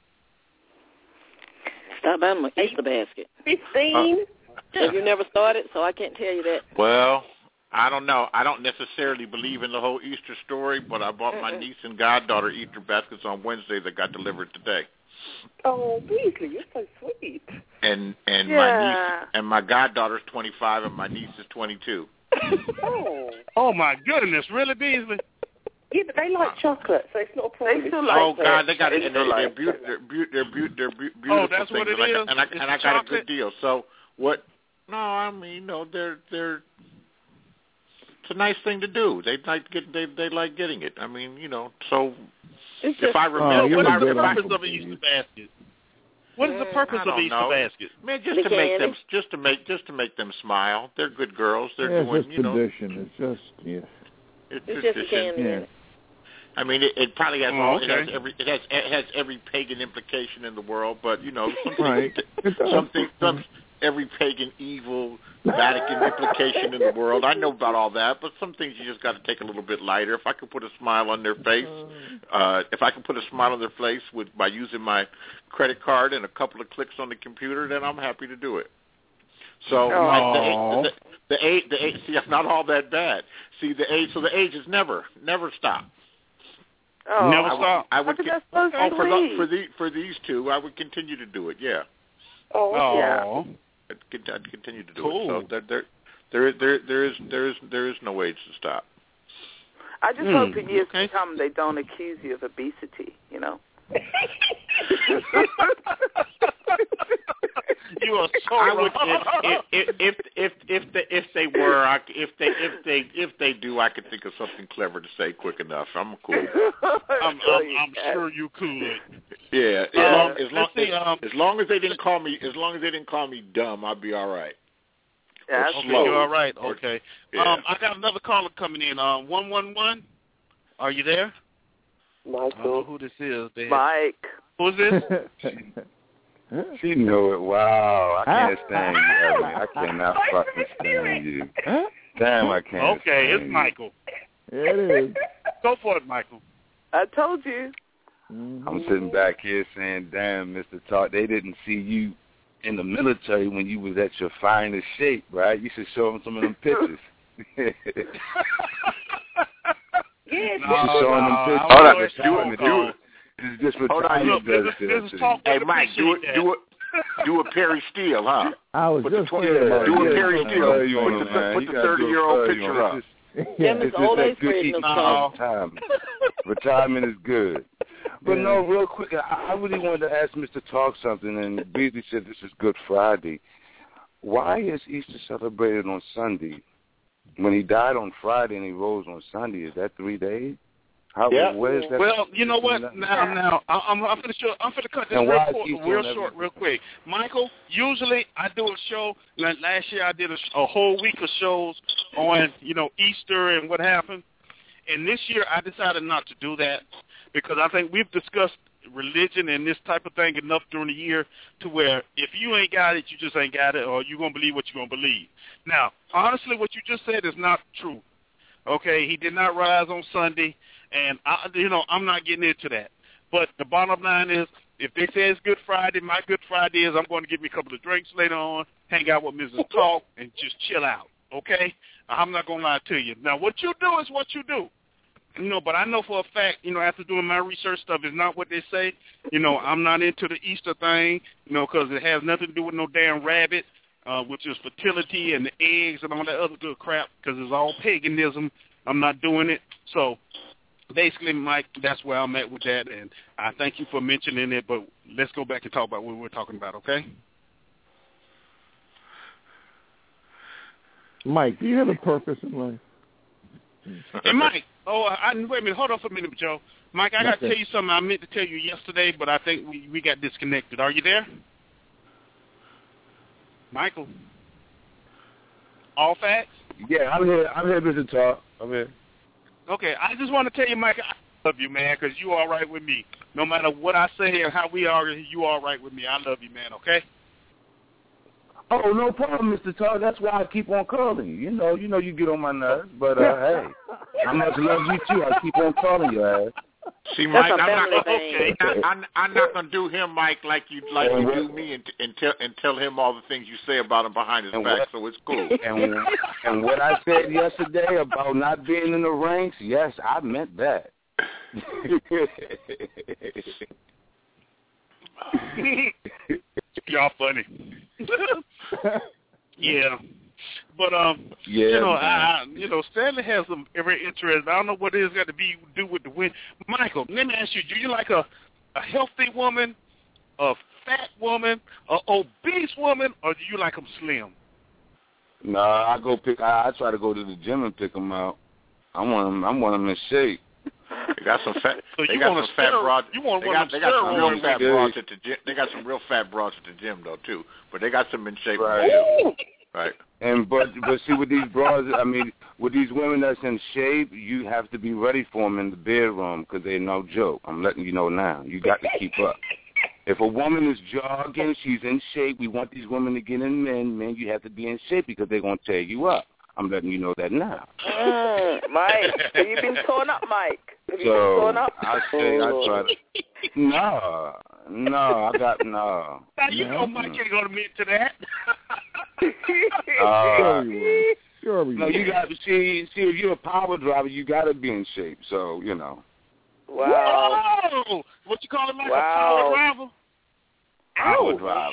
Start buying an Easter basket. 15. Have you never started? So I can't tell you that. Well, I don't know. I don't necessarily believe in the whole Easter story, but I bought my niece and goddaughter Easter baskets on Wednesday that got delivered today. Oh, Beasley, you're so sweet. And my niece and my goddaughter's 25 and my niece is 22. Oh my goodness, really, Beasley? Yeah, but they like chocolate, so it's not a problem. They still like Oh God, they got it. They're beautiful. Oh, that's what it is. And I got a good deal. So what? No, I mean, no, they're. It's a nice thing to do. They like getting it. I mean, so. If I remember, what is the purpose of an Easter basket? What is the purpose of an Easter basket? Man, just to make them smile. They're good girls. They're doing, It's tradition. It's just It's just a candy. Yeah. I mean, it probably has it has every pagan implication in the world, but every pagan evil Vatican implication in the world. I know about all that, but some things you just got to take a little bit lighter. If I can put a smile on their face, by using my credit card and a couple of clicks on the computer, then I'm happy to do it. So the age. See, I'm not all that bad. See, the age has never stopped. Oh, never stop. For these two, I would continue to do it. Yeah. Oh, yeah. I'd continue to do it. So there is no age to stop. I just hope in years to come they don't accuse you of obesity. You are so wrong. If they do, I could think of something clever to say quick enough. I'm cool. I'm sure you could. Yeah. As long as they didn't call me dumb, I'll be all right. Yeah, okay, you're all right. Okay. Yeah. I got another caller coming in. 111. Are you there? Michael. I don't know who this is, man. Mike. Who's this? She know it. Wow, I can't stand you, Evelyn. I cannot fucking stand you. Damn, I can't. Okay, it's Michael. It is. Go for it, Michael. I told you. I'm sitting back here saying, damn, Mr. Talk, they didn't see you in the military when you was at your finest shape, right? You should show them some of them pictures. Yeah, This is just retirement. Hey, Mike, do a Perry Steele, huh? I was just do a Perry Steele. Put the 30-year-old picture up. Them is always great. Time. Retirement is good. But no, real quick, I really wanted to ask Mr. Talk something, and Beasley said this is Good Friday. Why is Easter celebrated on Sunday? When he died on Friday and he rose on Sunday, is that 3 days? Where is that? Well, you know what? Now, I'm going to cut this real short, real quick. Michael, usually I do a show. Like last year I did a whole week of shows on, Easter and what happened. And this year I decided not to do that because I think we've discussed religion and this type of thing enough during the year to where if you ain't got it, you just ain't got it, or you're going to believe what you're going to believe. Now, honestly, what you just said is not true. Okay, he did not rise on Sunday. And, I'm not getting into that. But the bottom line is, if they say it's Good Friday, my Good Friday is I'm going to give me a couple of drinks later on, hang out with Mrs. Talk, and just chill out, okay? I'm not going to lie to you. Now, what you do is what you do. But I know for a fact, after doing my research stuff, is not what they say. I'm not into the Easter thing, because it has nothing to do with no damn rabbit, which is fertility and the eggs and all that other good crap, because it's all paganism. I'm not doing it. So basically, Mike, that's where I'm at with that, and I thank you for mentioning it, but let's go back and talk about what we're talking about, okay? Mike, do you have a purpose in life? Hey, Mike, wait a minute, hold on for a minute, Joe. Mike, I got to tell you something I meant to tell you yesterday, but I think we got disconnected. Are you there? Michael? All facts? Yeah, I'm here, Mr. Talk. I'm here. Okay, I just want to tell you, Mike, I love you, man, because you all right with me. No matter what I say or how we argue, you all right with me. I love you, man, okay? Oh, no problem, Mr. Talk. That's why I keep on calling you. You know you get on my nerves, but, hey, I must love you, too. I keep on calling your ass. See, Mike, I'm not gonna do him, Mike, like you do me, and tell him all the things you say about him behind his back. So it's cool. And what I said yesterday about not being in the ranks, yes, I meant that. Y'all funny. Yeah. But Stanley has some very interest. I don't know what it is got to do with the win. Michael, let me ask you: do you like a healthy woman, a fat woman, a obese woman, or do you like them slim? Nah, I try to go to the gym and pick them out. I want them in shape. They got some fat. So they got some fat broads. You want they got some real fat broads at the gym. They got some real fat broads at the gym though too. But they got some in shape too. Right. And but see, with these broads, I mean, with these women that's in shape, you have to be ready for them in the bedroom because they're no joke. I'm letting you know now. You got to keep up. If a woman is jogging, she's in shape. We want these women to get in men. Men, you have to be in shape because they're going to tear you up. I'm letting you know that now. Mike, have you been torn up, Mike? Have you been torn up? I try to. No, I got no. Now you know Mike ain't gonna admit to that. Sure we no, you got to see if you're a power driver, you got to be in shape. So Wow. Whoa! What you call it, Mike? A power driver? Power driver.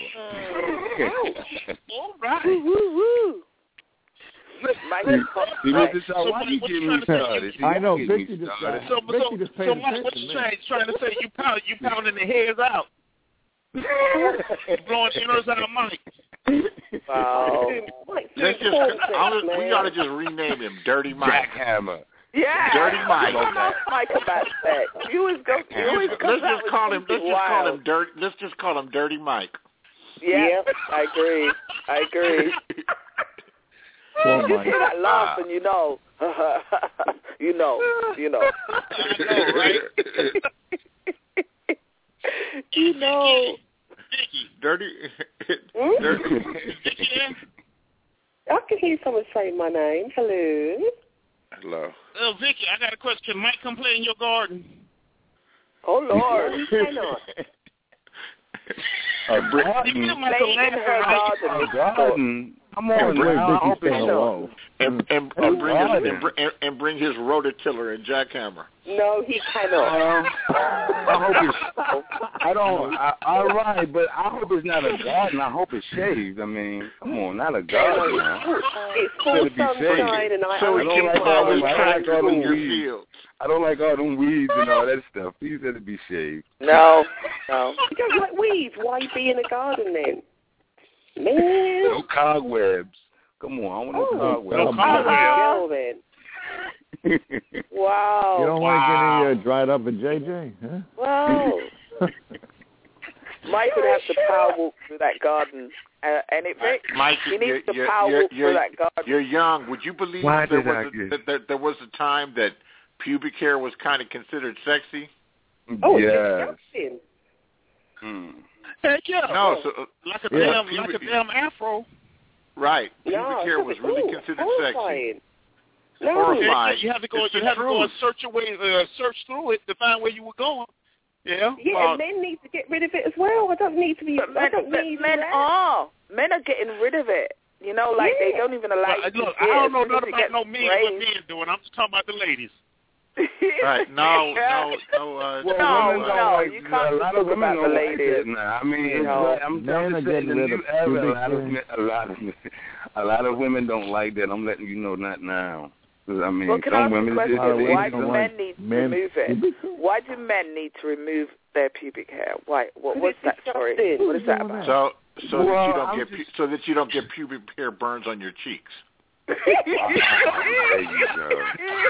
All right. Woo. Why you getting me started? I know, Vicky just got it. So Mike, what you trying to say? You pounding the hairs out. Blowing inners out of Mike. Wow. We ought to just rename him Dirty Mike. Jackhammer. Yeah. Dirty Mike. Mike about that. Let's just call him Dirty Mike. Yeah, I agree. You hear that laugh and you know. you know. I know, right? You know. Vicky. Dirty. Hmm? Vicky there? I can hear someone saying my name. Hello. Hello. Oh, Vicky, I got a question. Can Mike come play in your garden? Oh, Lord. Why not? A garden? A garden? Come on, now. I hope it's hello. And bring his rototiller and jackhammer. No, he cannot. I hope it's. All right, but I hope it's not a garden. I hope it's shaved. I mean, come on, not a garden. Now. It's full sunshine, and I so he can plow his tractor in your field. I don't like all them weeds and all that stuff. He said to be shaved. No. You don't like weeds. Why be in a garden then? Man. No cobwebs. Come on, I want no cobwebs. Wow. You don't like any dried up in JJ? Huh? Wow. Mike would have to power walk through that garden. And Mike, he needs to power walk through that garden. You're young. Would you believe that there was a time that pubic hair was kind of considered sexy? Oh, yes. Heck yeah. No, so like a damn afro. Right. Pubic hair was really considered sexy. No. Horrifying. You have to go and search through it to find where you were going. Yeah. Yeah, and men need to get rid of it as well. I don't need to be. Men are getting rid of it. You know, like they don't even allow you to look, I don't know nothing about no men what men doing. I'm just talking about the ladies. Right. No. You can't talk about the ladies. I mean, I'm just saying a lot of women don't like that. I'm letting you know not now. I mean, well, can I ask you a question? Why do men need to remove it? Why do men need to remove their pubic hair? Why? What's that story? What is that about? So that you don't get pubic hair burns on your cheeks. There you go.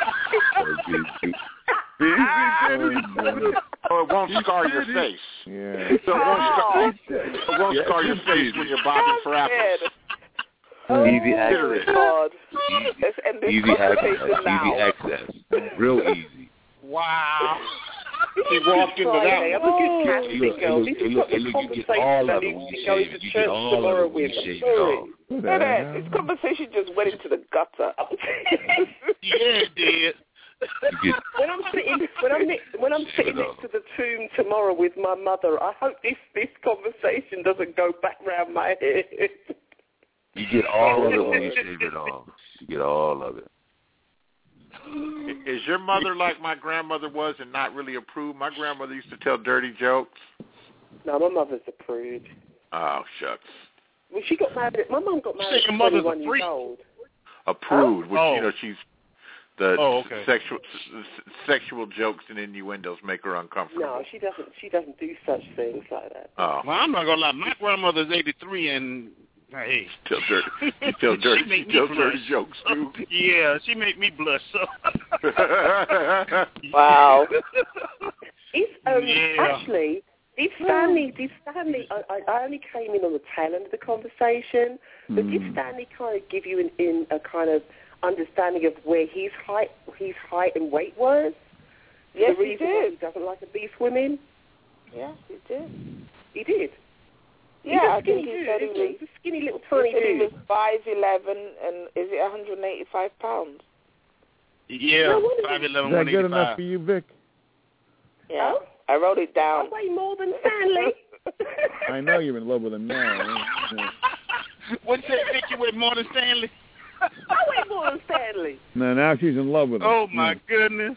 So it won't scar your face. Yeah. So it won't scar your face when you're bobbing for apples. Easy access. God. Let's end this conversation now. Easy access. Real easy. Wow. He walked into that. I'm a good Catholic girl. This is not the conversation I need to go to church tomorrow with. Sorry. This conversation just went into the gutter. Yeah, it did. When I'm sitting next to the tomb tomorrow with my mother, I hope this conversation doesn't go back round my head. You get all of it when you shave it off. You get all of it. Is your mother like my grandmother was and not really a prude? My grandmother used to tell dirty jokes. No, my mother's a prude. Oh, shucks. Well, she got married. My mum got married at 21 years old. A prude, which she's the sexual jokes and innuendos make her uncomfortable. No, she doesn't do such things like that. Oh. Well, I'm not gonna lie. My grandmother's 83 and. Hey. You tell dirty jokes too. Yeah, she make me blush. So. Wow. Actually, did Stanley? I only came in on the tail end of the conversation, but did Stanley kind of give you a kind of understanding of where his height and weight was? Yes, the reason why he doesn't like obese women. Yeah, he did. He did. Yeah, I think he said he was a skinny little tiny dude. He was 5'11", and is it 185 pounds? Yeah, 5'11", Is that good enough for you, Vic? Yeah, I wrote it down. I weigh more than Stanley. I know you're in love with him now. What's that, Vic? You weigh more than Stanley? I weigh more than Stanley. No, now she's in love with him. Oh my goodness.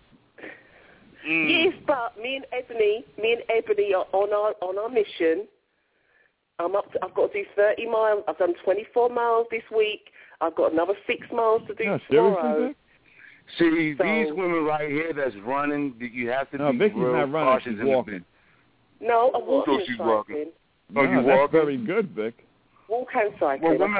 Yes, but me and Ebony are on our mission. I've got to do 30 miles. I've done 24 miles this week. I've got another 6 miles to do tomorrow. See, these women right here that's running, you have to be Vicky's real not running, cautious she's in walking. the bit. No, I'm walking. She's walking. No, you that's walking? very good, Vic. Walk and cycling. Well,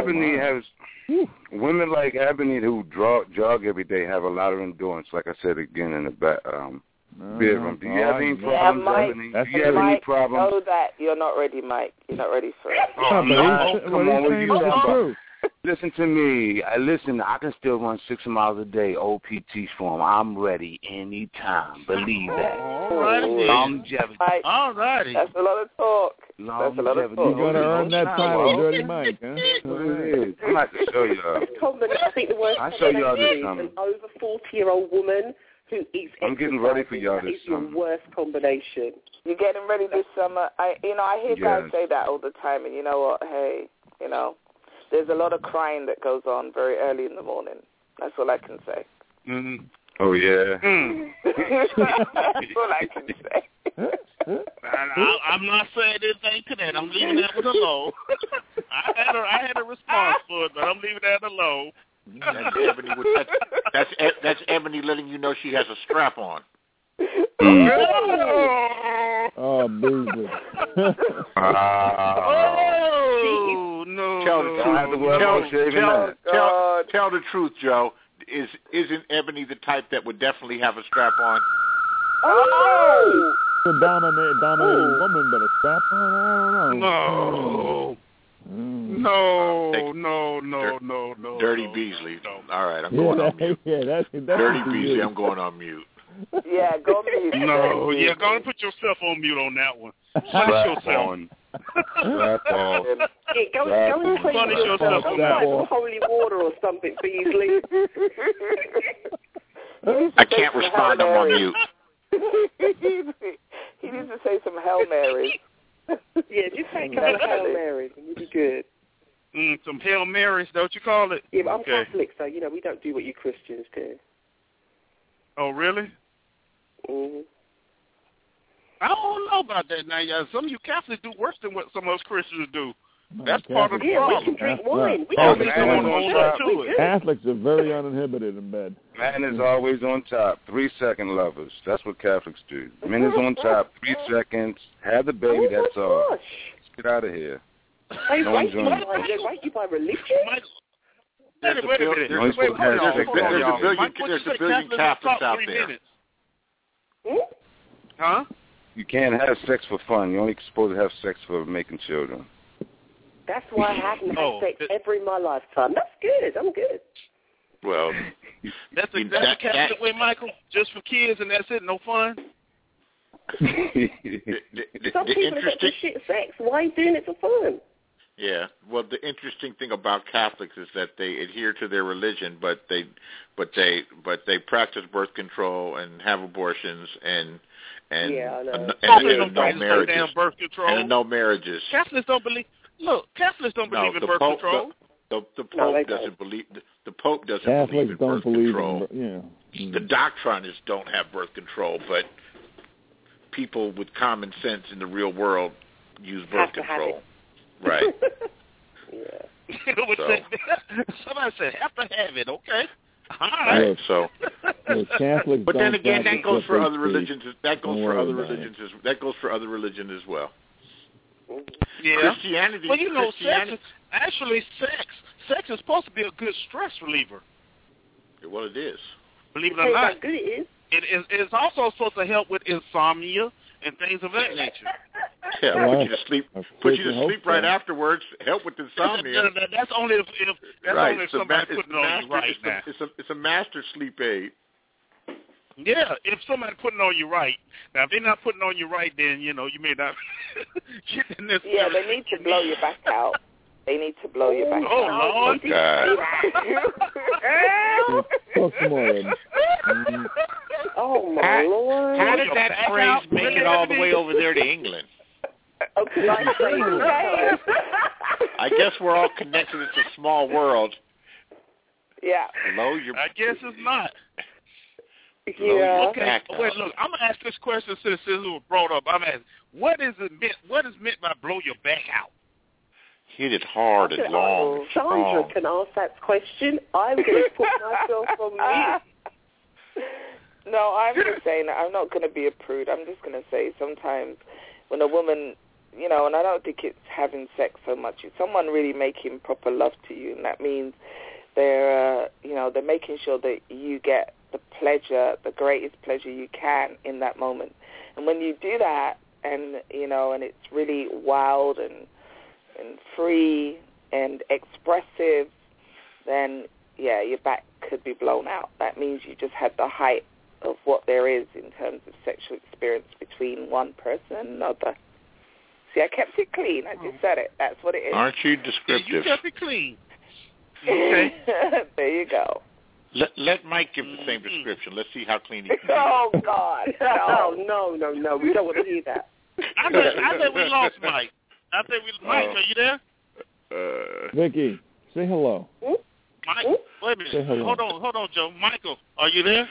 women like Ebony who jog every day have a lot of endurance. Like I said again in the back. Bedroom. Do you have any problems, Ebony? Do you have any problems? Know that you're not ready, Mike. You're not ready for it. Oh, no. Come on, what are you talking about? Listen to me. I can still run 6 miles a day, OPT form. I'm ready anytime. Believe that. All righty. Longevity. All righty. That's a lot of talk. That's a lot of talk. You got to earn that title, Dirty Mike, huh? That's what it is. I'm about to show you. I think the worst I'll show y'all this is summer. an over 40-year-old woman who is I'm getting ready for y'all this summer. Your worst combination. You're getting ready this summer. I hear guys say that all the time, and you know what? Hey, there's a lot of crying that goes on very early in the morning. That's all I can say. Mm-hmm. Oh, yeah. That's all I can say. I'm not saying anything to that. I'm leaving that one alone. I had a response for it, but I'm leaving that alone. That's Ebony letting you know she has a strap on. Oh, Beasley. Oh, no. Tell the truth, Joe. Isn't Ebony the type that would definitely have a strap on? Oh! The dominating woman, but a strap on? I don't know. No. Dirty Beasley. All right, I'm going on mute. That's Dirty Beasley, I'm going on mute. Yeah, go mute. No, yeah, go and put yourself on mute on that one. Punish yourself. Strap on. Yeah, go and clean yourself. Some holy water or something, Beasley. I can't respond. I'm on mute. He needs to say some Hail Marys. Yeah, just say a couple of Hail Marys and you'll be good. Some Hail Marys, is that what you call it? Yeah, but I'm Catholic, so, we don't do what you Christians do. Oh, really? Mm-hmm. I don't know about that now, y'all. Some of you Catholics do worse than what some of us Christians do. That's part of the problem. We can drink wine. Catholics are very uninhibited in bed. Man is always on top. 3-second lovers. That's what Catholics do. Men is on top. 3 seconds. Have the baby. That's all. Let's get out of here. They write you by religion? There's a billion Catholics out there. Huh? You can't have sex for fun. You're only supposed to have sex for making children. That's why I haven't had sex ever in my lifetime. That's good. I'm good. Well, that's the Catholic way, Michael. Just for kids and that's it. No fun. Some people have to shit sex. Why are you doing it for fun? Yeah. Well, the interesting thing about Catholics is that they adhere to their religion, but they practice birth control and have abortions and no marriages. Birth control. And no marriages. Catholics don't believe. Look, Catholics don't believe in birth control. The Pope doesn't believe. The Pope doesn't believe in birth control. The doctrines don't have birth control, but people with common sense in the real world use birth control. Right. Yeah. Somebody said have to have it. Okay. All right. So. Catholics. But then again, that goes for other religions. That goes for other religions. That goes for other religions as well. Yeah. Christianity. Well, sex is supposed to be a good stress reliever. Well, it is. Believe it or not. How good it is. It's also supposed to help with insomnia and things of that nature. Yeah, put you to sleep. Put you to sleep right afterwards. Help with insomnia. That's only if somebody's putting it on you right now. It's a master sleep aid. Yeah, if somebody's putting it on you right. Now, if they're not putting it on you right, then you may not get in this. Yeah, they need to blow your back out. They need to blow your back out. Oh, Lord. Oh, my Lord. How did that phrase make it all the way over there to England? Okay. I guess we're all connected. It's a small world. Yeah. I guess it's not. Yeah. Okay. Wait, look, I'm gonna ask this question since this was brought up. I'm asking, what is meant by blow your back out? Hit it hard and long. Sandra can ask that question. I'm going to put myself on mute. No, I'm just saying I'm not going to be a prude. I'm just going to say sometimes when a woman, and I don't think it's having sex so much. It's someone really making proper love to you, and that means they're making sure that you get the pleasure, the greatest pleasure you can in that moment. And when you do that, and it's really wild and free and expressive then, your back could be blown out. That means you just had the height of what there is in terms of sexual experience between one person and another. See, I kept it clean. I just said it. That's what it is. Aren't you descriptive? Yeah, you kept it clean. Okay. There you go. Let Mike give the same description. Let's see how clean he can be. Oh, God. No. We don't want to hear that. I think we lost Mike. Mike, are you there? Vicky, say hello. Mike, wait a minute. Say hello. Hold on, Joe. Michael, are you there?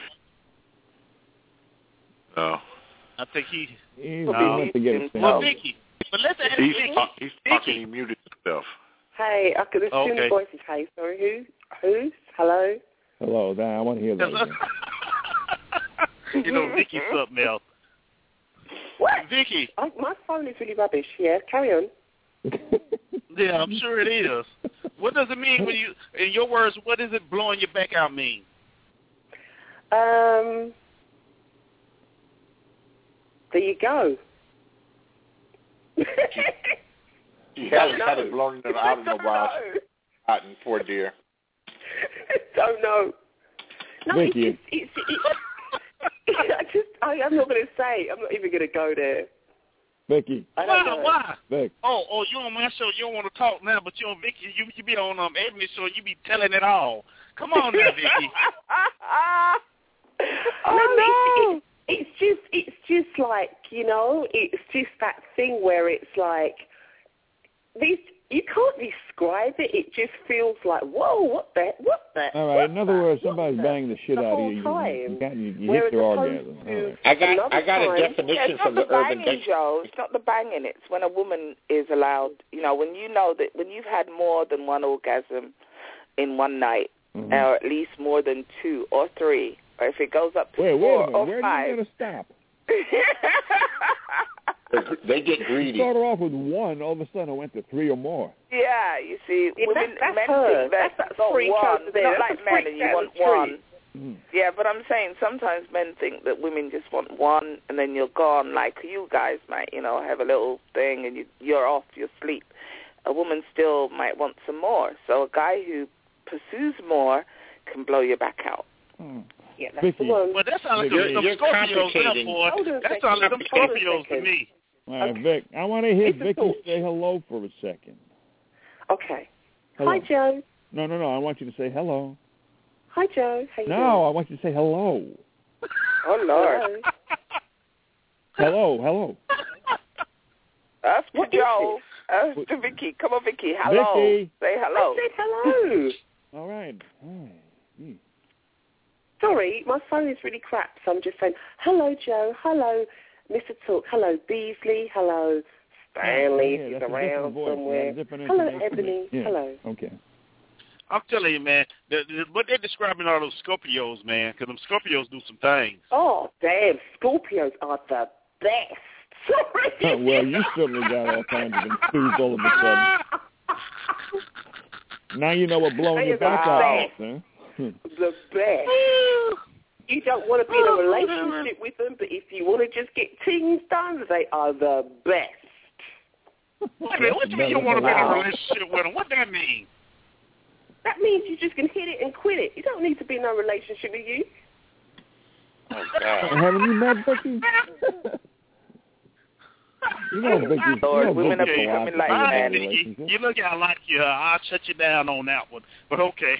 No. I think he's to get his Vicky. But let's ask Vicky. He's talking. He muted himself. Hey, I could assume the voices. Hey, sorry, who's? Hello? Hello, I want to hear that again. You know, Vicky's something else. What? Vicky. My phone is really rubbish. Yeah, carry on. Yeah, I'm sure it is. What does it mean when you, in your words, what does it blowing your back out mean? There you go. She hasn't had it blown out in a while. Cotton, poor dear. Don't know. No, Vicky. I'm not going to say. I'm not even going to go there. Vicky. Why? Vic. Oh, you on my show. You don't want to talk now, but you on Vicky. You be on Ebony's show. You be telling it all. Come on now, Vicky. It's just like, it's just that thing where it's like you can't describe it. It just feels like, whoa, what the? All right. In other words, somebody's banging the shit out of you. You hit your orgasm. Right. I got a definition from the Urban Dictionary. Joe. It's not the banging. It's when a woman is allowed. When you know that when you've had more than one orgasm in one night, or at least more than 2 or 3, or if it goes up to 4 or 5. Where are you going to stop? They get greedy. Started off with 1, all of a sudden it went to 3 or more. Yeah, you see, men think that's freak one, there. not like men, and you want 1. Yeah, but I'm saying sometimes men think that women just want 1, and then you're gone. Like you guys might, have a little thing, and you're off, you're asleep. A woman still might want some more. So a guy who pursues more can blow your back out. Yeah, that's the one. Well, that sounds like some Scorpios there, boy. That sounds like some Scorpios to me. All right, Vic, I want to hear Vicky say hello for a second. Okay. Hello. Hi, Joe. No, I want you to say hello. Hi, Joe. How you doing? No, I want you to say hello. Oh, Lord. Hello. That's for Joe. That's to Vicky. Come on, Vicky. Hello. Vicky. Say hello. I said hello. All right. Sorry, my phone is really crap, so I'm just saying, hello, Joe. Hello, Mr. Talk. Hello, Beasley. Hello, Stanley. He's around somewhere. Hello, Ebony. Yeah. Hello. Okay. I'm telling you, man, what they're describing are those Scorpios, man, because them Scorpios do some things. Oh, damn. Scorpios are the best. Sorry. Well, you certainly got all kinds of enthused all of a sudden. Now you know what blowing your back out is, huh? The best. You don't want to be in a relationship with them, but if you want to just get things done, they are the best. Wait a minute, what do you mean you don't want to be in a relationship with them? What that mean? That means you just can hit it and quit it. You don't need to be in a relationship with you. Oh, God. Haven't you met Vicky? Women are becoming like men. You look how like you. I'll shut you down on that one. But okay.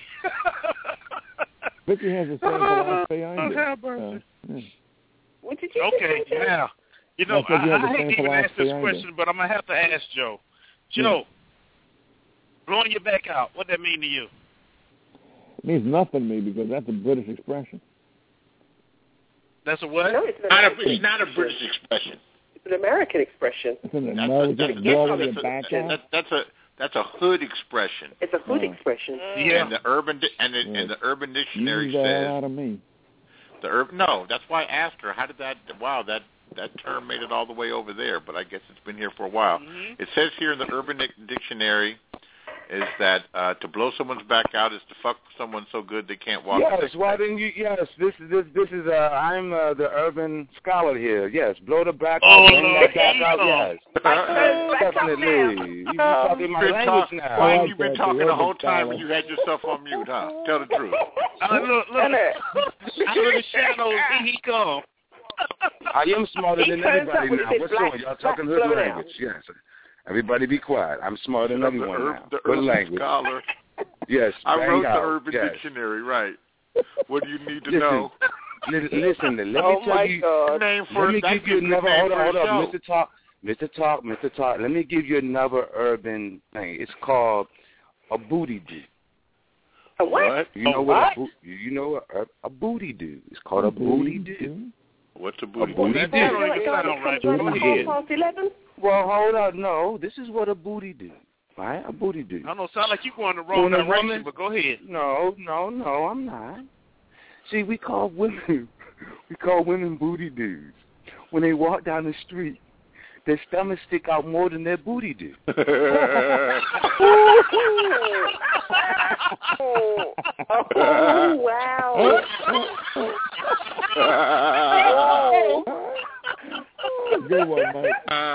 Vicky has the same philosophy I do. What did you say? Okay, now, I hate to even ask this question, but I'm going to have to ask Joe. Joe, blowing your back out, what that mean to you? It means nothing to me because that's a British expression. That's a what? No, it's not a British expression. It's an American expression. It's an American blowing your back out? That's a hood expression. It's a hood expression. Yeah. And the urban dictionary says out of me. No, that's why I asked her. How did that? Wow, that term made it all the way over there. But I guess it's been here for a while. Mm-hmm. It says here in the Urban Dictionary, is that to blow someone's back out is to fuck someone so good they can't walk. Yes, why didn't you? Yes, this is I'm the urban scholar here. Yes, blow the back out, bring that back out. Yes, definitely. You talking my language now. Why you been talking the whole time when you had yourself on mute, huh? Tell the truth. Look, out of the shadows, here he come. I am smarter than everybody now. What's going on? Y'all talking hood language? Yes. Everybody be quiet. I'm smarter than everyone now. The Good urban language. Scholar. Yes. I wrote the Urban yes. Dictionary, right. What do you need to know? Listen, let me tell you. Let me give you another. Hold up, Mr. Talk. Let me give you another urban thing. It's called a booty do. A what? You know what? You know a booty do. It's called a booty do. What's a booty do? Booty do. Well, hold on. No, this is what a booty do. Right? A booty do. I don't sound like you going the wrong direction, but go ahead. No, I'm not. See, we call women booty dudes. When they walk down the street, their stomachs stick out more than their booty do. Oh, wow. Good one, Mike.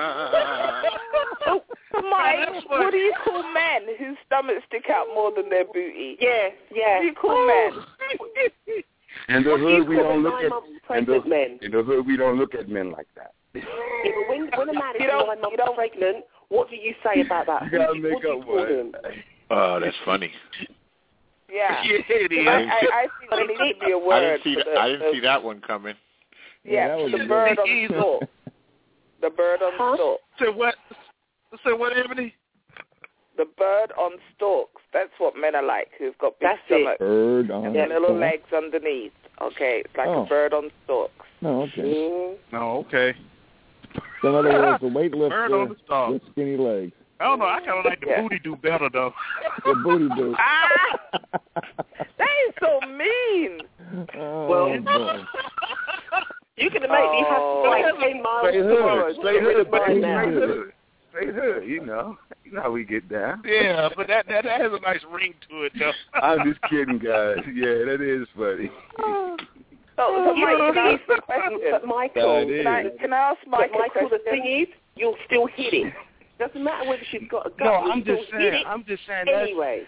Mike, what do you call men whose stomachs stick out more than their booty? Yeah. What do you call men? In the hood, we don't look at men. In the hood, we don't look at men like that. Yeah, but when a man is 9 months pregnant, what do you say about that? You gotta make up one. Oh, that's funny. Yeah. It is. I think there needs to be a word. I didn't see that one coming. Yeah, the bird on stalk. The bird on stalk. Say what, Ebony? The bird on stalks. That's what men are like, who've got big stomachs and little legs underneath. Okay, it's like a bird on stalks. No, okay. No, okay. So in other words, the weightlifter with skinny legs. I don't know. I kind of like the booty do better, though. The booty do. That is so mean. Oh, boy. You can make me have to go like 10 miles tomorrow. Straight hood, you know how we get down. Yeah, but that has a nice ring to it, though. I'm just kidding, guys. Yeah, that is funny. So Mike, can I ask a question? But Michael, can I ask Mike a question? The thing is, you'll still hit it. Doesn't matter whether she's got a gun. No, I'm just saying. Anyway.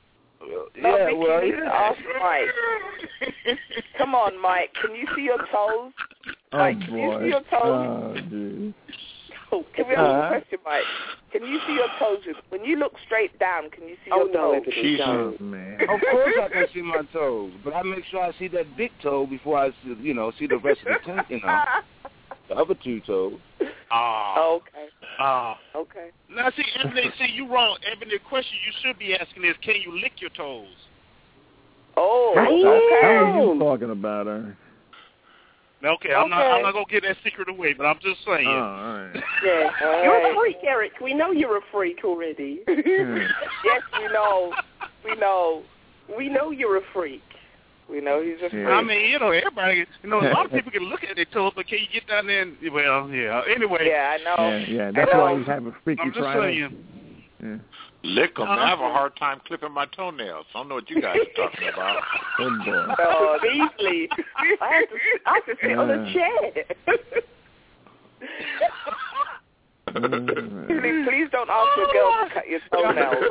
Ask Mike. Come on, Mike. Can you see your toes? Mike, can you see your toes? Oh, dude. Can we ask a question, Mike? Can you see your toes? When you look straight down, can you see your toes? Jesus, man. Of course I can see my toes, but I make sure I see that big toe before I see the rest of the tent, the other two toes. Okay. Okay. Now, see, Ebony, you wrong. Ebony, the question you should be asking is, can you lick your toes? Oh, okay. How are you talking about her? Okay, I'm not gonna get that secret away, but I'm just saying. All right. Yeah, you're a freak, Eric. We know you're a freak already. Yes, we know. We know you're a freak. We know he's a freak. I mean, everybody, a lot of people can look at their toes, but can you get down there and, anyway. Yeah, I know. Yeah, that's why he's having freaky I'm just saying. Yeah. Lick them. I have a hard time clipping my toenails. I don't know what you guys are talking about. Good boy. Oh, easily. I have to sit on a chair. Please don't ask your girl to cut your toenails.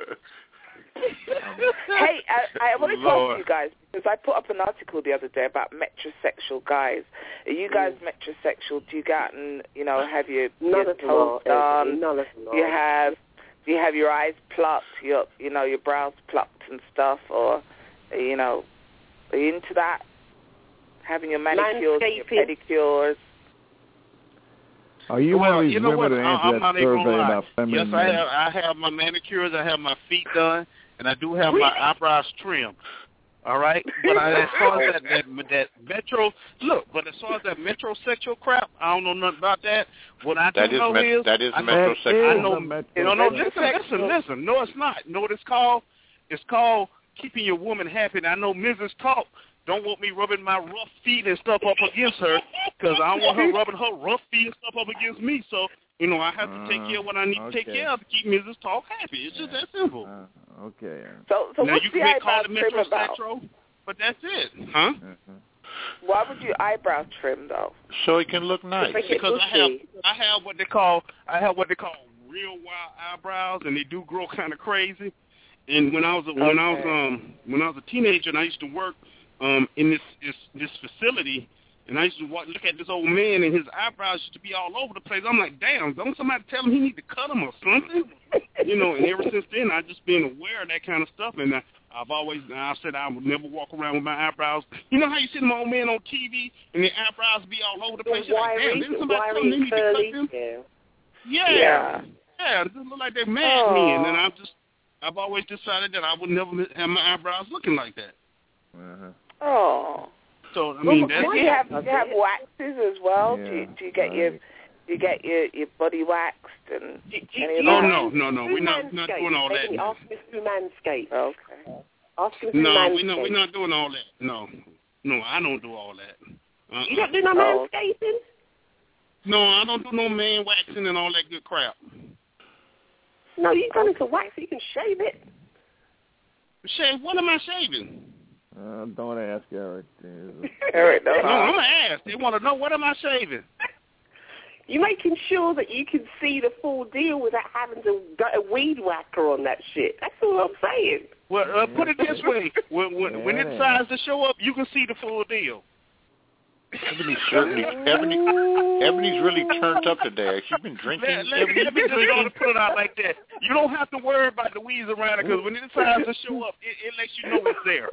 Hey, I want to talk to you guys because I put up an article the other day about metrosexual guys. Are you guys metrosexual? Do you go out and have your toes done? None of them. Do you have your eyes plucked, your brows plucked and stuff, or are you into that? Having your manicures, your pedicures. Are you one of these women that answer that survey about feminine? Yes, I have my manicures. I have my feet done, and I do have my eyebrows trimmed. All right, but as far as that metro, but as far as that metrosexual crap, I don't know nothing about that. What I do know is that is metrosexual. I know. Listen. No, it's not. You know what it's called? It's called keeping your woman happy. And I know Mrs. Talk don't want me rubbing my rough feet and stuff up against her because I don't want her rubbing her rough feet and stuff up against me. So You know, I have to take care of what I need to take care of to keep Mrs. Talk happy. It's just that simple. Okay. So now what's you the can eyebrow call it trim about? Metro, but that's it, huh? Why would you eyebrow trim though? So it can look nice. Because I have what they call real wild eyebrows, and they do grow kind of crazy. And when I was a teenager, and I used to work in this facility, and I used to look at this old man, and his eyebrows used to be all over the place. I'm like, damn, don't somebody tell him he need to cut them or something? You know, and ever since then, I've just been aware of that kind of stuff, and I've said I would never walk around with my eyebrows. You know how you see them old men on TV, and their eyebrows be all over the place? You're like, damn, didn't somebody tell them they need to cut them? Yeah. It just look like they're mad men, and I've always decided that I would never have my eyebrows looking like that. Oh. So I mean, that's do you have waxes as well? Yeah. Do you get your body waxed and no, we're not doing all that. Ask Miss who manscapes. Okay. Ask Miss who manscapes. No, we're not doing all that. No, I don't do all that. You don't do no manscaping? No, I don't do no man waxing and all that good crap. No, you don't need to wax it. You can shave it. Shave? What am I shaving? Don't ask Eric. Eric, no. I'm going to ask. They want to know, what am I shaving? You're making sure that you can see the full deal without having to get a weed whacker on that shit. That's all I'm saying. Well, put it this way. When it decides to show up, you can see the full deal. Ebony's really turned up today. She's been drinking. Let me just put it out like that. You don't have to worry about the weeds around it, because when it decides to show up, it lets you know it's there.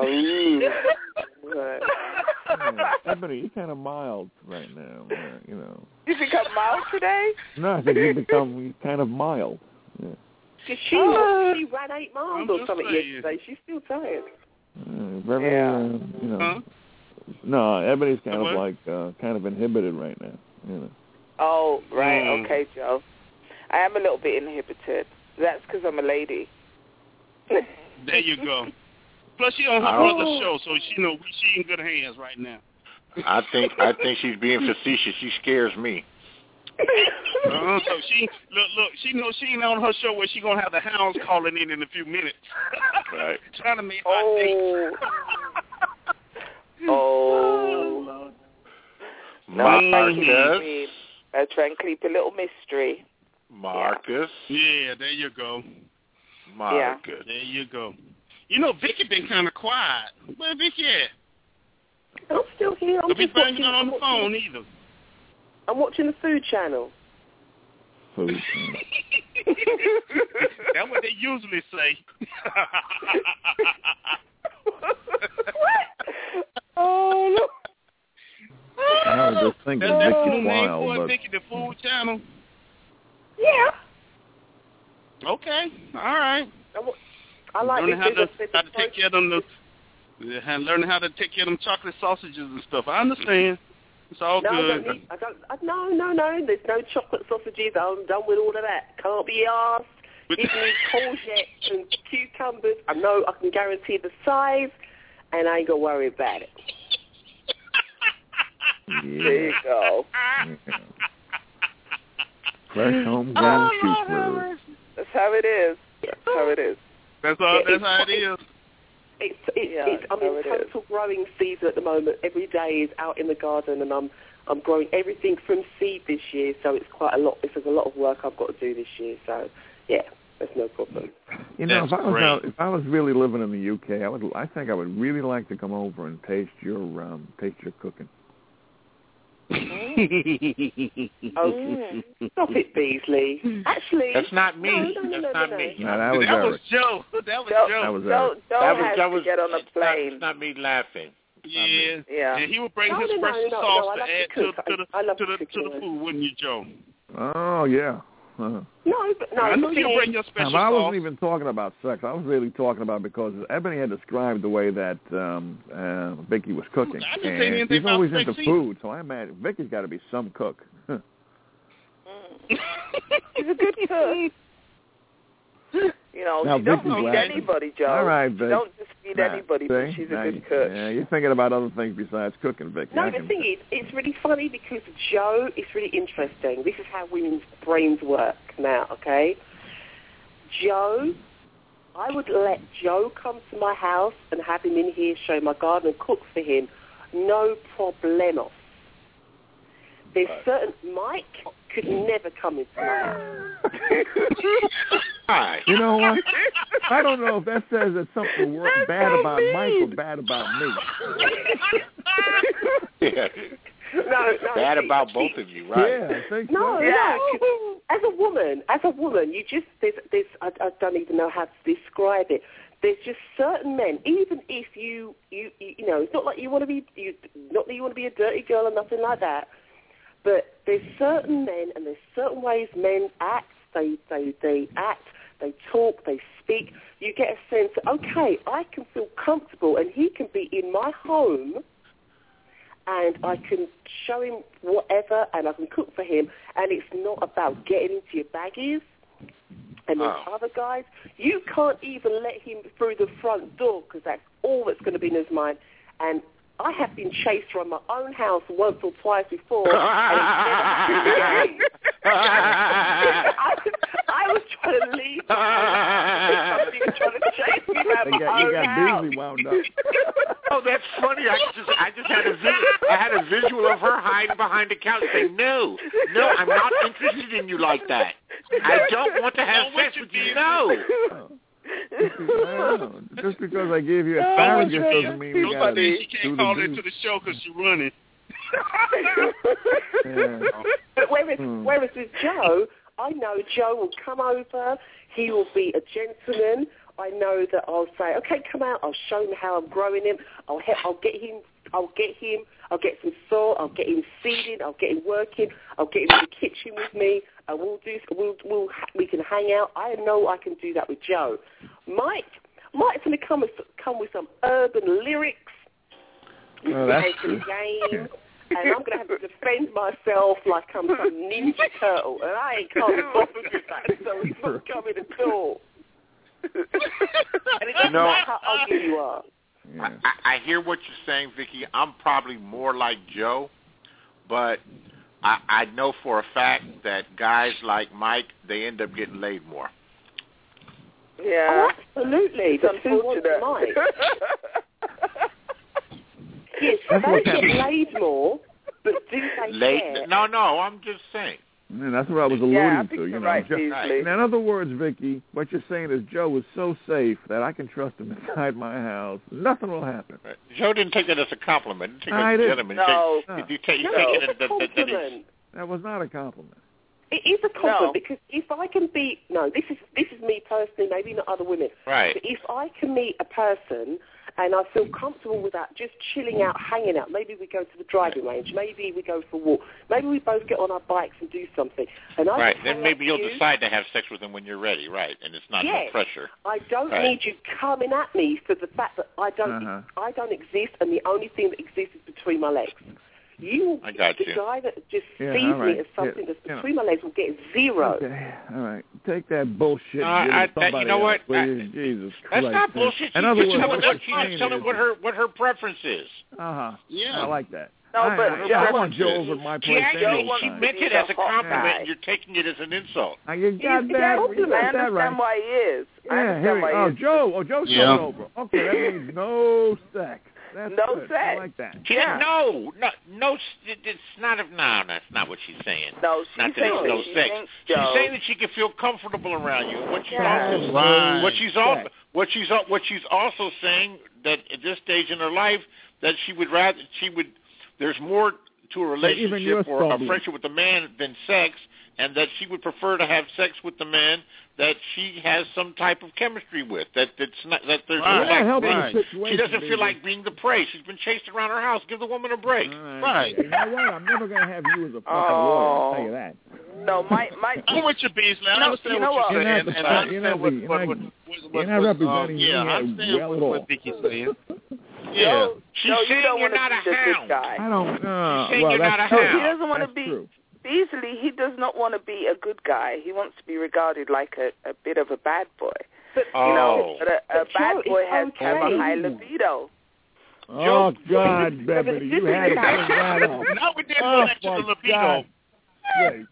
Ebony, you're kind of mild right now. You know. You become mild today? No, I said you become kind of mild. Yeah. She ran 8 miles or something yesterday. She's still tired. You know. No, Ebony's kind of like kind of inhibited right now. You know. Oh, right. Okay, Joe. I am a little bit inhibited. That's because I'm a lady. There you go. Plus, she on her brother's show, so she in good hands right now. I think she's being facetious. She scares me. So she she knows she ain't on her show where she gonna have the hounds calling in a few minutes. Right. Trying to make hot dates. Marcus. I try and keep a little mystery. Marcus. Yeah, there you go. Marcus. Yeah. There you go. You know, Vicky been kind of quiet. Where Vicky at? I'm still here. I'm just watching her on the phone either. I'm watching the Food Channel. Food. That's what they usually say. Oh, no. I was just thinking Vicky's wild, but... Vicky, the Food Channel? Yeah. Okay. All right. I like learning how to take care of them. Learning how to take care of them chocolate sausages and stuff. I understand. It's all good. No. There's no chocolate sausages. I'm done with all of that. Can't be asked. Give me courgettes and cucumbers. I know I can guarantee the size, and I ain't gonna worry about it. Yeah. There you go. Yeah. Fresh homegrown cheeseburgers. That's how it is. That's how it is. That's how it is. I'm in total growing season at the moment. Every day is out in the garden, and I'm growing everything from seed this year. So it's quite a lot. There's a lot of work I've got to do this year. So yeah, that's no problem. You know, if I was really living in the UK, I think I would really like to come over and taste your cooking. Stop it, Beasley. Actually, that's not me. No, that's not me. No, that was Joe. Don't get on a plane. That's not me laughing. Yeah. And he would bring his special sauce to add to the food, wouldn't you, Joe? Oh yeah. No. I know you bring your special sauce. I wasn't even talking about sex. I was really talking about because Ebony had described the way that Vicky was cooking. And she's always into food, so I imagine Vicky's got to be some cook. She's a good cook. You know, now, she don't feed anybody, Joe. All right, Vic. Don't just feed feed anybody, but she's a good cook. Yeah, you're thinking about other things besides cooking, Vicky. No, the thing is, it's really funny because Joe, it's really interesting. This is how women's brains work now, okay? Joe, I would let Joe come to my house and have him in here, show my garden and cook for him. No problemos. There's certain... Mike could never come into my house. You know what? I don't know if that says that something bad about Mike or bad about me. Yeah. No, bad about both of you, right? Yeah, I think no, so. no. As a woman, you just there's I don't even know how to describe it. There's just certain men, even if you know, it's not like you want to be not that you want to be a dirty girl or nothing like that. But there's certain men and there's certain ways men act. They act, they talk, they speak. You get a sense, okay, I can feel comfortable and he can be in my home and I can show him whatever and I can cook for him, and it's not about getting into your baggies. And there's other guys, you can't even let him through the front door because that's all that's going to be in his mind. And I have been chased from my own house once or twice before. And I was trying to leave. Somebody was trying to chase me out of my own house. Busy wound up. Oh, that's funny. I just had a visual of her hiding behind the couch saying, no, I'm not interested in you like that. I don't want to have sex with you. No. Just because I gave you asparagus doesn't mean you got to do She can't call into the show because she's running. But whereas with Joe, I know Joe will come over. He will be a gentleman. I know that I'll say, okay, come out. I'll show him how I'm growing him. I'll get him. I'll get some salt. I'll get him seeding. I'll get him working. I'll get him in the kitchen with me. And we can hang out. I know I can do that with Joe. Mike's going to come with some urban lyrics. That's true. Game. And I'm going to have to defend myself like I'm some ninja turtle. And I ain't can't bother with that, so he's not coming at all. And it doesn't matter how ugly you are. Yeah. I hear what you're saying, Vicky. I'm probably more like Joe, but I know for a fact that guys like Mike, they end up getting laid more. Yeah. Oh, absolutely. But who wants Mike? Yes, they get laid more, but do they care? No, I'm just saying. Man, that's what I was alluding to. You know, right, in other words, Vicky, what you're saying is Joe is so safe that I can trust him inside my house. Nothing will happen. Right. Joe didn't take that as a compliment. He I didn't. Gentleman. That was not a compliment. It is a compliment because if I can be this is me personally, maybe not other women. Right. But if I can meet a person and I feel comfortable with that, just chilling out, hanging out. Maybe we go to the driving range. Maybe we go for a walk. Maybe we both get on our bikes and do something. And right. Then maybe you'll decide to have sex with him when you're ready, right? And it's not no pressure. I don't need you coming at me for the fact that I don't exist, and the only thing that exists is between my legs. The guy that just sees me as something that's between my legs will get zero. Okay, all right. Take that bullshit. You know what? Jesus Christ. That's not bullshit. She's telling what her preference is. Yeah. I like that. No, but I want Joe over at my place. She meant it as a compliment, and you're taking it as an insult. You got that. I understand why he is. Joe's coming over. Okay, that means no sex. That's no good. sex. I like that. No. It's not. No, that's not what she's saying. No, she's saying no sex. She's saying that she can feel comfortable around you. What she's also saying that at this stage in her life that there's more to a relationship or a friendship with a man than sex, and that she would prefer to have sex with the man that she has some type of chemistry with. She doesn't feel like being the prey. She's been chased around her house. Give the woman a break. Right. You know what? I'm never going to have you as a fucking lawyer. I'll tell you that. No, my. I'm with you, Beasley. I understand what you're saying, and I understand what you're not representing me. I understand what Vicky's saying. Yeah. She's saying you're not a hound. I don't. She's saying you're not a hound. He doesn't want to be. Beasley, he does not want to be a good guy. He wants to be regarded like a bit of a bad boy. But, a bad boy has to have a high libido. Oh, God, Beverly, you had to bring that up. Now we didn't want to the libido. Wait.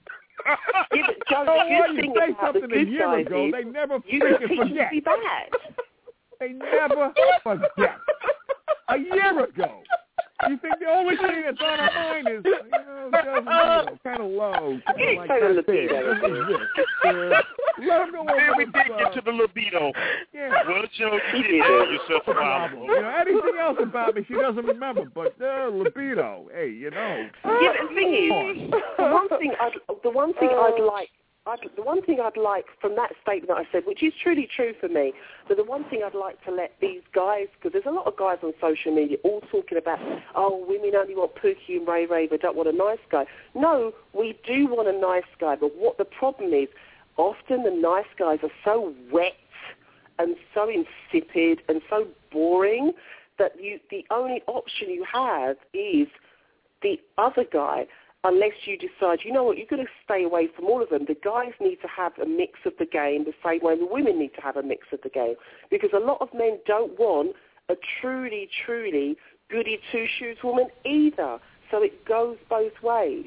You say something a year ago, they never freaking forget. They never forget. A year ago. You think the only thing that's on our mind is, kind of low, kind of like that there. Let them go over we did get to the libido. Yeah. Well, Joe, you did have yourself a problem. Anything else about me, she doesn't remember, but libido, hey, Yeah, the thing is, the one thing I'd like from that statement I said, which is truly true for me, but the one thing I'd like to let these guys, because there's a lot of guys on social media all talking about, women only want Pookie and Ray Ray, they don't want a nice guy. No, we do want a nice guy, but what the problem is, often the nice guys are so wet and so insipid and so boring that the only option you have is the other guy. Unless you decide, you know what, you're going to stay away from all of them. The guys need to have a mix of the game the same way the women need to have a mix of the game. Because a lot of men don't want a truly, truly goody two-shoes woman either. So it goes both ways.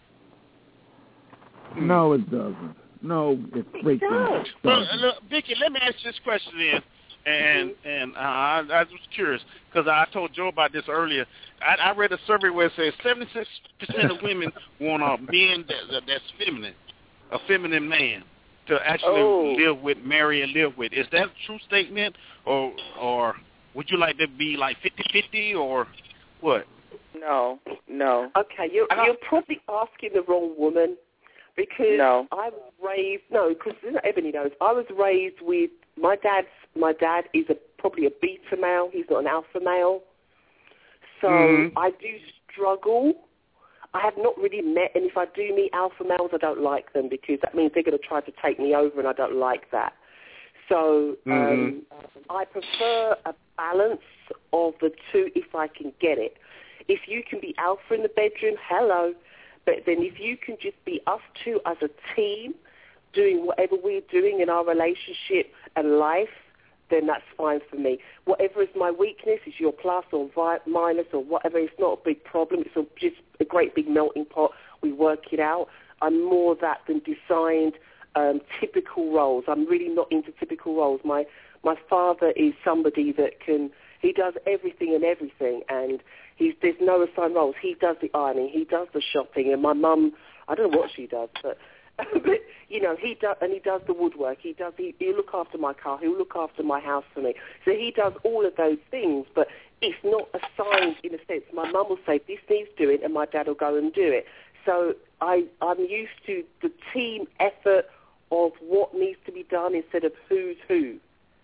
No, it doesn't. No, it freaking doesn't. Look, Vicky, let me ask you this question then. And I was curious because I told Joe about this earlier. I read a survey where it says 76% of women want a man that's feminine, a feminine man to actually marry and live with. Is that a true statement, or would you like to be like 50-50 or what? No. Okay, you're probably asking the wrong woman because I was raised. No, because Ebony knows. I was raised with my dad is probably a beta male. He's not an alpha male. So I do struggle. I have not really met, and if I do meet alpha males, I don't like them because that means they're going to try to take me over, and I don't like that. So I prefer a balance of the two if I can get it. If you can be alpha in the bedroom, hello. But then if you can just be us two as a team doing whatever we're doing in our relationship and life, then that's fine for me. Whatever is my weakness is your plus or minus or whatever. It's not a big problem. It's just a great big melting pot. We work it out. I'm more that than designed typical roles. I'm really not into typical roles. My father is somebody that he does everything and everything, and there's no assigned roles. He does the ironing. He does the shopping. And my mum, I don't know what she does, but he does the woodwork. He'll look after my car. He'll look after my house for me. So he does all of those things, but it's not assigned in a sense. My mum will say, this needs doing, and my dad will go and do it. So I'm used to the team effort of what needs to be done instead of who's who.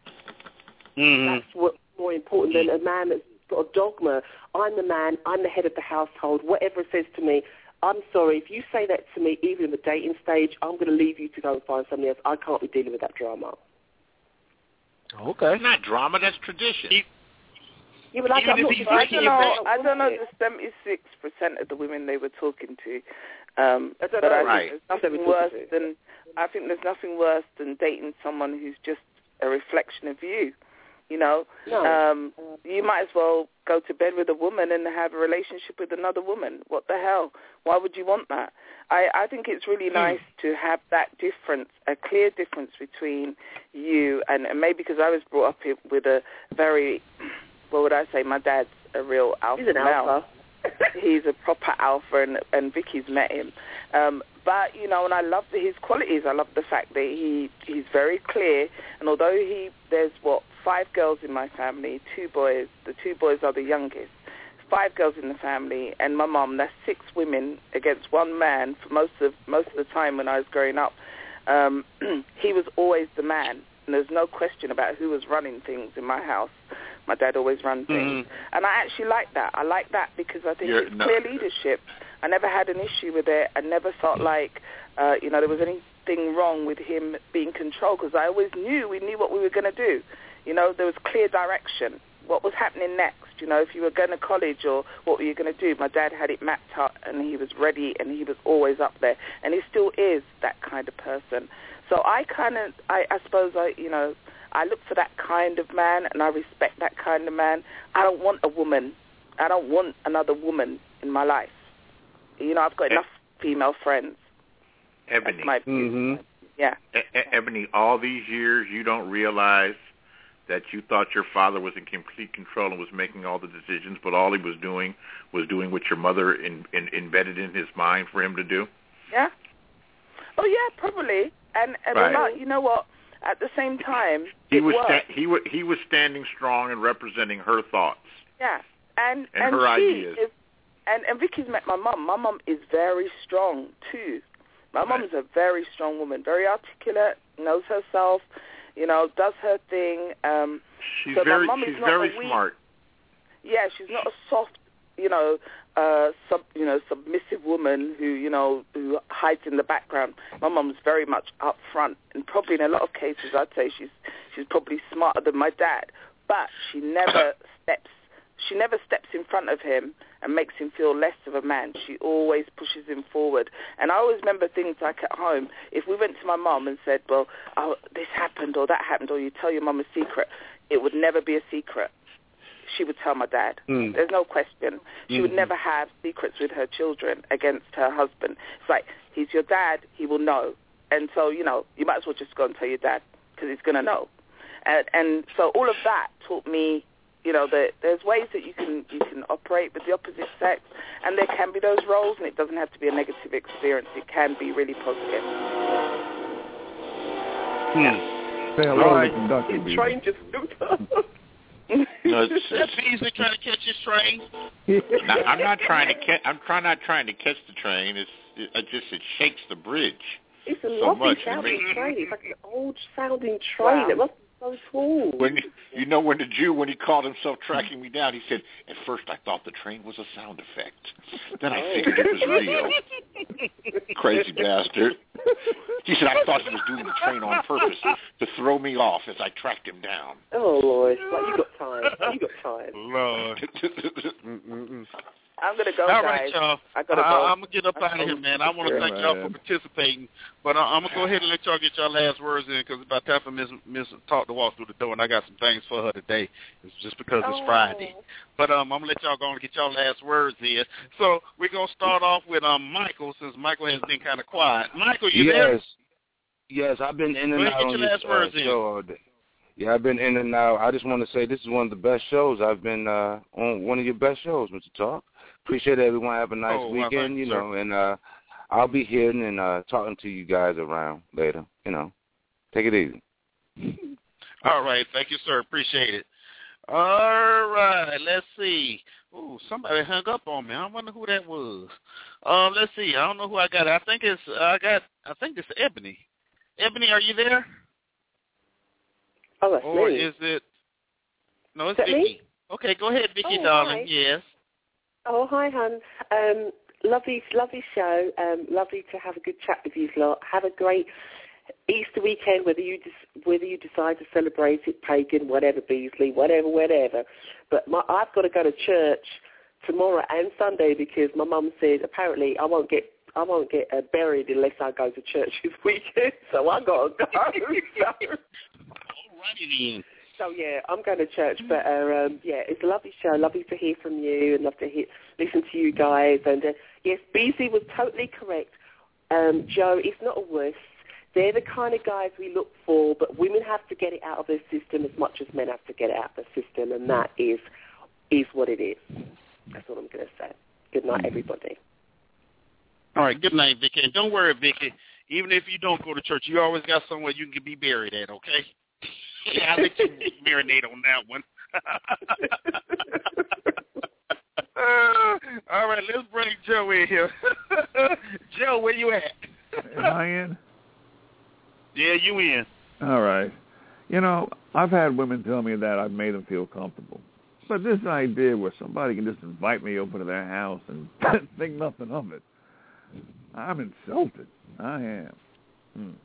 That's what's more important than a man that's got a dogma. I'm the man. I'm the head of the household. Whatever it says to me, I'm sorry, if you say that to me, even in the dating stage, I'm going to leave you to go and find somebody else. I can't be dealing with that drama. Okay. It's not drama, that's tradition. I don't know the 76% of the women they were talking to. But I think there's nothing worse than dating someone who's just a reflection of you. You know, you might as well go to bed with a woman and have a relationship with another woman. What the hell? Why would you want that? I think it's really nice to have that difference, a clear difference between you and maybe because I was brought up with a very, what would I say, my dad's a real alpha male. He's an alpha. He's a proper alpha, and Vicky's met him. But, you know, and I love his qualities. I love the fact that he's very clear, and although there's 5 girls in my family, 2 boys. The 2 boys are the youngest. 5 girls in the family, and my mum. That's 6 women against 1 man for most of the time when I was growing up. He was always the man, and there's no question about who was running things in my house. My dad always ran things, and I actually like that. I like that because I think it's clear leadership. I never had an issue with it. I never felt like there was anything wrong with him being controlled because I always knew we knew what we were going to do. You know, there was clear direction. What was happening next? You know, if you were going to college or what were you going to do? My dad had it mapped out and he was ready and he was always up there. And he still is that kind of person. So I suppose I I look for that kind of man, and I respect that kind of man. I don't want a woman. I don't want another woman in my life. I've got enough female friends. Ebony. That's my view. Yeah. Ebony, all these years you don't realize that you thought your father was in complete control and was making all the decisions, but all he was doing what your mother embedded in his mind for him to do? Yeah. Oh, yeah, probably. And right. You know what? At the same time, he was standing strong and representing her thoughts. Yeah. And her ideas. And Vicky's met my mum. My mum is very strong, too. My mum is a very strong woman, very articulate, knows herself, does her thing. She's so very, my mum she's is not very a weak, smart. Yeah, she's not a soft, submissive woman who hides in the background. My mum's very much up front, and probably in a lot of cases, I'd say she's probably smarter than my dad. But she never steps in front of him and makes him feel less of a man. She always pushes him forward. And I always remember things like at home, if we went to my mum and said, well, this happened or that happened, or you tell your mum a secret, it would never be a secret. She would tell my dad. There's no question. She would never have secrets with her children against her husband. It's like, he's your dad, he will know. And so, you might as well just go and tell your dad because he's going to know. And so all of that taught me, that there's ways that you can operate with the opposite sex, and there can be those roles, and it doesn't have to be a negative experience. It can be really positive. Say hello to the conductor. The train just stood up. That's easy trying to catch his train. I'm not trying to catch. I'm not trying to catch the train. It shakes the bridge. It's a lovely sounding train. It's like an old sounding train. Wow. It must be so cool. When the Jew, when he called himself tracking me down, he said, at first I thought the train was a sound effect. Then I figured it was real. Crazy bastard. He said, I thought he was doing the train on purpose to throw me off as I tracked him down. Oh, Lord. Like, you got time. Lord. I'm going to go, all guys. Right, y'all. I gotta go. I'm going to get up out of here, man. I want to thank y'all for participating. But I'm going to go ahead and let y'all get y'all last words in because it's about time for Miss Talk to walk through the door, and I got some things for her today. It's just because it's Friday. But I'm going to let y'all go and get y'all last words in. So we're going to start off with Michael, since Michael has been kind of quiet. Michael, you there? Yes, I've been in and out on your show all day. Yeah, I've been in and out. I just want to say this is one of the best shows. I've been on one of your best shows, Mr. Talk. Appreciate everyone. Have a nice weekend, and I'll be hearing and talking to you guys around later. Take it easy. All right. Thank you, sir. Appreciate it. All right. Let's see. Ooh, somebody hung up on me. I wonder who that was. Let's see. I don't know who I got. I think it's Ebony. Ebony, are you there? Oh, that's or me. Is it? No, it's Vicky. Me? Okay, go ahead, Vicky, darling. Hi. Yes. Oh, hi, hon. Lovely show. Lovely to have a good chat with you lot. Have a great Easter weekend, whether you decide to celebrate it, pagan, whatever, Beasley, whatever. But I've got to go to church tomorrow and Sunday because my mum said apparently I won't get buried unless I go to church this weekend. So I got to go. Alrighty then. So, yeah, I'm going to church, but, it's a lovely show. Lovely to hear from you and love to listen to you guys. And, yes, Beasley was totally correct. Joe, it's not a wuss. They're the kind of guys we look for, but women have to get it out of their system as much as men have to get it out of their system, and that is what it is. That's what I'm going to say. Good night, everybody. All right, good night, Vicky. And don't worry, Vicky. Even if you don't go to church, you always got somewhere you can be buried at, okay? Yeah, I'll let you marinate on that one. All right, let's bring Joe in here. Joe, where you at? Am I in? Yeah, you in. All right. I've had women tell me that I've made them feel comfortable. But this idea where somebody can just invite me over to their house and think nothing of it, I'm insulted. I am.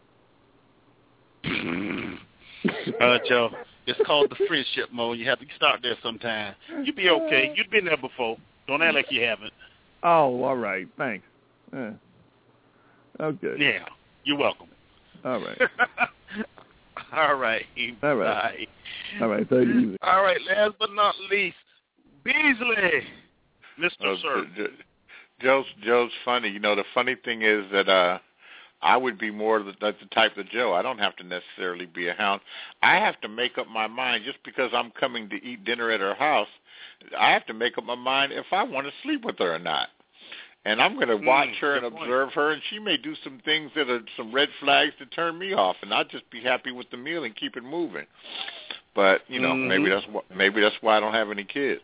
Joe, it's called the friendship mode. You have to start there sometime. You'll be okay. You've been there before. Don't act like you haven't. Oh, all right. Thanks. Okay. Yeah, you're welcome. All right. All right. All right. All right. Take it easy. All right. Last but not least, Beasley, Mr. Sir. Joe's funny. You know, the funny thing is that I would be more the type of Joe. I don't have to necessarily be a hound. I have to make up my mind just because I'm coming to eat dinner at her house. I have to make up my mind if I want to sleep with her or not. And I'm going to watch her and observe her, and she may do some things that are some red flags to turn me off, and I'll just be happy with the meal and keep it moving. But you know, maybe that's why I don't have any kids.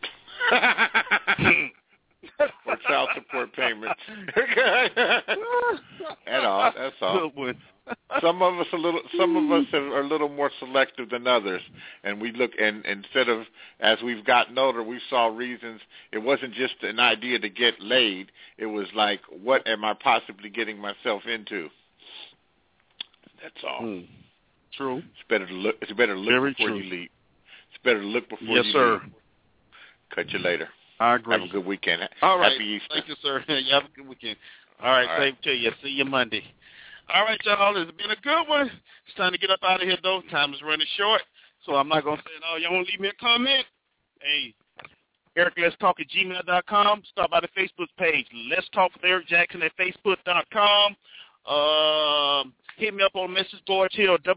For child support payments. That's all. Some of us are a little more selective than others, and we look and instead of as we've gotten older, we saw reasons. It wasn't just an idea to get laid. It was like, what am I possibly getting myself into? That's all. True. It's better to look. It's better to look before you leap. It's better to look before you leap. Yes, sir. Cut you later. I agree. Have a good weekend. All right. Happy Easter. Thank you, sir. You have a good weekend. All right. Same to you. See you Monday. All right, y'all. It's been a good one. It's time to get up out of here, though. Time is running short, so I'm not going to say it all. Y'all want to leave me a comment? Hey, EricLet'sTalk@gmail.com. Stop by the Facebook page. Let's Talk with Eric Jackson at Facebook.com. Hit me up on message boards here at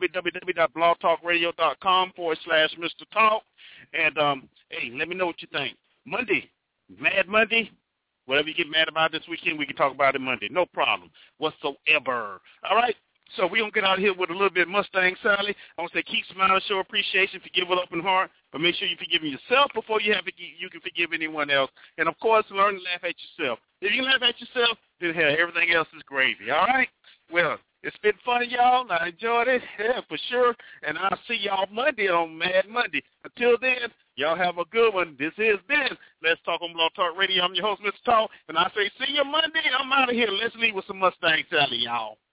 www.blogtalkradio.com/Mr. Talk. And, hey, let me know what you think. Monday, Mad Monday. Whatever you get mad about this weekend, we can talk about it Monday. No problem whatsoever. All right? So we're going to get out of here with a little bit of Mustang Sally. I want to say keep smiling, show appreciation, forgive with open heart, but make sure you forgive yourself before you can forgive anyone else. And, of course, learn to laugh at yourself. If you laugh at yourself, then, hell, everything else is gravy. All right? Well, it's been fun, y'all. I enjoyed it, yeah, for sure. And I'll see y'all Monday on Mad Monday. Until then, y'all have a good one. This has been Let's Talk on Blog Talk Radio. I'm your host, Mr. Talk, and I say see you Monday. I'm out of here. Let's leave with some Mustang Sally, y'all.